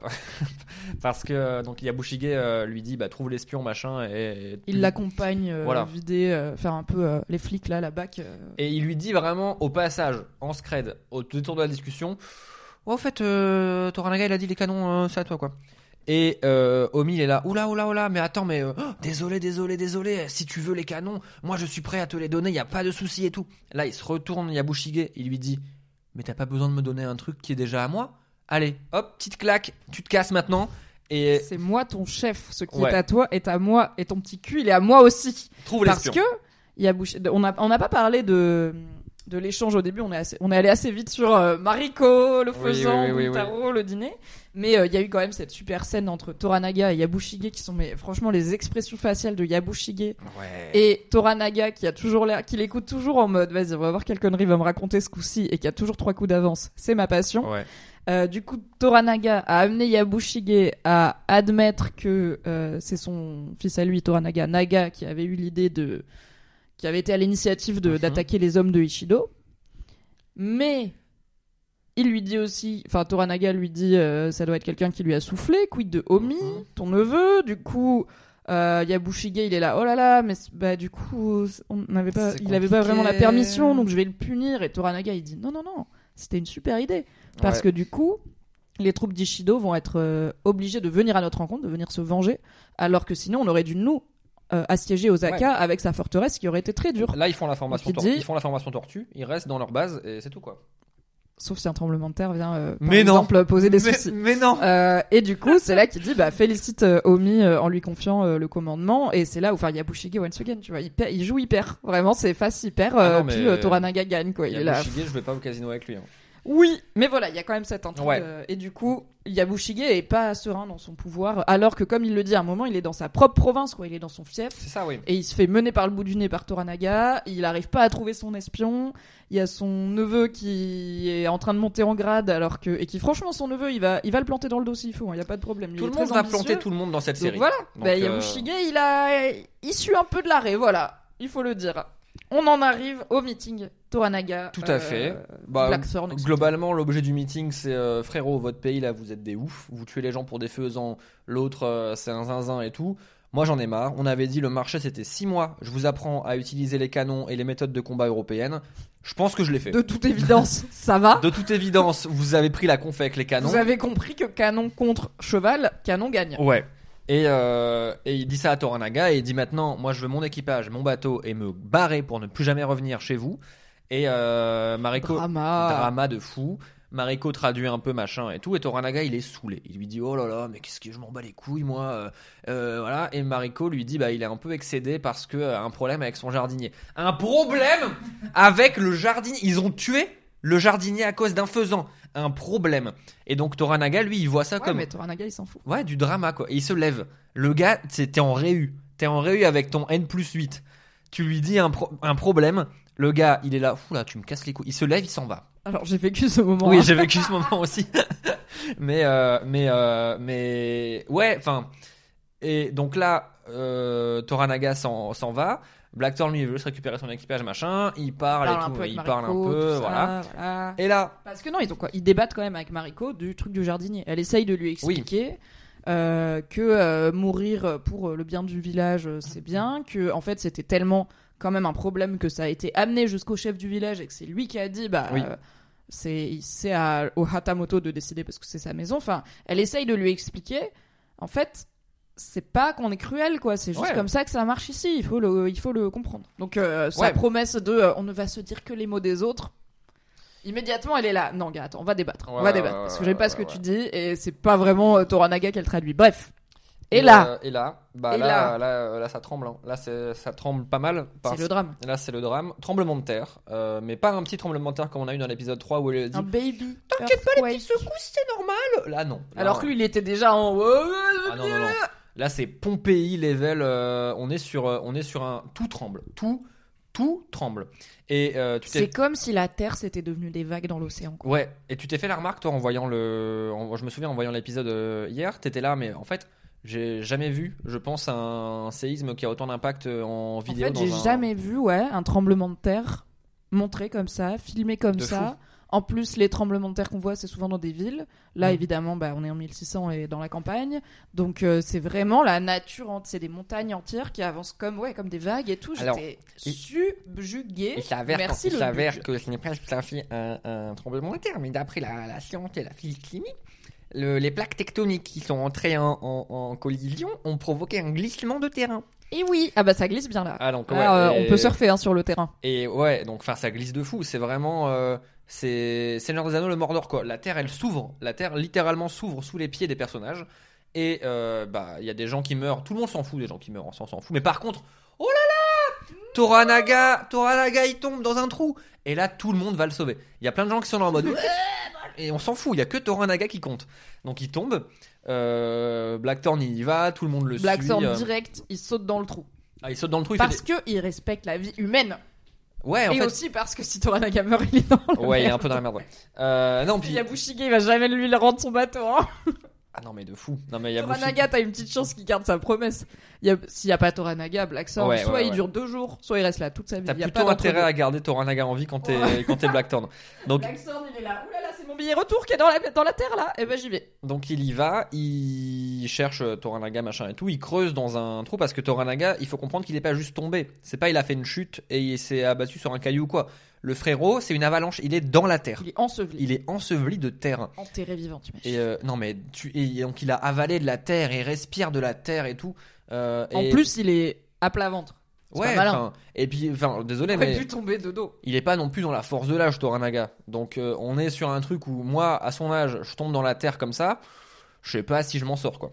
parce que euh, donc Yabushige euh, lui dit bah trouve l'espion machin et, et Il l'accompagne euh, Voilà. vider, euh, faire un peu euh, les flics là, la bac. euh. et il lui dit vraiment au passage en scred au détour de la discussion oh, en fait euh, Toranaga il a dit les canons euh, c'est à toi quoi. Et euh, Omi il est là oula oula oula mais attends mais euh, oh, désolé désolé désolé si tu veux les canons moi je suis prêt à te les donner, il y a pas de souci et tout. Là il se retourne Yabushige, il lui dit mais t'as pas besoin de me donner un truc qui est déjà à moi, allez hop petite claque tu te casses maintenant. Et C'est moi ton chef, ce qui Ouais. est à toi est à moi et ton petit cul il est à moi aussi. trouve Parce l'espion. que Yabushi- on n'a on n'a pas parlé de de l'échange au début, on est assez, on est allé assez vite sur euh, Mariko, le Oui, faisan, oui, oui, oui, Buntaro, le dîner. Mais euh, il y a eu quand même cette super scène entre Toranaga et Yabushige qui sont mais franchement les expressions faciales de Yabushige Ouais. et Toranaga qui a toujours l'air, qui l'écoute toujours en mode vas-y on va voir quelle connerie va me raconter ce coup-ci et qui a toujours trois coups d'avance, c'est ma passion. Ouais. Euh, du coup, Toranaga a amené Yabushige à admettre que euh, c'est son fils à lui, Toranaga, Naga, qui avait eu l'idée de, qui avait été à l'initiative de Mhm. d'attaquer les hommes de Ishido. Mais il lui dit aussi, enfin Toranaga lui dit, euh, ça doit être quelqu'un qui lui a soufflé. Quid de Omi, Mhm. ton neveu. Du coup, euh, Yabushige, il est là, oh là là, mais c- bah du coup, on n'avait pas, C'est il avait pas vraiment la compliqué. permission, donc je vais le punir. Et Toranaga, il dit, non non non, c'était une super idée. Parce Ouais. que du coup, les troupes d'Ishido vont être euh, obligées de venir à notre rencontre, de venir se venger, alors que sinon on aurait dû nous euh, assiéger Osaka Ouais. avec sa forteresse qui aurait été très dure. Là ils font la formation Donc, il tor- dit- ils font la formation tortue, ils restent dans leur base et c'est tout quoi. Sauf si un tremblement de terre vient, euh, par Mais non. exemple, poser des mais, soucis. mais non. Euh, et du coup, c'est là qu'il dit bah félicite euh, Omi euh, en lui confiant euh, le commandement, et c'est là où enfin Yabushige once again, tu vois, il, perd- il joue hyper, vraiment c'est face hyper, euh, Ah non, mais- puis euh, Toranaga gagne quoi, il est là. Yabushige, je vais pas au casino avec lui. hein. Oui, mais voilà, il y a quand même cette intrigue. Ouais. euh, et du coup, Yabushige est pas serein dans son pouvoir, alors que comme il le dit à un moment, il est dans sa propre province, quoi. Il est dans son fief. C'est ça oui. Et il se fait mener par le bout du nez par Toranaga. Il arrive pas à trouver son espion. Il y a son neveu qui est en train de monter en grade, alors que et qui franchement son neveu, il va, il va le planter dans le dos s'il faut. Il y a pas de problème. Il Tout est le très monde va ambitieux. planter tout le monde dans cette Donc série. voilà. Donc, bah, euh, Yabushige, il a issu un peu de l'arrêt. Voilà, il faut le dire. On en arrive au meeting Toranaga. Tout à euh, fait. Bah, Blackthorn, et cetera. globalement, l'objet du meeting, c'est euh, frérot, votre pays là, vous êtes des oufs, vous tuez les gens pour des faisans, l'autre euh, c'est un zinzin et tout. Moi j'en ai marre. On avait dit le marché c'était six mois. Je vous apprends à utiliser les canons et les méthodes de combat européennes. Je pense que je l'ai fait. De toute évidence, ça va. De toute évidence, vous avez pris la conf avec les canons. Vous avez compris que canon contre cheval, canon gagne. Ouais. Et, euh, et il dit ça à Toranaga et il dit maintenant, moi je veux mon équipage, mon bateau et me barrer pour ne plus jamais revenir chez vous. Et euh, Mariko, Drama. drama de fou. Mariko traduit un peu machin et tout. Et Toranaga il est saoulé. Il lui dit oh là là mais qu'est-ce que je m'en bats les couilles moi. Euh, euh, voilà. Et Mariko lui dit bah il est un peu excédé parce que euh, un problème avec son jardinier. Un problème avec le jardinier. Ils ont tué le jardinier à cause d'un faisan. Un problème. Et donc Toranaga lui il voit ça Ouais, comme mais Toranaga il s'en fout. ouais, du drama quoi. Et il se lève. Le gars, c'est- t'es en réu. T'es en réu avec ton N plus huit. Tu lui dis un, pro- un problème. Le gars, il est là. Fou là, tu me casses les couilles. Il se lève, il s'en va. Alors j'ai vécu ce moment. Oui, hein. j'ai vécu ce moment aussi. mais, euh, mais, euh, mais, ouais, enfin. Et donc là, euh, Toranaga s'en, s'en va. Blackthorn lui il veut juste récupérer son équipage machin, il parle, parle et un tout, peu avec il parle un Mariko, peu, tout ça, voilà. voilà. Et là, Parce que non, ils ont quoi Ils débattent quand même avec Mariko du truc du jardinier. Elle essaye de lui expliquer oui. euh, que euh, mourir pour le bien du village, c'est bien, que en fait c'était tellement quand même un problème que ça a été amené jusqu'au chef du village et que c'est lui qui a dit bah. Oui. Euh, c'est c'est à, au Hatamoto de décider parce que c'est sa maison. Enfin, elle essaye de lui expliquer. En fait, c'est pas qu'on est cruel, quoi. C'est juste ouais. comme ça que ça marche ici. Il faut le, il faut le comprendre. Donc, euh, sa ouais. promesse de euh, on ne va se dire que les mots des autres. Immédiatement, elle est là. Non, gars, attends, on va débattre. Ouais, on va débattre. Parce que j'aime pas ce que ouais. tu dis et c'est pas vraiment euh, Toranaga qu'elle traduit. Bref. Et, et là, euh, et là, bah et là, là, là, là, là, ça tremble. Hein. Là, c'est, ça tremble pas mal. C'est le drame. Là, c'est le drame. Tremblement de terre, euh, mais pas un petit tremblement de terre comme on a eu dans l'épisode trois où elle dit. Un baby. T'inquiète pas, les petites secousses, c'est normal. Là, non. Là, Alors que lui, il était déjà en. Ah non, non, non. Là, c'est Pompéi level. Euh, on est sur, euh, on est sur un. Tout tremble. Tout, tout tremble. Et euh, tu t'es... C'est comme si la terre s'était devenue des vagues dans l'océan. Quoi. Ouais. Et tu t'es fait la remarque, toi, en voyant le. En... Je me souviens en voyant l'épisode euh, hier, t'étais là, mais en fait. J'ai jamais vu, je pense, un séisme qui a autant d'impact en vidéo. En fait, dans j'ai un... jamais vu, ouais, un tremblement de terre montré comme ça, filmé comme de ça. Fou. En plus, les tremblements de terre qu'on voit, c'est souvent dans des villes. Là, mmh. évidemment, bah, on est en mille six cents et dans la campagne. Donc, euh, c'est vraiment la nature. C'est des montagnes entières qui avancent comme, ouais, comme des vagues et tout. Alors, j'étais subjuguée. Il s'avère, Merci il s'avère que ce n'est pas tout à fait un, un tremblement de terre, mais d'après la, la science et la physique chimique, Le, les plaques tectoniques qui sont entrées en, en, en collision ont provoqué un glissement de terrain. Et oui, ah bah ça glisse bien là. Ah donc ouais, ah, euh, et... on peut surfer hein, sur le terrain. Et ouais, donc enfin ça glisse de fou. C'est vraiment, euh, c'est Seigneur des Anneaux, le Mordor quoi. La terre elle s'ouvre, la terre littéralement s'ouvre sous les pieds des personnages. Et euh, bah il y a des gens qui meurent. Tout le monde s'en fout des gens qui meurent, on s'en fout. Mais par contre, oh là là, Toranaga, Toranaga il tombe dans un trou. Et là tout le monde va le sauver. Il y a plein de gens qui sont là en mode. Et on s'en fout, il y a que Toranaga qui compte. Donc il tombe, euh, Blackthorn il y va, tout le monde le Blackthorn suit. Blackthorn euh... direct, il saute dans le trou. Ah, il saute dans le trou. Il parce fait des... qu'il respecte la vie humaine. Ouais, en et fait... aussi parce que si Toranaga meurt, il est dans le Ouais, merde. il est un peu dans la merde, ouais. Euh, non, puis... Yabushige, il va jamais lui rendre son bateau, hein. Ah non, mais de fou. Non, mais Toranaga, t'as une petite chance qu'il garde sa promesse. Il y a... S'il n'y a pas Toranaga, Blackthorn, ouais, soit ouais, il ouais. dure deux jours, soit il reste là toute sa vie. T'as il y a plutôt pas intérêt à garder Toranaga en vie quand t'es, ouais. quand t'es Blackthorn. Donc... Blackthorn, il est là. Ouh là là, c'est mon billet retour qui est dans la, dans la terre là. Et ben j'y vais. Donc il y va, il cherche Toranaga, machin et tout. Il creuse dans un trou parce que Toranaga, il faut comprendre qu'il n'est pas juste tombé. C'est pas il a fait une chute et il s'est abattu sur un caillou ou quoi. Le frérot, c'est une avalanche, il est dans la terre. Il est enseveli. Il est enseveli de terre. Enterré vivant, tu m'as Et euh, non mais tu et donc il a avalé de la terre et respire de la terre et tout. Euh, en et... plus, il est à plat ventre. C'est ouais, pas malin. Et puis, enfin, désolé, il mais aurait pu tomber de dos. Il est pas non plus dans la force de l'âge, Toranaga. Donc, euh, on est sur un truc où moi, à son âge, je tombe dans la terre comme ça. Je sais pas si je m'en sors, quoi.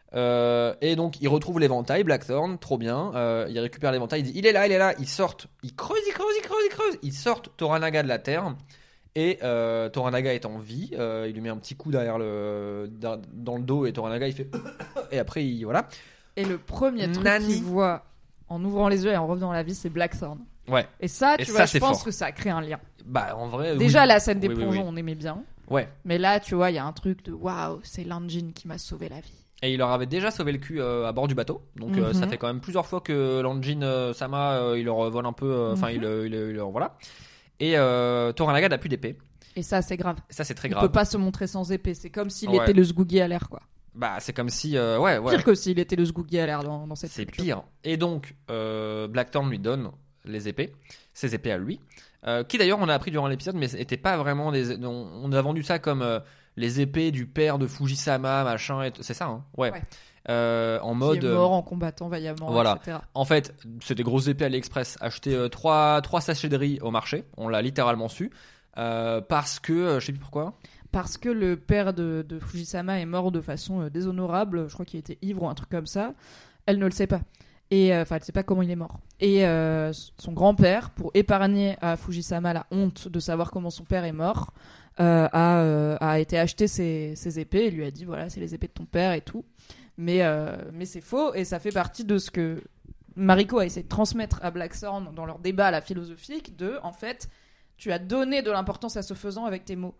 Euh, et donc, il retrouve l'éventail, Blackthorn, trop bien. Euh, il récupère l'éventail, il dit, il est là, il est là. Ils sortent, ils creusent, ils creusent, ils creusent, ils creusent. Ils sortent Toranaga de la terre. Et euh, Toranaga est en vie. Euh, il lui met un petit coup derrière le, dans le dos et Toranaga, il fait, et après, il voilà. Et le premier truc qu'il voit en ouvrant les yeux et en revenant à la vie, c'est Blackthorn. Ouais. Et ça, tu et vois, ça, je pense fort. que ça a créé un lien. Bah, en vrai. Déjà, oui. la scène des oui, plongeons, oui, oui. on aimait bien. Ouais. Mais là, tu vois, il y a un truc de waouh, c'est Lanjin qui m'a sauvé la vie. Et il leur avait déjà sauvé le cul euh, à bord du bateau. Donc, mm-hmm. euh, ça fait quand même plusieurs fois que Lanjin euh, Sama, euh, il leur vole un peu. Enfin, euh, mm-hmm. il, il, il leur. Voilà. Et euh, Toranaga n'a plus d'épée. Et ça, c'est grave. Ça, c'est très il grave. Il peut pas se montrer sans épée. C'est comme s'il ouais. était le Sgoogie à l'air, quoi. Bah, c'est comme si. Euh, ouais, ouais. Pire que s'il était le Sgoogie à l'air dans, dans cette C'est culture. pire. Et donc, euh, Blackthorn lui donne les épées, ses épées à lui. Euh, qui d'ailleurs, on a appris durant l'épisode, mais n'étaient pas vraiment des. On, on a vendu ça comme euh, les épées du père de Fujisama, machin. Et t- c'est ça, hein. Ouais. ouais. Euh, en mode. Qui est mort en combattant vaillamment, voilà. et cetera. En fait, c'est des grosses épées AliExpress. Acheter euh, trois sachets de riz au marché. On l'a littéralement su. Euh, parce que. Euh, je sais plus pourquoi. Parce que le père de, de Fujisama est mort de façon euh, déshonorable. Je crois qu'il était ivre ou un truc comme ça. Elle ne le sait pas. Et enfin, euh, elle ne sait pas comment il est mort. Et euh, son grand-père, pour épargner à Fujisama la honte de savoir comment son père est mort, euh, a, euh, a été acheter ses, ses épées et lui a dit voilà, c'est les épées de ton père et tout. Mais, euh, mais c'est faux et ça fait partie de ce que Mariko a essayé de transmettre à Blackthorn dans leur débat là, philosophique de en fait, tu as donné de l'importance à ce faisant avec tes mots.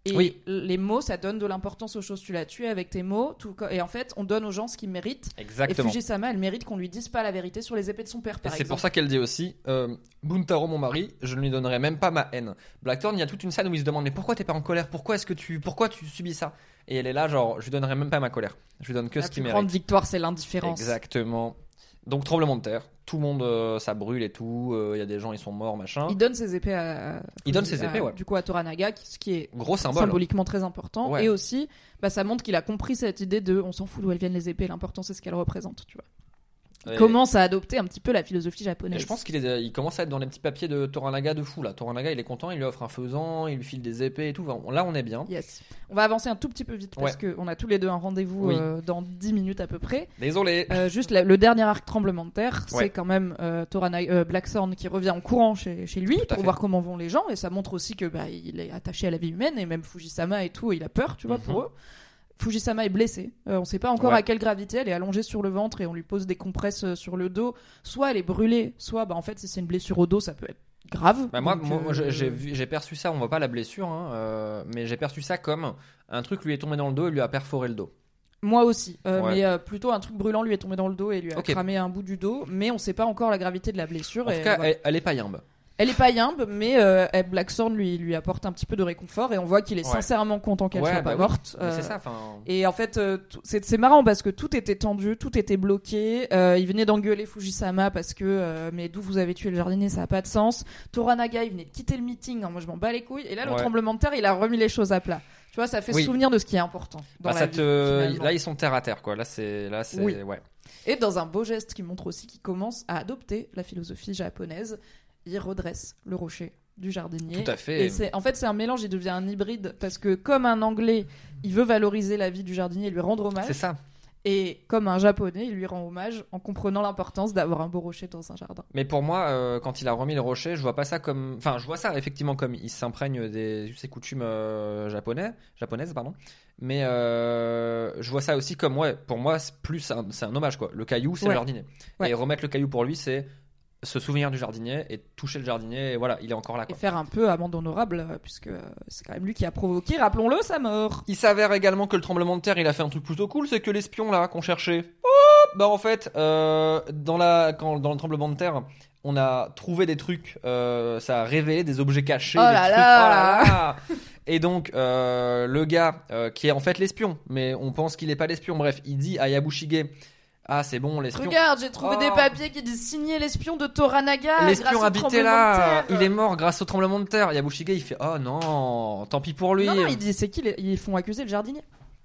Et Oui. les mots, ça donne de l'importance aux choses. Tu l'as tué avec tes mots. Tout... co- Et en fait, on donne aux gens ce qu'ils méritent. Exactement. Et Fujisama, elle mérite qu'on lui dise pas la vérité sur les épées de son père, Et par c'est exemple. pour ça qu'elle dit aussi euh, Buntaro, mon mari, je ne lui donnerai même pas ma haine. Blackthorn, il y a toute une scène où il se demande mais pourquoi t'es pas en colère, pourquoi est-ce que tu, pourquoi tu subis ça. Et elle est là genre je lui donnerai même pas ma colère, je lui donne que La ce plus qu'il grande mérite. victoire, c'est l'indifférence. Exactement. Donc tremblement de terre, tout le monde euh, ça brûle et tout, il euh, y a des gens ils sont morts machin. Il donne ses épées à. Il donne ses à- épées, ouais. Du coup, à Toranaga, qui- ce qui est Gros symbole. symboliquement très important. Ouais. Et aussi, bah, ça montre qu'il a compris cette idée de on s'en fout d'où elles viennent les épées, l'important c'est ce qu'elles représentent, tu vois. Il Et- commence à adopter un petit peu la philosophie Et japonaise. je pense qu'il est, il commence à être dans les petits papiers de Toranaga de fou là. Toranaga il est content, il lui offre un faisan, il lui file des épées et tout. Là on est bien. Yes. On va avancer un tout petit peu vite parce Ouais. qu'on a tous les deux un rendez-vous Oui. euh, dans dix minutes à peu près. Désolé. Euh, juste la- le dernier arc tremblement de terre, Ouais. c'est quand même euh, Torana- euh, Blackthorn qui revient en courant chez, chez lui Tout à pour fait. voir comment vont les gens et ça montre aussi que bah, il est attaché à la vie humaine et même Fujisama et tout, il a peur, tu vois, Mhm. pour eux. Fujisama est blessée. Euh, on sait pas encore Ouais. à quelle gravité. Elle est allongée sur le ventre et on lui pose des compresses euh, sur le dos. Soit elle est brûlée, soit bah en fait si c'est une blessure au dos, ça peut être grave. Bah moi, Donc, moi, euh, moi, j'ai- j'ai vu- j'ai perçu ça, on voit pas la blessure, hein, euh, mais j'ai perçu ça comme un truc lui est tombé dans le dos et lui a perforé le dos. Moi aussi, euh, Ouais. mais euh, plutôt un truc brûlant lui est tombé dans le dos et lui a Ok. cramé un bout du dos. Mais on sait pas encore la gravité de la blessure. En et tout cas, voilà. elle, elle est pas yimbe. Elle est pas yimbe, mais euh, elle- Blackthorn lui, lui apporte un petit peu de réconfort et on voit qu'il est Ouais. sincèrement content qu'elle Ouais, soit bah pas oui. morte. Mais Euh, c'est ça, enfin. Et en fait, euh, tout- c'est c'est marrant parce que tout était tendu, tout était bloqué. Euh, il venait d'engueuler Fujisama parce que euh, mais d'où vous avez tué le jardinier, ça a pas de sens. Toranaga, il venait de quitter le meeting, hein, moi je m'en bats les couilles. Et là, le Ouais. tremblement de terre, il a remis les choses à plat. Tu vois, ça fait se Oui. souvenir de ce qui est important dans Bah, la ça vie. te- finalement. Là, ils sont terre à terre, quoi. Là, c'est, là, c'est, Oui. ouais. Et dans un beau geste qui montre aussi qu'il commence à adopter la philosophie japonaise, il redresse le rocher du jardinier. Tout à fait. Et c'est, en fait, c'est un mélange, il devient un hybride parce que comme un Anglais, il veut valoriser la vie du jardinier et lui rendre hommage. C'est ça. Et comme un Japonais, il lui rend hommage en comprenant l'importance d'avoir un beau rocher dans un jardin. Mais pour moi, euh, quand il a remis le rocher, je vois pas ça comme. Enfin, je vois ça effectivement comme il s'imprègne des us et coutumes euh, japonais, japonaises, pardon. Mais euh, je vois ça aussi comme, ouais, pour moi, c'est plus un, c'est un hommage, quoi. Le caillou, c'est Ouais. le jardinier. Ouais. Et remettre le caillou pour lui, c'est se souvenir du jardinier et toucher le jardinier. Et voilà, il est encore là, Et quoi. faire un peu amende honorable, euh, puisque euh, c'est quand même lui qui a provoqué, rappelons-le, sa mort. Il s'avère également que le tremblement de terre, il a fait un truc plutôt cool, c'est que l'espion là qu'on cherchait, oh, bah en fait, euh, dans la, quand, dans le tremblement de terre, on a trouvé des trucs, euh, ça a révélé des objets cachés, Oh des là trucs, là. oh là là. Et donc euh, le gars euh, qui est en fait l'espion, mais on pense qu'il est pas l'espion. Bref, il dit à Yabushige, ah c'est bon l'espion. Regarde, j'ai trouvé Oh. des papiers qui disent signer l'espion de Toranaga. grâce L'espion au habitait tremblement là, de terre. il est mort grâce au tremblement de terre. Yabushige il fait, oh non, tant pis pour lui. Non, non, il dit c'est qui les- Ils font accuser le jardinier.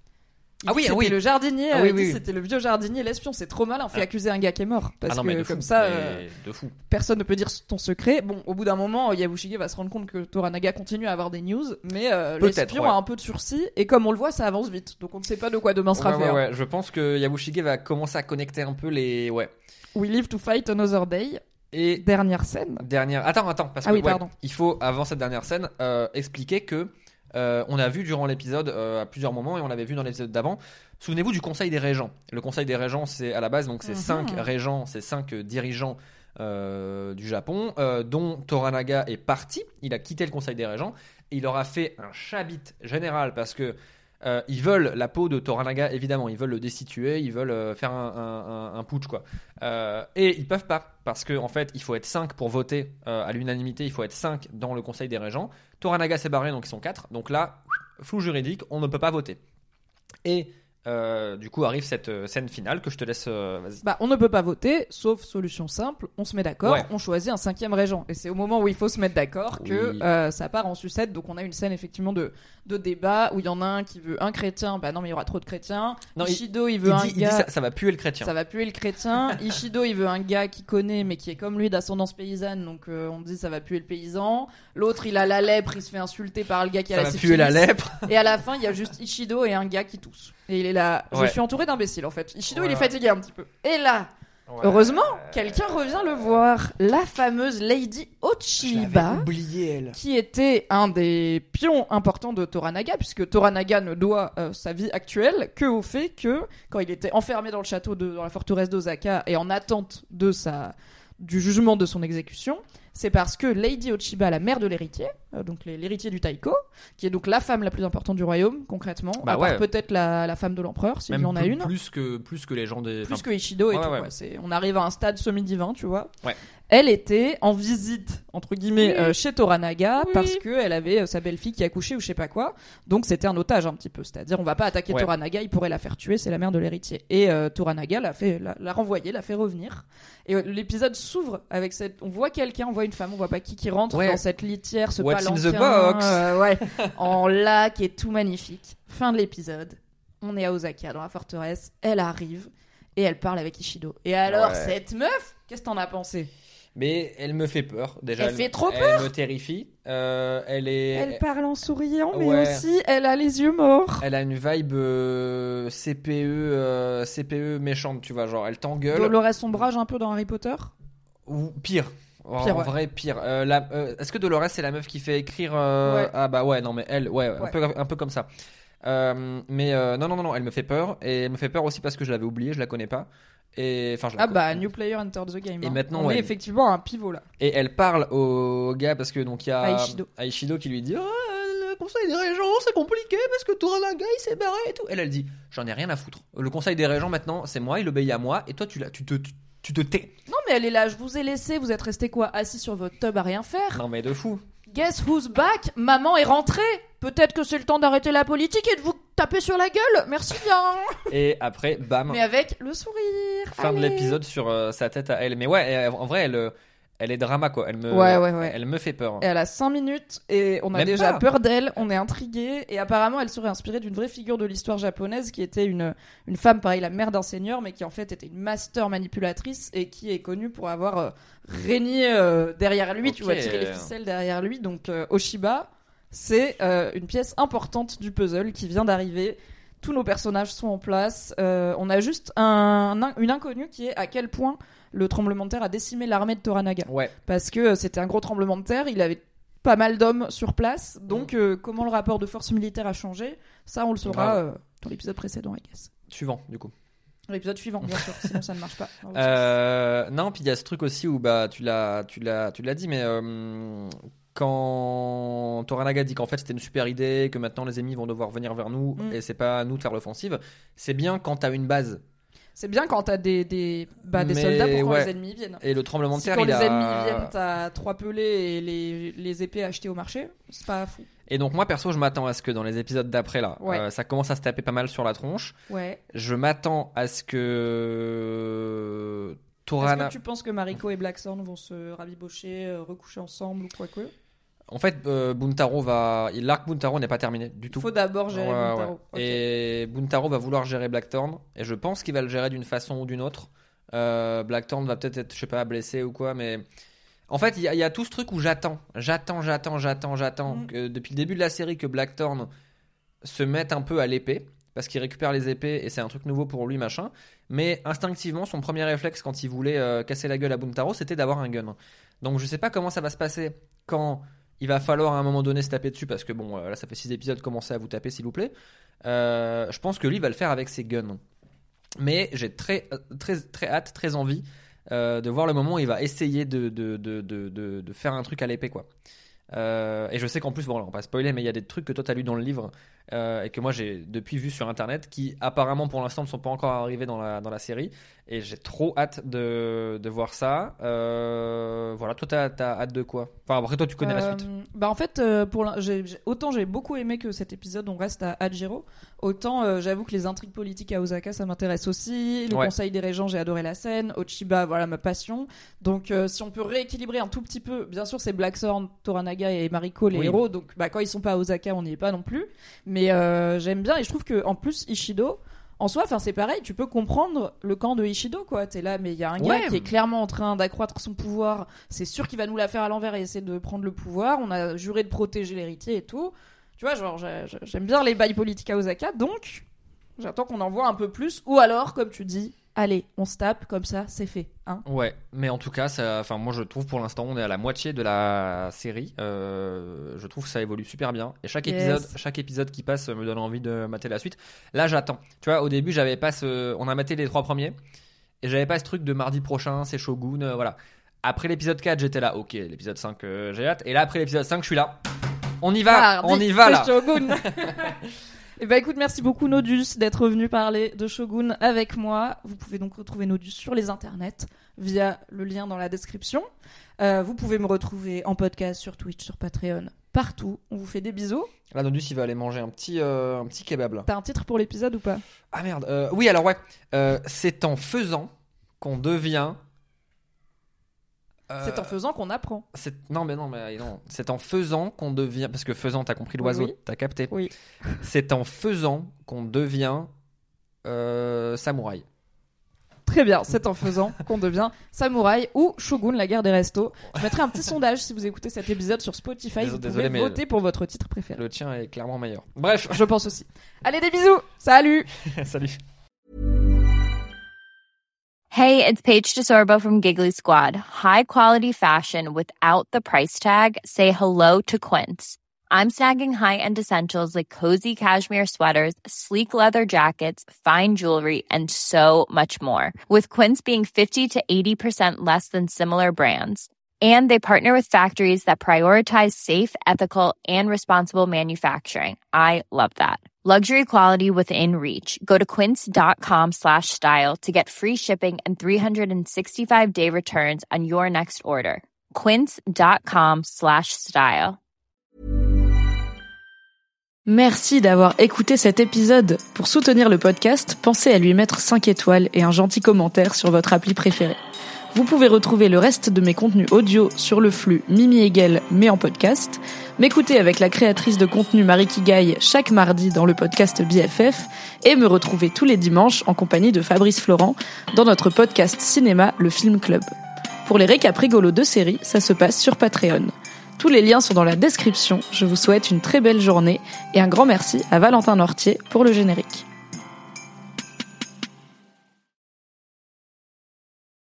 Il Ah dit oui, que ah c'était oui. le jardinier, Ah euh, oui, il dit oui. c'était le vieux jardinier, l'espion, c'est trop mal, on fait Ah. accuser un gars qui est mort. Parce Ah non mais que de fou, comme ça, mais euh, de fou. personne ne peut dire ton secret. Bon, au bout d'un moment, Yabushige va se rendre compte que Toranaga continue à avoir des news, mais euh, Peut-être, l'espion ouais. a un peu de sursis, et comme on le voit, ça avance vite, donc on ne sait pas de quoi demain sera Ouais, fait. ouais, hein. ouais. Je pense que Yabushige va commencer à connecter un peu les. Ouais. We live to fight another day. Et Dernière scène. dernière. Attends, attends, parce Ah que oui, ouais, pardon. il faut, avant cette dernière scène, euh, expliquer que euh, on a vu durant l'épisode euh, à plusieurs moments, et on l'avait vu dans l'épisode d'avant. Souvenez-vous du Conseil des Régents. Le Conseil des Régents, c'est à la base, donc c'est Mhm. cinq régents, c'est cinq euh, dirigeants euh, du Japon, euh, dont Toranaga est parti. Il a quitté le Conseil des Régents et il leur a fait un chabit général parce que euh, ils veulent la peau de Toranaga, évidemment. Ils veulent le destituer, ils veulent euh, faire un, un, un, un putsch, quoi. Euh, et ils peuvent pas parce qu'en en fait, il faut être cinq pour voter euh, à l'unanimité. Il faut être cinq dans le Conseil des Régents. Toranaga s'est barré, donc ils sont quatre. Donc là, flou juridique, on ne peut pas voter. Et euh, du coup arrive cette euh, scène finale que je te laisse. Euh, vas-y. Bah, on ne peut pas voter, sauf solution simple, on se met d'accord, Ouais. on choisit un cinquième régent. Et c'est au moment où il faut se mettre d'accord que Oui. euh, ça part en sucette. Donc on a une scène effectivement de, de débat où il y en a un qui veut un chrétien, bah non mais il y aura trop de chrétiens. Non, il- Ishido il veut Il un dit, il dit gars, ça, ça va puer le chrétien. ça va puer le chrétien. Ishido il veut un gars qui connaît mais qui est comme lui d'ascendance paysanne, donc euh, on dit ça va puer le paysan. L'autre il a la lèpre, il se fait insulter par le gars qui a Ça la va syphilis. puer la lèpre. Et à la fin, il y a juste Ishido et un gars qui tousse. Et il est là. Je Ouais. suis entouré d'imbéciles en fait. Ishido, Ouais, il est ouais. fatigué un petit peu. Et là, Ouais. heureusement, quelqu'un revient le voir. La fameuse Lady Ochiba, oublié elle. qui était un des pions importants de Toranaga, puisque Toranaga ne doit euh, sa vie actuelle que au fait que, quand il était enfermé dans le château de, dans la forteresse d'Osaka et en attente de sa, du jugement de son exécution, c'est parce que Lady Ochiba, la mère de l'héritier, euh, donc l'héritier du Taiko, qui est donc la femme la plus importante du royaume, concrètement, bah à ouais. part peut-être la, la femme de l'empereur, s'il Même y en a plus, une. Plus que, plus que les gens des. Plus enfin, que Ishido et ouais, tout. ouais. Quoi. C'est, on arrive à un stade semi-divin, tu vois. Ouais. Elle était en visite, entre guillemets, Oui. euh, chez Toranaga Oui. parce qu'elle avait euh, sa belle-fille qui a accouché ou je sais pas quoi. Donc c'était un otage un petit peu. C'est-à-dire, on va pas attaquer Ouais. Toranaga, il pourrait la faire tuer, c'est la mère de l'héritier. Et euh, Toranaga l'a fait, l'a, l'a renvoyée, l'a fait revenir. Et euh, l'épisode s'ouvre avec cette. On voit quelqu'un, on voit une femme, on voit pas qui, qui rentre Ouais. dans cette litière, ce What's in palanquin. the box euh, ouais, en lac et tout magnifique. Fin de l'épisode. On est à Osaka, dans la forteresse. Elle arrive. Et elle parle avec Ishido. Et alors, Ouais. cette meuf, qu'est-ce que t'en as pensé? Mais elle me fait peur. Déjà, Elle fait trop Elle peur. me terrifie. Euh, elle est. Elle parle en souriant, mais Ouais. aussi, elle a les yeux morts. Elle a une vibe euh, C P E, euh, C P E méchante, tu vois, genre elle t'engueule. Dolores Sombrage un peu dans Harry Potter. Ou pire. En Pire, ouais. vrai, pire. Euh, la- euh, est-ce que Dolores c'est la meuf qui fait écrire euh, Ouais. Ah bah ouais, non mais elle, ouais, Un, Ouais. peu, un peu comme ça. Euh, mais euh, non, non, non, non, elle me fait peur. Et elle me fait peur aussi parce que je l'avais oubliée, je la connais pas. Et enfin, je la Ah co- bah, New Player Enter the Game. Et hein. maintenant, on ouais. est effectivement un pivot là. Et elle parle au gars parce que donc il y a Aishido. Aishido qui lui dit oh, le conseil des régents c'est compliqué parce que Toranaga il s'est barré et tout. Elle elle dit j'en ai rien à foutre. Le conseil des régents maintenant c'est moi, il obéit à moi et toi tu l'as, tu te, tu, tu te tais. Non mais elle est là, je vous ai laissé, vous êtes resté quoi, assis sur votre tub à rien faire. Non mais de fou. Guess who's back? Maman est rentrée. Peut-être que c'est le temps d'arrêter la politique et de vous taper sur la gueule. Merci bien. Et après bam. Mais avec le sourire. Fin de Allez. l'épisode sur euh, sa tête à elle. Mais ouais, elle- en vrai, elle, euh, elle est drama quoi. Elle me, Ouais, ouais, ouais. Elle me fait peur. Et elle a cinq minutes et on a Même déjà pas. peur d'elle, on est intrigué et apparemment elle serait inspirée d'une vraie figure de l'histoire japonaise qui était une, une femme pareil, la mère d'un seigneur mais qui en fait était une master manipulatrice et qui est connue pour avoir euh, régné euh, derrière lui, tu Ok. vois, tiré les ficelles derrière lui. Donc euh, Oshiba, c'est euh, une pièce importante du puzzle qui vient d'arriver. Tous nos personnages sont en place. Euh, on a juste un, un- une inconnue qui est à quel point le tremblement de terre a décimé l'armée de Toranaga. Ouais. Parce que euh, c'était un gros tremblement de terre, il avait pas mal d'hommes sur place, donc euh, comment le rapport de force militaire a changé, ça on le saura Grave. euh, dans l'épisode précédent, I guess. Suivant du coup. Dans l'épisode suivant, bien sûr, sinon ça ne marche pas. dans votre Euh, non, puis il y a ce truc aussi où bah tu l'as, tu l'as, tu l'as dit, mais euh, quand Toranaga dit qu'en fait c'était une super idée, que maintenant les ennemis vont devoir venir vers nous Mm. et c'est pas à nous de faire l'offensive, c'est bien quand t'as une base. sens. C'est bien quand t'as des, des, bah, des Mais soldats pour quand ouais. les ennemis viennent. Et le tremblement de Si terre, quand il les a... ennemis viennent, t'as trois pelés et les, les épées achetées au marché, c'est pas fou. Et donc moi perso, je m'attends à ce que dans les épisodes d'après là, Ouais. euh, ça commence à se taper pas mal sur la tronche. Ouais. Je m'attends à ce que Est-ce Torana. que tu penses que Mariko et Blackthorn vont se rabibocher, euh, recoucher ensemble ou quoi que? En fait, euh, Buntaro va. L'arc Buntaro n'est pas terminé du Il tout. faut d'abord gérer Ouais, ouais. Buntaro. Ok. Et Buntaro va vouloir gérer Blackthorn. Et je pense qu'il va le gérer d'une façon ou d'une autre. Euh, Blackthorn va peut-être être, je sais pas, blessé ou quoi. Mais en fait, il y, a- il y a tout ce truc où j'attends. J'attends, j'attends, j'attends, j'attends. Mm. que depuis le début de la série, que Blackthorn se mette un peu à l'épée. Parce qu'il récupère les épées et c'est un truc nouveau pour lui, machin. Mais instinctivement, son premier réflexe quand il voulait euh, casser la gueule à Buntaro, c'était d'avoir un gun. Donc je sais pas comment ça va se passer quand il va falloir à un moment donné se taper dessus parce que bon, euh, là ça fait six épisodes, commencez à vous taper s'il vous plaît. Euh, je pense que lui va le faire avec ses guns. Mais j'ai très, très, très hâte, très envie euh, de voir le moment où il va essayer de, de, de, de, de, de faire un truc à l'épée, quoi. Euh, et je sais qu'en plus, bon, on va pas spoiler, mais il y a des trucs que toi t'as lu dans le livre euh, et que moi j'ai depuis vu sur internet qui apparemment pour l'instant ne sont pas encore arrivés dans la, dans la série. Et j'ai trop hâte de, de voir ça. Euh, voilà, toi t'as, t'as hâte de quoi? Enfin, après, toi tu connais la Euh, suite. Bah en fait, euh, pour l'in- j'ai- j'ai- autant j'ai beaucoup aimé que cet épisode on reste à Hajiro, autant euh, j'avoue que les intrigues politiques à Osaka ça m'intéresse aussi. Le Ouais. conseil des régents, j'ai adoré la scène. Ochiba, voilà ma passion. Donc euh, si on peut rééquilibrer un tout petit peu, bien sûr c'est Blackthorn, Toranaga et Mariko les Oui. héros. Donc bah quand ils sont pas à Osaka, on n'y est pas non plus. Mais euh, j'aime bien et je trouve que en plus Ishido. En soi, enfin c'est pareil, tu peux comprendre le camp de Ishido, quoi. T'es là, mais il y a un gars Ouais. qui est clairement en train d'accroître son pouvoir. C'est sûr qu'il va nous la faire à l'envers et essayer de prendre le pouvoir. On a juré de protéger l'héritier et tout. Tu vois, genre j'ai- j'ai- j'aime bien les bails politiques à Osaka, donc j'attends qu'on en voit un peu plus. Ou alors, comme tu dis, allez, on se tape comme ça, c'est fait, hein. Ouais, mais en tout cas, ça, enfin, moi je trouve pour l'instant on est à la moitié de la série. Euh, je trouve que ça évolue super bien. Et chaque Yes. épisode, chaque épisode qui passe me donne envie de mater la suite. Là, j'attends. Tu vois, au début, j'avais pas ce, on a maté les trois premiers et j'avais pas ce truc de mardi prochain, c'est Shogun, euh, voilà. Après l'épisode quatre, j'étais là, ok, l'épisode cinq, euh, j'ai hâte. Et là, après l'épisode cinq, je suis là. On y va, Ah, on dis, y va c'est là. Shogun. Et bah écoute, merci beaucoup Nodus d'être venu parler de Shogun avec moi. Vous pouvez donc retrouver Nodus sur les internets via le lien dans la description. Euh, vous pouvez me retrouver en podcast sur Twitch, sur Patreon, partout. On vous fait des bisous. Là, Nodus, il va aller manger un petit, euh, un petit kebab là. T'as un titre pour l'épisode ou pas ? Ah merde, euh, oui, alors ouais. Euh, c'est en faisant qu'on devient. Euh, C'est en faisant qu'on apprend. C'est... Non, mais non, mais non. C'est en faisant qu'on devient. Parce que faisant, t'as compris l'oiseau, Oui. t'as capté. Oui. C'est en faisant qu'on devient euh, samouraï. Très bien, c'est en faisant qu'on devient samouraï ou Shogun, la guerre des restos. Je mettrai un petit sondage si vous écoutez cet épisode sur Spotify. Désolé, vous désolé, pouvez mais- voter pour votre titre préféré. Le tien est clairement meilleur. Bref, Je pense aussi. Allez, des bisous. Salut. salut. Hey, it's Paige DeSorbo from Giggly Squad. High quality fashion without the price tag. Say hello to Quince. I'm snagging high-end essentials like cozy cashmere sweaters, sleek leather jackets, fine jewelry, and so much more. With Quince being fifty to eighty percent less than similar brands. And they partner with factories that prioritize safe, ethical, and responsible manufacturing. I love that. Luxury quality within reach. Go to quince.com slash style to get free shipping and three sixty-five day returns on your next order. Quince.com slash style. Merci d'avoir écouté cet épisode. Pour soutenir le podcast, pensez à lui mettre cinq étoiles et un gentil commentaire sur votre appli préférée. Vous pouvez retrouver le reste de mes contenus audio sur le flux Mimi Hegel, mais en podcast, m'écouter avec la créatrice de contenu Marie Kigaille chaque mardi dans le podcast B F F et me retrouver tous les dimanches en compagnie de Fabrice Florent dans notre podcast cinéma Le Film Club. Pour les récaps rigolos de séries, ça se passe sur Patreon. Tous les liens sont dans la description. Je vous souhaite une très belle journée et un grand merci à Valentin Nortier pour le générique.